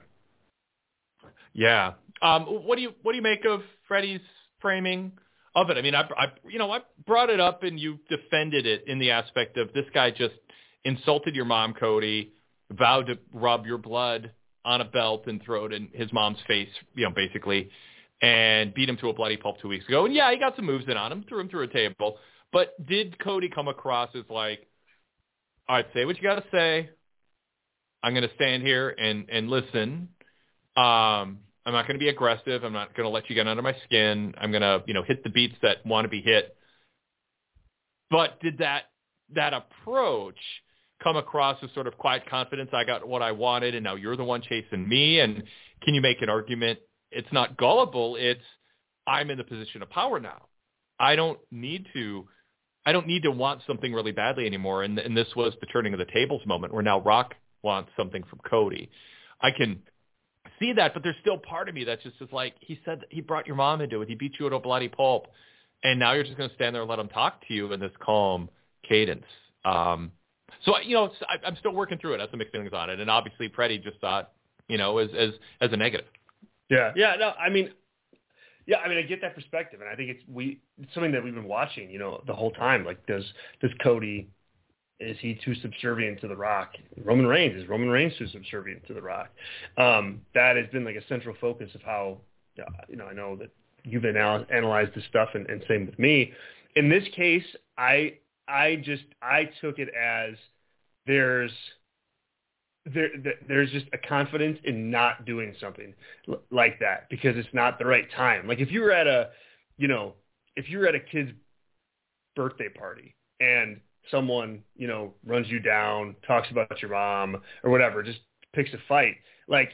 Yeah. What do you make of Freddie's framing of it? I mean, I brought it up and you defended it in the aspect of this guy just insulted your mom, Cody, vowed to rub your blood on a belt and throw it in his mom's face, basically, and beat him to a bloody pulp 2 weeks ago. And yeah, he got some moves in on him, threw him through a table. But did Cody come across as like, all right, say what you got to say. I'm going to stand here and listen. I'm not going to be aggressive. I'm not going to let you get under my skin. I'm going to, hit the beats that want to be hit. But did that approach come across as sort of quiet confidence? I got what I wanted, and now you're the one chasing me. And can you make an argument? It's not gullible. It's I'm in the position of power now. I don't need to want something really badly anymore. And this was the turning of the tables moment where now Rock wants something from Cody. I can see that, but there's still part of me that's just like, he said that he brought your mom into it. He beat you to a bloody pulp. And now you're just going to stand there and let him talk to you in this calm cadence. So, I'm still working through it. I have some mixed feelings on it. And obviously Freddie just thought, as a negative. Yeah. Yeah. No, I get that perspective. And I think it's something that we've been watching, the whole time. Like, does Cody, is he too subservient to The Rock? Is Roman Reigns too subservient to The Rock? That has been like a central focus of how, I know that you've analyzed this stuff and same with me. In this case, I took it as there's there's just a confidence in not doing something like that because it's not the right time. Like if you were at a kid's birthday party and someone, runs you down, talks about your mom or whatever, just picks a fight, like,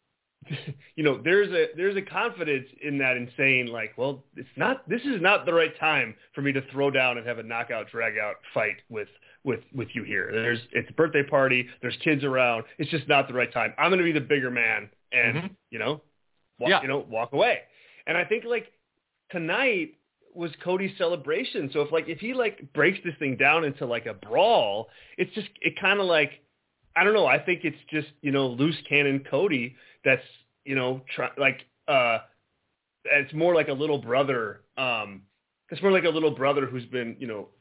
there's a confidence in that in saying like, well, this is not the right time for me to throw down and have a knockout drag out fight with you here. It's a birthday party. There's kids around. It's just not the right time. I'm going to be the bigger man and, walk away. And I think like tonight was Cody's celebration. So if he like breaks this thing down into like a brawl, it kind of like, I don't know. I think it's just, loose cannon Cody that's, it's more like a little brother. It's more like a little brother who's been,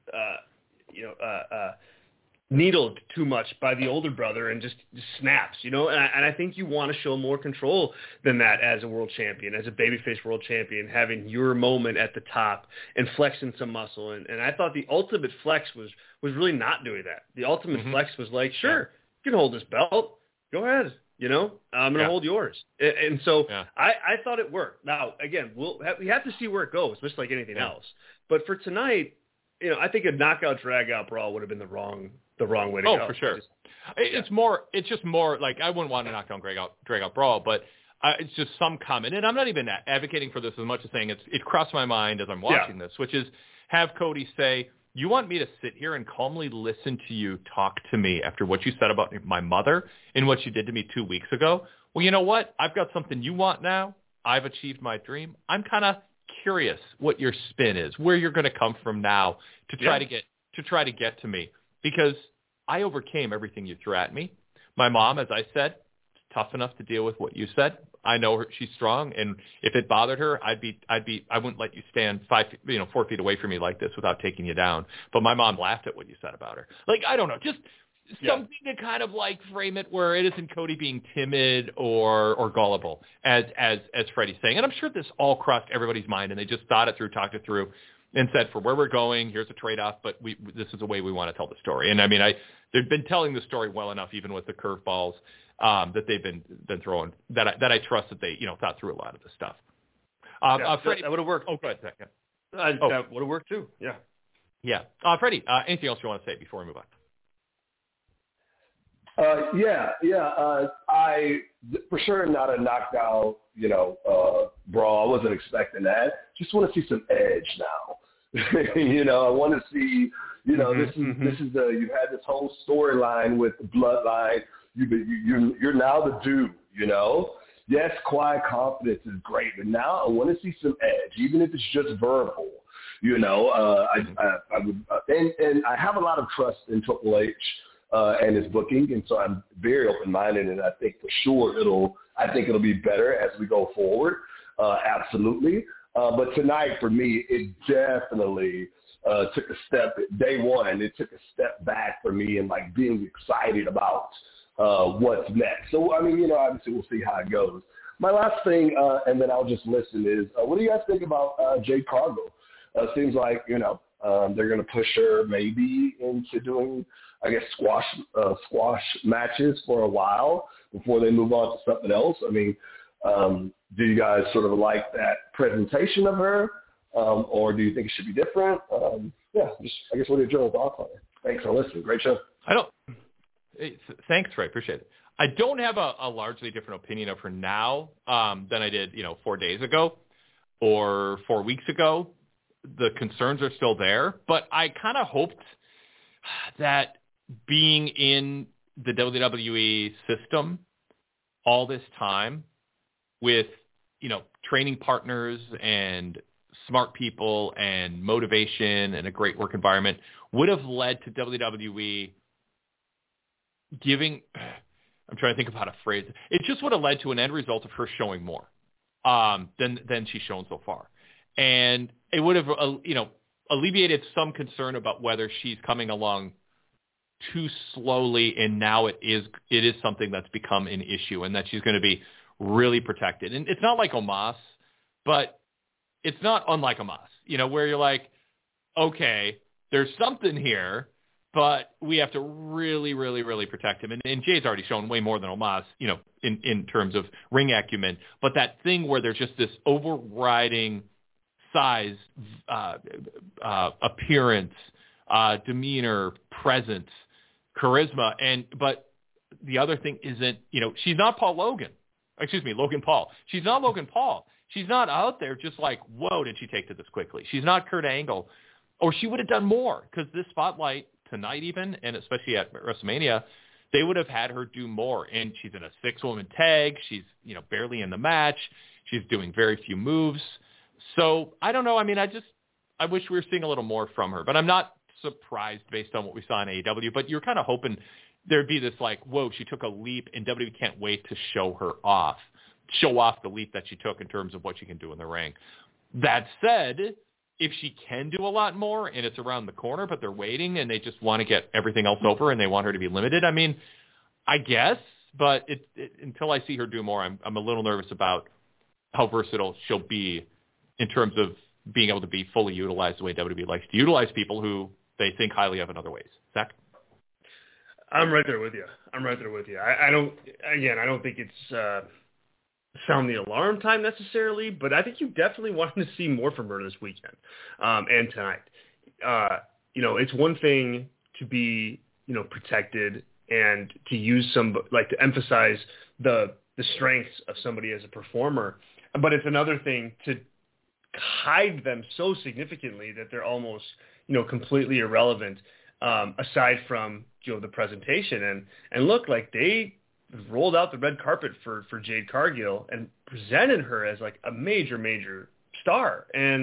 needled too much by the older brother and just snaps, and I think you want to show more control than that as a world champion, as a babyface world champion, having your moment at the top and flexing some muscle. And I thought the ultimate flex was really not doing that. The ultimate flex was like, sure, you can hold this belt. Go ahead. I'm going to hold yours. And so I thought it worked. Now, again, we have to see where it goes, just like anything else. But for tonight, I think a knockout drag-out brawl would have been the wrong way to go. Oh, for sure. It's just more like I wouldn't want a knockdown drag-out brawl, but it's just some comment. And I'm not even advocating for this as much as saying it crossed my mind as I'm watching this, which is have Cody say, you want me to sit here and calmly listen to you talk to me after what you said about my mother and what you did to me 2 weeks ago? Well, you know what? I've got something you want now. I've achieved my dream. I'm kind of curious what your spin is, where you're going to come from now to try to get to me, because I overcame everything you threw at me. My mom, as I said, is tough enough to deal with what you said. I know her, she's strong, and if it bothered her, I wouldn't let you stand 4 feet away from me like this without taking you down. But my mom laughed at what you said about her. Like, I don't know, just something to kind of like frame it where it isn't Cody being timid or gullible, as Freddie's saying. And I'm sure this all crossed everybody's mind, and they just thought it through, talked it through, and said, for where we're going, here's a trade-off, but this is the way we want to tell the story. And I mean, they've been telling the story well enough, even with the curveballs that they've been throwing, that I trust that they thought through a lot of this stuff. Freddie, that would have worked. Oh, go ahead, Zach. That would have worked too. Yeah. Yeah. Freddie, anything else you want to say before we move on? I for sure not a knockdown, brawl. I wasn't expecting that. Just want to see some edge now. I want to see, this is you've had this whole storyline with the bloodline. You're now the dude, Yes, quiet confidence is great, but now I want to see some edge, even if it's just verbal. I would, and I have a lot of trust in Triple H and his booking, and so I'm very open-minded, and I think for sure it'll be better as we go forward. Absolutely. But tonight, for me, it definitely took a step. Day one, it took a step back for me and like being excited about what's next. So, I mean, obviously we'll see how it goes. My last thing, and then I'll just listen, is what do you guys think about Jade Cargill? Seems like, they're going to push her maybe into doing, I guess, squash matches for a while before they move on to something else. I mean, do you guys sort of like that presentation of her, or do you think it should be different? I guess what are your general thoughts on it? Thanks for listening. Great show. Thanks, Ray. Appreciate it. I don't have a largely different opinion of her now than I did, 4 days ago or 4 weeks ago. The concerns are still there, but I kind of hoped that being in the WWE system all this time with, training partners and smart people and motivation and a great work environment would have led to WWE giving, I'm trying to think of how to phrase it. It just would have led to an end result of her showing more than she's shown so far. And it would have, alleviated some concern about whether she's coming along too slowly, and now it is something that's become an issue, and that she's going to be really protected. And it's not like Omos, but it's not unlike Omos, where you're like, okay, there's something here, but we have to really, really, really protect him. And Jade's already shown way more than Omos, in terms of ring acumen. But that thing where there's just this overriding size, appearance, demeanor, presence, charisma, but the other thing isn't, she's not Logan Paul. She's not Logan Paul. She's not out there just like, whoa, did she take to this quickly? She's not Kurt Angle, or she would have done more, because this spotlight tonight even, and especially at WrestleMania, they would have had her do more. And she's in a 6-woman tag. She's, barely in the match. She's doing very few moves. So I don't know. I mean, I wish we were seeing a little more from her, but I'm not surprised based on what we saw in AEW, but you're kind of hoping there'd be this like, whoa, she took a leap, and WWE can't wait to show off the leap that she took in terms of what she can do in the ring. That said, if she can do a lot more and it's around the corner, but they're waiting and they just want to get everything else over and they want her to be limited, I mean, I guess, but until I see her do more, I'm a little nervous about how versatile she'll be in terms of being able to be fully utilized the way WWE likes to utilize people who they think highly of in other ways. Zach? I'm right there with you. I don't think it's sound the alarm time necessarily, but I think you definitely wanted to see more from her this weekend and tonight. It's one thing to be, protected and to use to emphasize the strengths of somebody as a performer, but it's another thing to hide them so significantly that they're almost, completely irrelevant aside from, the presentation. And look, like they rolled out the red carpet for Jade Cargill and presented her as like a major, major star. And,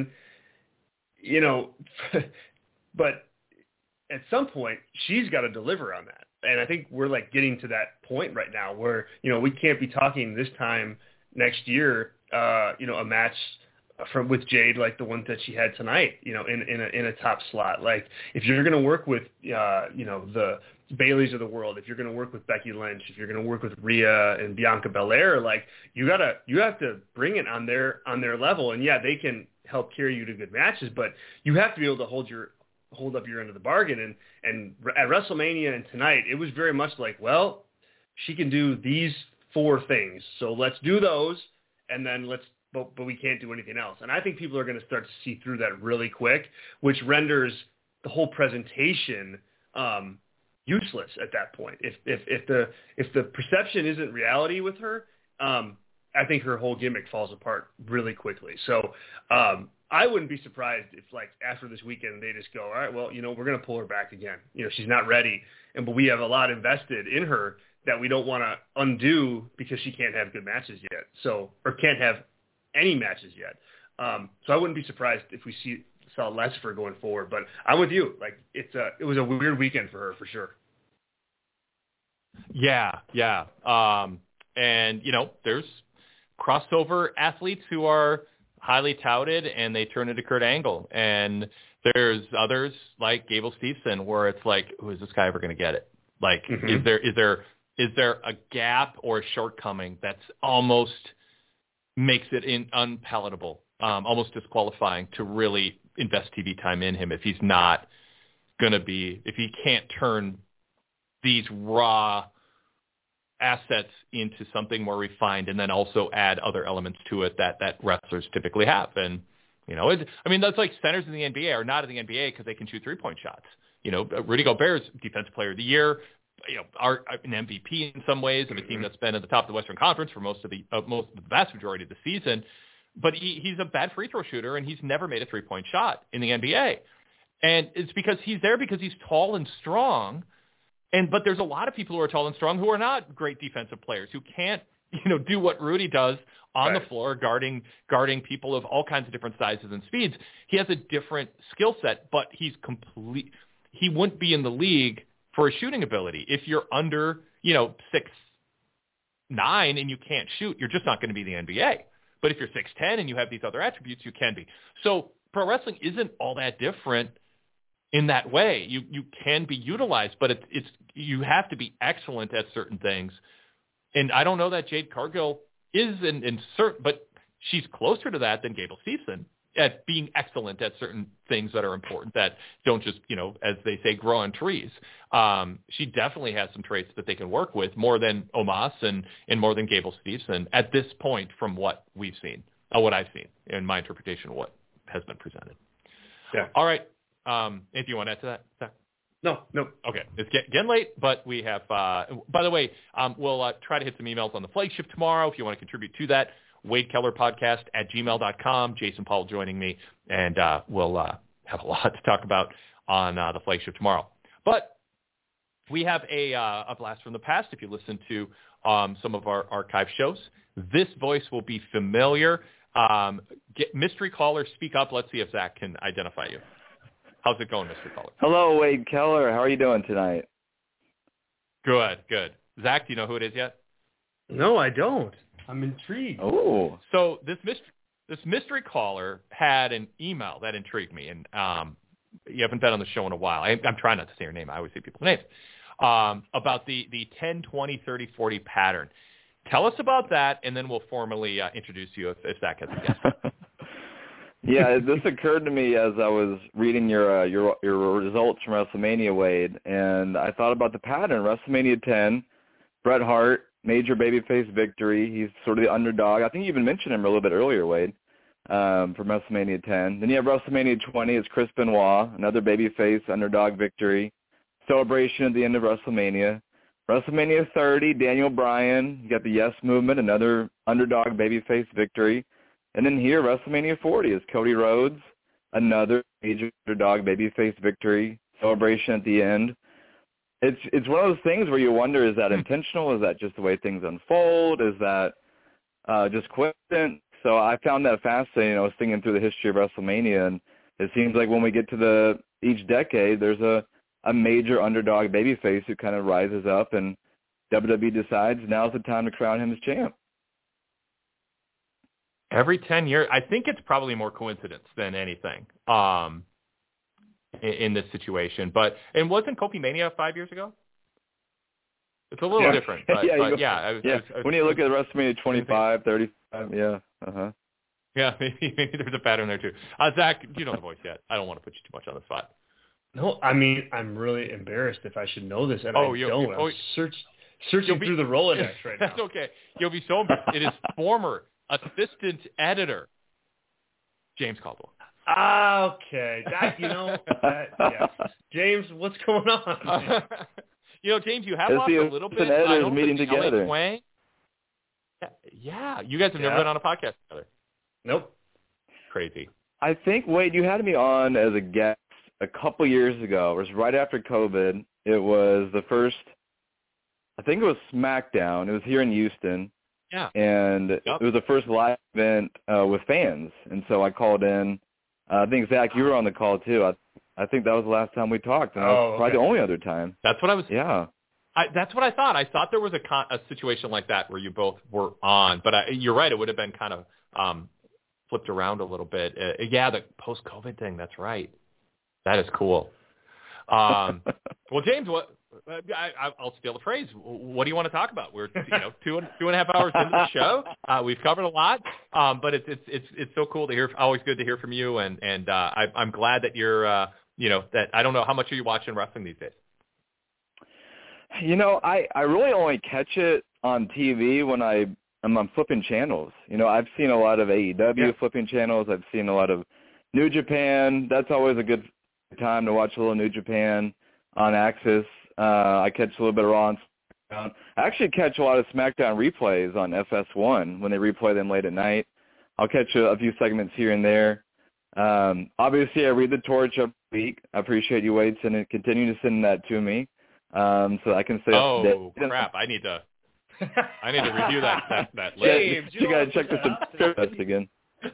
but at some point she's got to deliver on that. And I think we're like getting to that point right now where, we can't be talking this time next year, a match with Jade like the one that she had tonight, in a top slot. Like if you're going to work with, the Baileys of the world, if you're going to work with Becky Lynch, if you're going to work with Rhea and Bianca Belair, like you have to bring it on their level. And yeah, they can help carry you to good matches, but you have to be able to hold up your end of the bargain. And at WrestleMania and tonight, it was very much like, well, she can do these 4 things, so let's do those, and then but we can't do anything else. And I think people are going to start to see through that really quick, which renders the whole presentation useless at that point. If the perception isn't reality with her, I think her whole gimmick falls apart really quickly. So I wouldn't be surprised if like after this weekend they just go, all right, well, we're going to pull her back again. She's not ready, but we have a lot invested in her that we don't want to undo because she can't have good matches yet. Or can't have any matches yet. So I wouldn't be surprised if we saw less of her going forward, but I'm with you. Like it was a weird weekend for her for sure. Yeah. And there's crossover athletes who are highly touted and they turn into Kurt Angle. And there's others like Gable Steveson where it's like, who is this guy ever going to get it? Like, is there a gap or a shortcoming that's almost makes it unpalatable, almost disqualifying to really invest TV time in him if he's not going to be, if he can't turn these raw assets into something more refined and then also add other elements to it that wrestlers typically have. And, that's like centers in the NBA are not in the NBA because they can shoot 3-point shots. Rudy Gobert's Defensive Player of the Year, are an MVP in some ways of a team that's been at the top of the Western Conference for the vast majority of the season. But he's a bad free throw shooter, and he's never made a 3-point shot in the NBA. And it's because he's there because he's tall and strong. But there's a lot of people who are tall and strong who are not great defensive players, who can't, do what Rudy does on the floor, guarding people of all kinds of different sizes and speeds. He has a different skill set, but he wouldn't be in the league for a shooting ability. If you're under, 6'9" and you can't shoot, you're just not going to be in the NBA. But if you're 6'10" and you have these other attributes, you can be. So pro wrestling isn't all that different in that way. You can be utilized, but it's you have to be excellent at certain things. And I don't know that Jade Cargill is in certain, but she's closer to that than Gable Steveson at being excellent at certain things that are important that don't just, as they say, grow on trees. She definitely has some traits that they can work with more than Omos and more than Gable Steveson at this point from what we've seen, what I've seen in my interpretation of what has been presented. Yeah. All right. If you want to add to that, Zach? No. Okay. It's getting late, but we have, by the way, we'll try to hit some emails on the flagship tomorrow if you want to contribute to that. Wade Keller Podcast at gmail.com. Jason Paul joining me, and we'll have a lot to talk about on the flagship tomorrow. But we have a blast from the past. If you listen to some of our archive shows, this voice will be familiar. Mystery caller, speak up. Let's see if Zach can identify you. How's it going, Mr. Caller? Hello, Wade Keller. How are you doing tonight? Good. Zach, do you know who it is yet? No, I don't. I'm intrigued. Oh. So this mystery caller had an email that intrigued me, and you haven't been on the show in a while. I'm trying not to say her name. I always say people's names. About the 10, 20, 30, 40 pattern. Tell us about that, and then we'll formally introduce you if Zach has a guess. Yeah, this occurred to me as I was reading your results from WrestleMania, Wade, and I thought about the pattern. WrestleMania 10, Bret Hart, major babyface victory. He's sort of the underdog. I think you even mentioned him a little bit earlier, Wade, from WrestleMania 10. Then you have WrestleMania 20. It's Chris Benoit, another babyface underdog victory. Celebration at the end of WrestleMania. WrestleMania 30, Daniel Bryan. You got the Yes Movement, another underdog babyface victory. And then here, WrestleMania 40 is Cody Rhodes, another major underdog babyface victory. Celebration at the end. It's one of those things where you wonder, is that intentional? Is that just the way things unfold? Is that just coincidence? So I found that fascinating. I was thinking through the history of WrestleMania, and it seems like when we get to each decade, there's a major underdog babyface who kind of rises up, and WWE decides now's the time to crown him as champ. Every 10 years, I think it's probably more coincidence than anything in this situation. And wasn't Kofi Mania 5 years ago? It's a little different. But, when you look at WrestleMania 25, 35, yeah. Uh-huh. Yeah, maybe there's a pattern there too. Zach, do you know the voice yet? I don't want to put you too much on the spot. No, I mean, I'm really embarrassed if I should know this, and I don't. I'm searching through the Rolodex right now. That's okay. You'll be so embarrassed. It is former assistant editor James Caldwell. Okay. Yes. James, what's going on? James, you have lost a little bit. Editors meeting together. Yeah. You guys have never been on a podcast together. Nope. Crazy. I think, Wade, you had me on as a guest a couple years ago. It was right after COVID. It was the first, I think it was SmackDown. It was here in Houston. Yeah. And it was the first live event with fans. And so I called in. I think, Zach, you were on the call, too. I think that was the last time we talked, and that was probably the only other time. That's what I was. Yeah. That's what I thought. I thought there was a situation like that where you both were on, but you're right. It would have been kind of flipped around a little bit. The post-COVID thing. That's right. That is cool. Well, James, I'll steal the phrase. What do you want to talk about? We're 2.5 hours into the show. We've covered a lot, but it's so cool to hear. Always good to hear from you, and I'm glad that you're that I don't know how much are you watching wrestling these days. I really only catch it on TV when I'm flipping channels. I've seen a lot of AEW flipping channels. I've seen a lot of New Japan. That's always a good time to watch a little New Japan on Axis. I catch a little bit of Raw and SmackDown. I actually catch a lot of SmackDown replays on FS1 when they replay them late at night. I'll catch a few segments here and there. Obviously, I read the Torch every week. I appreciate you, Wade, continue to send that to me so I can stay up to date. Oh, crap. I need to review that list. James, you got to check the subscription again.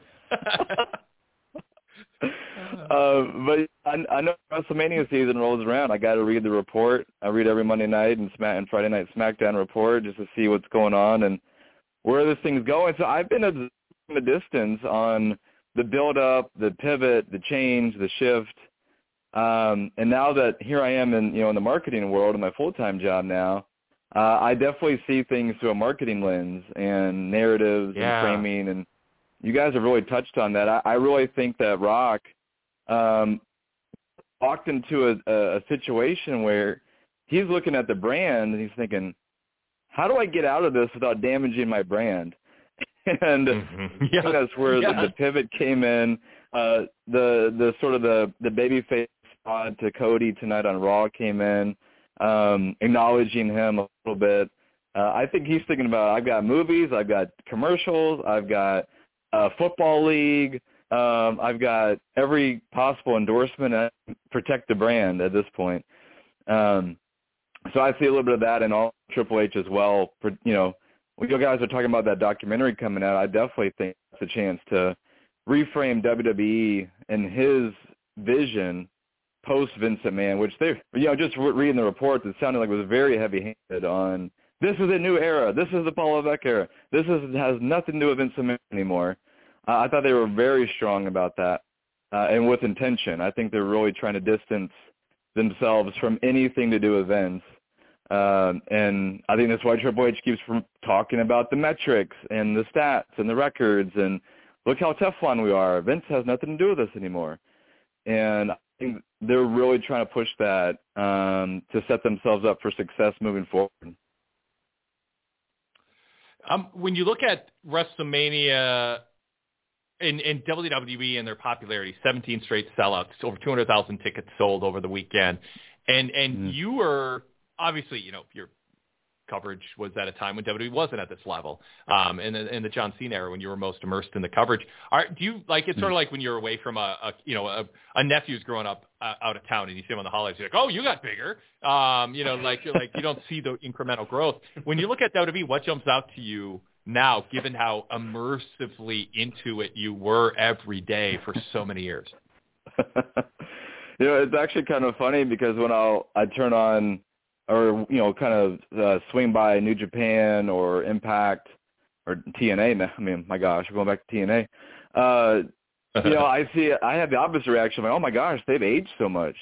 But I know WrestleMania season rolls around. I got to read the report. I read every Monday night and Friday night SmackDown report just to see what's going on and where this thing's going. So I've been observing the distance on the build-up, the pivot, the change, the shift. And now that here I am in the marketing world in my full-time job now, I definitely see things through a marketing lens and narratives and framing and you guys have really touched on that. I really think that Rock walked into a situation where he's looking at the brand and he's thinking, how do I get out of this without damaging my brand? And I think that's where the pivot came in. The sort of the babyface nod to Cody tonight on Raw came in, acknowledging him a little bit. I think he's thinking about, I've got movies, I've got commercials, I've got a football league, I've got every possible endorsement and protect the brand at this point. So I see a little bit of that in all Triple H as well. When you guys are talking about that documentary coming out, I definitely think it's a chance to reframe WWE and his vision post Vince McMahon, which they, just reading the reports, it sounded like it was very heavy-handed on, this is a new era, this is the Paul Levesque era, has nothing to do with Vince McMahon anymore. I thought they were very strong about that, and with intention. I think they're really trying to distance themselves from anything to do with Vince. And I think that's why Triple H keeps talking about the metrics and the stats and the records and look how Teflon we are. Vince has nothing to do with us anymore. And I think they're really trying to push that to set themselves up for success moving forward. When you look at WrestleMania in WWE and their popularity, 17 straight sellouts, over 200,000 tickets sold over the weekend. And you were, obviously, your coverage was at a time when WWE wasn't at this level, in the John Cena era when you were most immersed in the coverage. Do you like, it's sort of like when you're away from a nephew's growing up out of town and you see him on the holidays, you're like, oh, you got bigger. You don't see the incremental growth. When you look at WWE, what jumps out to you now, given how immersively into it you were every day for so many years? It's actually kind of funny because when I turn on or, kind of swing by New Japan or Impact or TNA now. I mean, my gosh, we're going back to TNA. I have the opposite reaction. I'm like, oh my gosh, they've aged so much.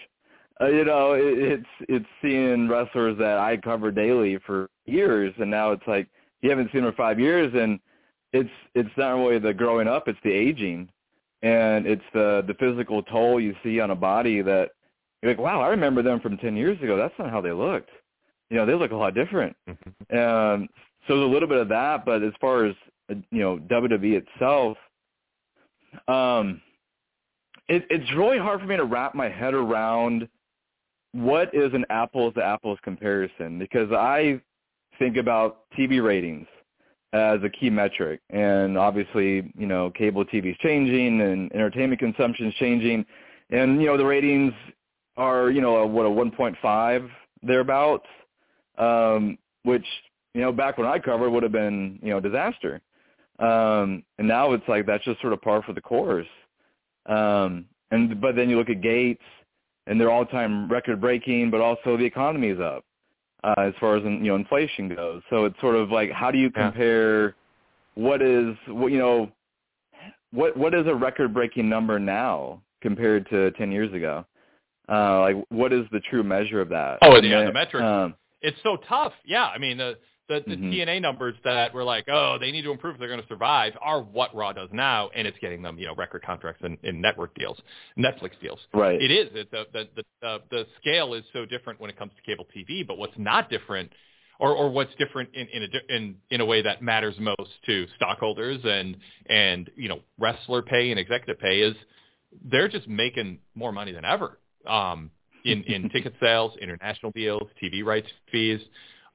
It's seeing wrestlers that I cover daily for years, and now it's like, you haven't seen them for 5 years, and it's not really the growing up, it's the aging, and it's the physical toll you see on a body that you're like, wow, I remember them from 10 years ago. That's not how they looked. They look a lot different. So there's a little bit of that, but as far as WWE itself, it's really hard for me to wrap my head around what is an apples to apples comparison, because I think about TV ratings as a key metric, and obviously, cable TV is changing and entertainment consumption is changing, and, the ratings are, a 1.5 thereabouts, which, back when I covered would have been, disaster. And now it's like, that's just sort of par for the course. But then you look at Gates and they're all-time record breaking, but also the economy is up. As far as inflation goes, so it's sort of like, how do you compare what is a record-breaking number now compared to 10 years ago? What is the true measure of that? Oh, the metric. It's so tough. Yeah, I mean the TNA numbers that were like, oh, they need to improve if they're going to survive, are what Raw does now, and it's getting them, record contracts in network deals, Netflix deals. Right. It is. The scale is so different when it comes to cable TV, but what's not different, or what's different in a way that matters most to stockholders and wrestler pay and executive pay is they're just making more money than ever in ticket sales, international deals, TV rights fees.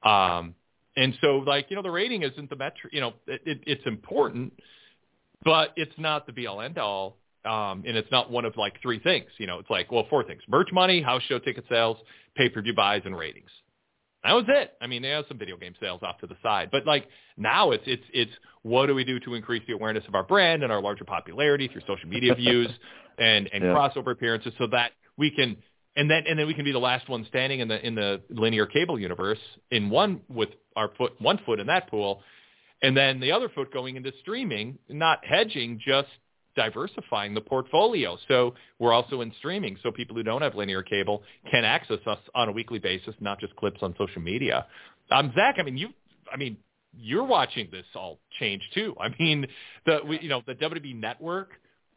And so, the rating isn't the metric. It's important, but it's not the be-all, end-all, and it's not one of, three things. It's like, well, four things: merch money, house show ticket sales, pay-per-view buys, and ratings. That was it. I mean, they have some video game sales off to the side, but now it's what do we do to increase the awareness of our brand and our larger popularity through social media views and crossover appearances, so that we can. And then we can be the last one standing in the linear cable universe with one foot in that pool, and then the other foot going into streaming, not hedging, just diversifying the portfolio. So we're also in streaming, so people who don't have linear cable can access us on a weekly basis, not just clips on social media. Zach, you're watching this all change too. I mean, the WWE Network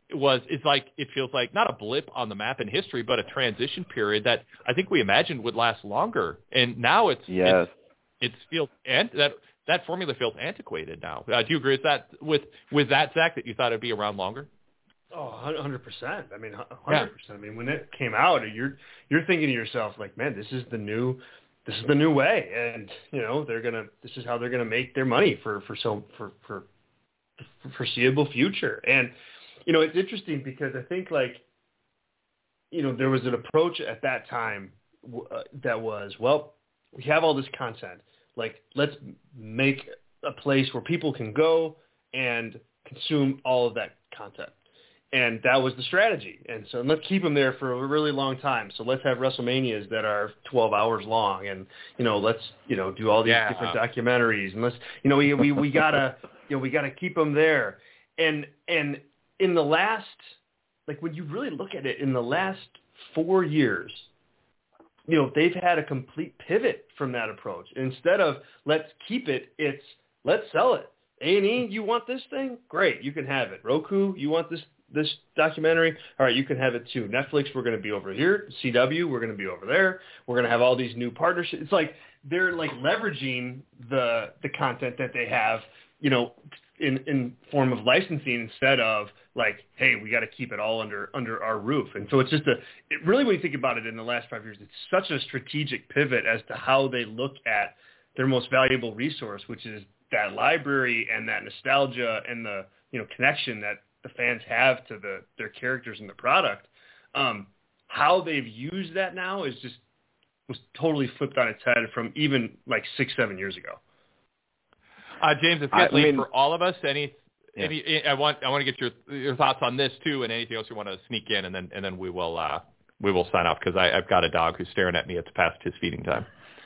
it feels like not a blip on the map in history, but a transition period that I think we imagined would last longer. And now it feels that formula feels antiquated now. Do you agree with that, Zach, that you thought it'd be around longer? Oh, 100%. I mean, 100%. Yeah. I mean, when it came out, you're thinking to yourself like, man, this is the new way, and this is how they're gonna make their money for foreseeable future. And it's interesting because I think there was an approach at that time that was, well, we have all this content, like let's make a place where people can go and consume all of that content. And that was the strategy. And so let's keep them there for a really long time. So let's have WrestleManias that are 12 hours long, and let's do all these different documentaries, and let's we gotta keep them there. And in the last, when you really look at it, in the last 4 years, they've had a complete pivot from that approach. Instead of let's keep it, it's let's sell it. A&E, you want this thing? Great, you can have it. Roku, you want this documentary? All right, you can have it too. Netflix, we're going to be over here. CW, we're going to be over there. We're going to have all these new partnerships. It's like they're leveraging the content that they have, in form of licensing, instead of hey, we got to keep it all under our roof. And so it's just really, when you think about it, in the last 5 years, it's such a strategic pivot as to how they look at their most valuable resource, which is that library and that nostalgia and the connection that the fans have to their characters and the product. How they've used that now was totally flipped on its head from even 6-7 years ago. James, it's getting late for all of us. I want to get your thoughts on this too, and anything else you want to sneak in, and then we will sign off, because I've got a dog who's staring at me. It's past his feeding time.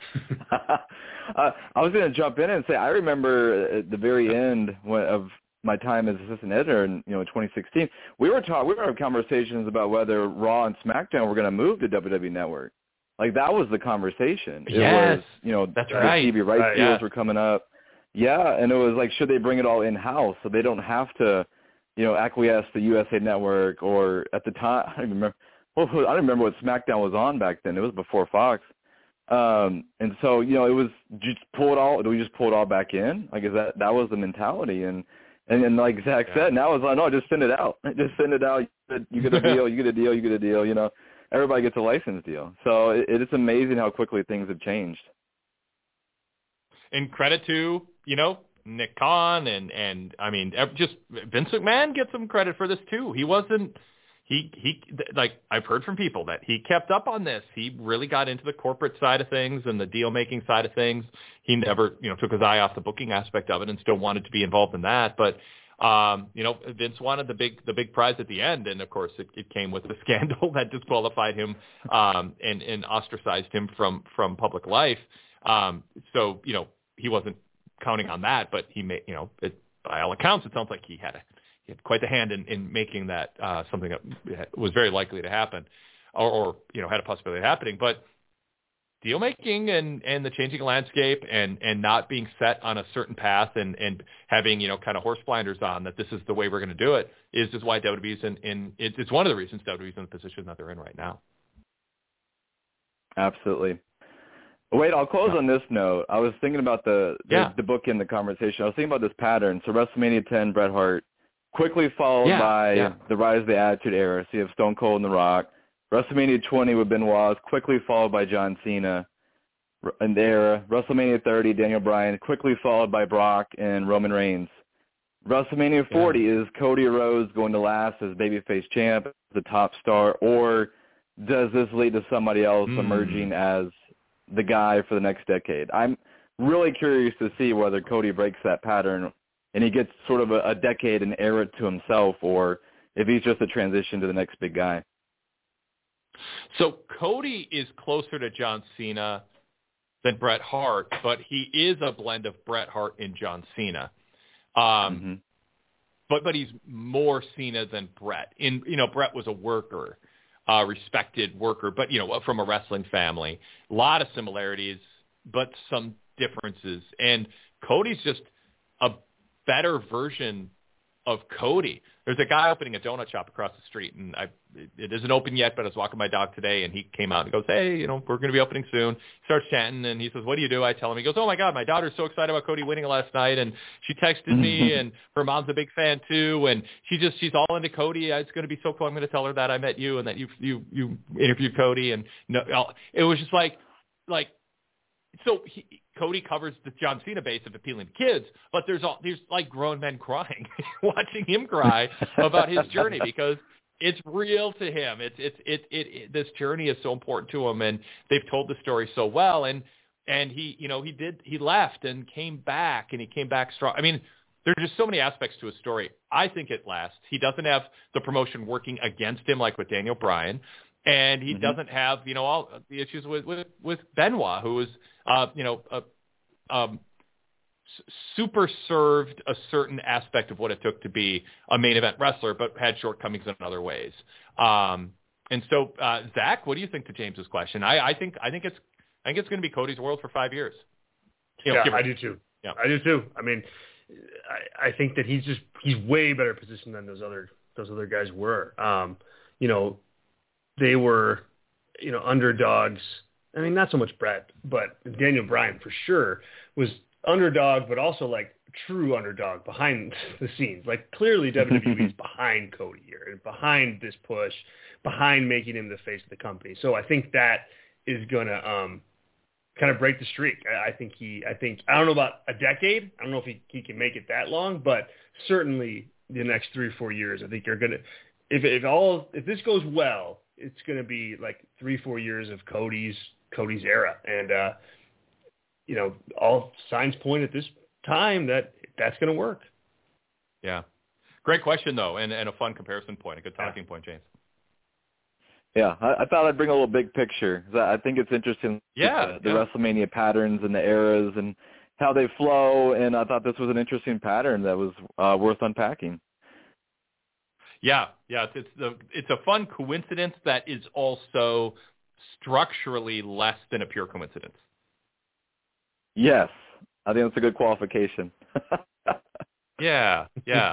I was going to jump in and say, I remember at the very end of my time as assistant editor in 2016, we were having conversations about whether Raw and SmackDown were going to move to WWE Network. That was the conversation. Yes, it was, that's the right. TV rights deals were coming up. Yeah, and it was should they bring it all in-house so they don't have to, acquiesce to USA Network, or at the time, I don't remember what SmackDown was on back then. It was before Fox. And so, it was just pull it all. Do we just pull it all back in? That was the mentality. And like Zach said, now it's no, just send it out. Just send it out. You get a deal. You get a deal. You get a deal. Everybody gets a license deal. So it is amazing how quickly things have changed. And credit to, Nick Khan and I mean, just Vince McMahon gets some credit for this too. He wasn't, I've heard from people that he kept up on this. He really got into the corporate side of things and the deal making side of things. He never, took his eye off the booking aspect of it, and still wanted to be involved in that. But, Vince wanted the big prize at the end. And of course it came with the scandal that disqualified him, and ostracized him from public life. So, he wasn't counting on that, but he made, by all accounts, it sounds like he had quite the hand in making that something that was very likely to happen, or had a possibility of happening. But deal making and the changing landscape and not being set on a certain path and having kind of horse blinders on that this is the way we're going to do it is just why WWE's it's one of the reasons WWE's in the position that they're in right now. Absolutely. Wait, I'll close on this note. I was thinking about the book in the conversation. I was thinking about this pattern. So WrestleMania 10, Bret Hart, quickly followed by the Rise of the Attitude Era. So you have Stone Cold and The Rock. WrestleMania 20 with Benoit, quickly followed by John Cena in the era. WrestleMania 30, Daniel Bryan, quickly followed by Brock and Roman Reigns. WrestleMania 40 is Cody Rhodes going to last as babyface champ, the top star, or does this lead to somebody else emerging as the guy for the next decade? I'm really curious to see whether Cody breaks that pattern and he gets sort of a decade and era to himself, or if he's just a transition to the next big guy. So Cody is closer to John Cena than Bret Hart, but he is a blend of Bret Hart and John Cena. But he's more Cena than Bret. Bret was a worker. Respected worker, but, from a wrestling family. A lot of similarities, but some differences. And Cody's just a better version of Cody. There's a guy opening a donut shop across the street, and it isn't open yet, but I was walking my dog today, and he came out and goes, hey, we're going to be opening soon. He starts chatting, and he says, what do you do? I tell him. He goes, oh, my God, my daughter's so excited about Cody winning last night, and she texted me, and her mom's a big fan, too, and she's all into Cody. It's going to be so cool. I'm going to tell her that I met you and that you interviewed Cody. And it was just like so Cody covers the John Cena base of appealing to kids, but there's like grown men crying, watching him cry about his journey because it's real to him. This journey is so important to him, and they've told the story so well. And he left and came back, and he came back strong. I mean, there's just so many aspects to his story. I think it lasts. He doesn't have the promotion working against him like with Daniel Bryan. And he doesn't have, all the issues with Benoit, who was, super served a certain aspect of what it took to be a main event wrestler, but had shortcomings in other ways. And so, Zach, what do you think to James's question? I think it's going to be Cody's world for 5 years. I do too. Yeah, I do too. I mean, I think that he's way better positioned than those other guys were. They were, underdogs. I mean, not so much Brett, but Daniel Bryan for sure was underdog, but also like true underdog behind the scenes. Like clearly WWE is behind Cody here and behind this push, behind making him the face of the company. So I think that is going to kind of break the streak. I think I don't know about a decade. I don't know if he can make it that long, but certainly the next 3 or 4 years, I think you're going to, if this goes well, it's going to be like 3-4 years of Cody's era. And, all signs point at this time that that's going to work. Yeah. Great question, though, and a fun comparison point, a good talking point, James. Yeah, I thought I'd bring a little big picture. I think it's interesting, the WrestleMania patterns and the eras and how they flow, and I thought this was an interesting pattern that was worth unpacking. Yeah, it's a fun coincidence that is also structurally less than a pure coincidence. Yes, I think that's a good qualification. Yeah.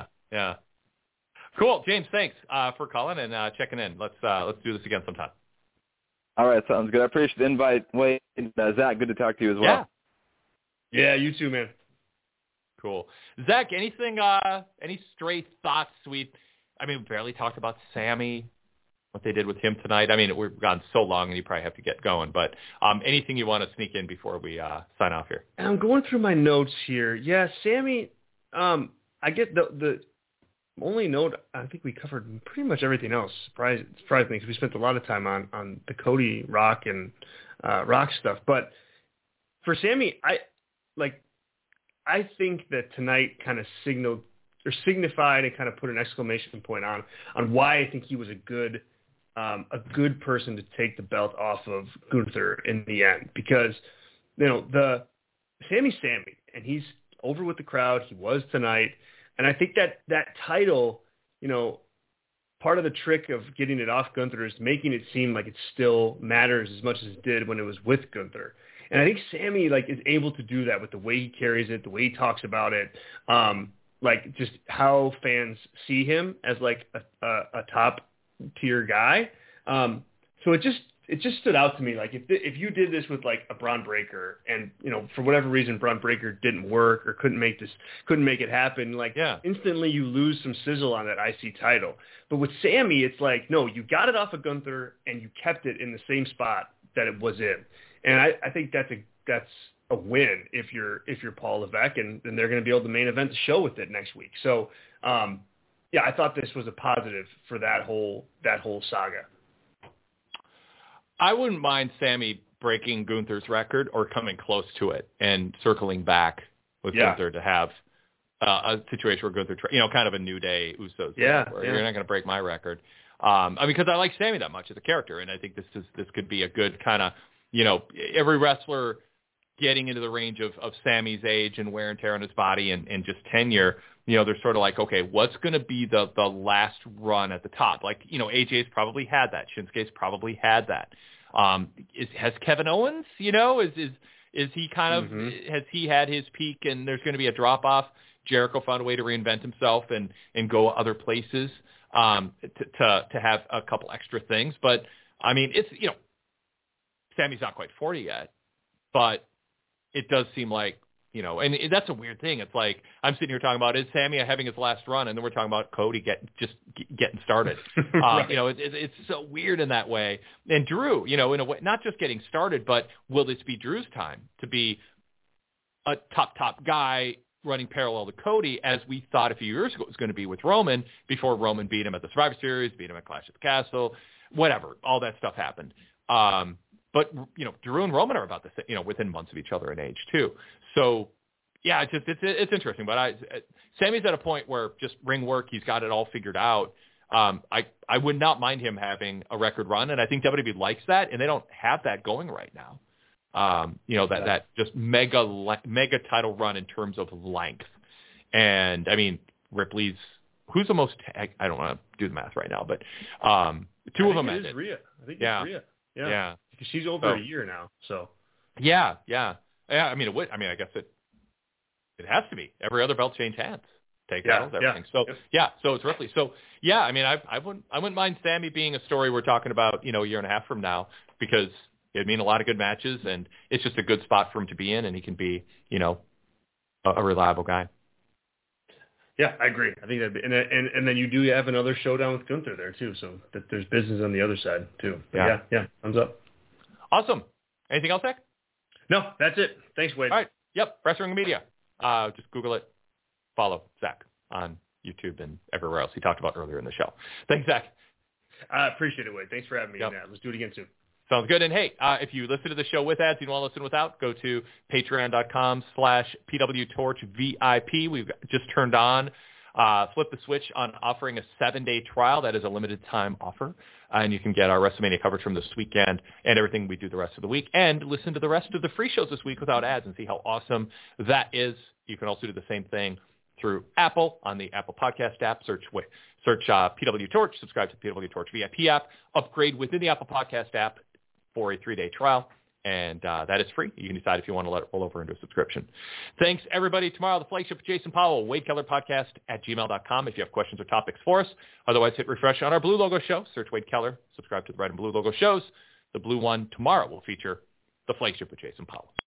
Cool, James. Thanks for calling and checking in. Let's do this again sometime. All right, sounds good. I appreciate the invite, Wade. Zach, good to talk to you as well. Yeah, you too, man. Cool, Zach. Anything? Any stray thoughts? We barely talked about Sammy, what they did with him tonight. I mean, we've gone so long, and you probably have to get going. But anything you want to sneak in before we sign off here? I'm going through my notes here. Yeah, Sammy. I get the only note. I think we covered pretty much everything else. Surprised me because we spent a lot of time on the Cody Rock and Rock stuff. But for Sammy, I think that tonight kind of signified and kind of put an exclamation point on why I think he was a good person to take the belt off of Gunther in the end, because the Sammy, and he's over with the crowd. He was tonight, and I think that title, part of the trick of getting it off Gunther is making it seem like it still matters as much as it did when it was with Gunther. And I think Sammy is able to do that with the way he carries it, the way he talks about it. Just how fans see him as a top tier guy. So it just stood out to me. If you did this with a Bron Breakker and, for whatever reason, Bron Breakker didn't work or couldn't make it happen, instantly you lose some sizzle on that IC title. But with Sammy, it's no, you got it off of Gunther and you kept it in the same spot that it was in. And I think that's a win if you're Paul Levesque, and then they're going to be able to main event the show with it next week. So, I thought this was a positive for that whole saga. I wouldn't mind Sammy breaking Gunther's record or coming close to it and circling back with Gunther to have a situation where Gunther, kind of a New Day Usos. You're not going to break my record. Because I like Sammy that much as a character, and I think this could be a good kind of, every wrestler getting into the range of Sammy's age and wear and tear on his body and just tenure, they're sort of okay, what's going to be the last run at the top? AJ's probably had that. Shinsuke's probably had that. Has Kevin Owens, is Is he kind of has he had his peak and there's going to be a drop off? Jericho found a way to reinvent himself and go other places to have a couple extra things. But I mean, it's Sammy's not quite 40 yet, but it does seem like. And that's a weird thing. It's like I'm sitting here talking about is Sammy having his last run, and then we're talking about Cody getting started. Right. It's so weird in that way. And Drew, in a way, not just getting started, but will this be Drew's time to be a top guy running parallel to Cody, as we thought a few years ago it was going to be with Roman before Roman beat him at the Survivor Series, beat him at Clash at the Castle, whatever. All that stuff happened. But Drew and Roman are about the same, within months of each other in age too. So, yeah, it's interesting. But Sammy's at a point where just ring work, he's got it all figured out. I would not mind him having a record run, and I think WWE likes that, and they don't have that going right now. That just mega title run in terms of length. And I mean, Ripley's who's the most? I don't want to do the math right now, but two of them ended. Rhea. I think it's Rhea. Yeah. Because she's over a year now. So. Yeah. I mean, it would. I mean, I guess it has to be. Every other belt change hands. Take titles, everything. So so it's Ripley. So yeah, I mean, I wouldn't mind Sammy being a story we're talking about, a year and a half from now, because it'd mean a lot of good matches, and it's just a good spot for him to be in, and he can be, a reliable guy. Yeah, I agree. I think that'd be, and then you do have another showdown with Gunther there too, so that there's business on the other side too. But yeah, thumbs up. Awesome. Anything else, Zach? No, that's it. Thanks, Wade. All right. Yep. Wrestling Media. Just Google it. Follow Zach on YouTube and everywhere else he talked about earlier in the show. Thanks, Zach. I appreciate it, Wade. Thanks for having me. Yep. Let's do it again soon. Sounds good. And hey, if you listen to the show with ads, you don't want to listen without, go to patreon.com/PWTorchVIP. We've just turned on, flip the switch on offering a 7-day trial. That is a limited time offer. And you can get our WrestleMania coverage from this weekend and everything we do the rest of the week, and listen to the rest of the free shows this week without ads and see how awesome that is. You can also do the same thing through Apple on the Apple Podcast app. Search PW Torch, subscribe to the PW Torch VIP app, upgrade within the Apple Podcast app for a 3-day trial, and that is free. You can decide if you want to let it roll over into a subscription. Thanks, everybody. Tomorrow, the flagship with Jason Powell, Wade Keller Podcast at gmail.com if you have questions or topics for us. Otherwise, hit refresh on our Blue Logo show. Search Wade Keller. Subscribe to the Red and Blue Logo shows. The blue one tomorrow will feature the flagship with Jason Powell.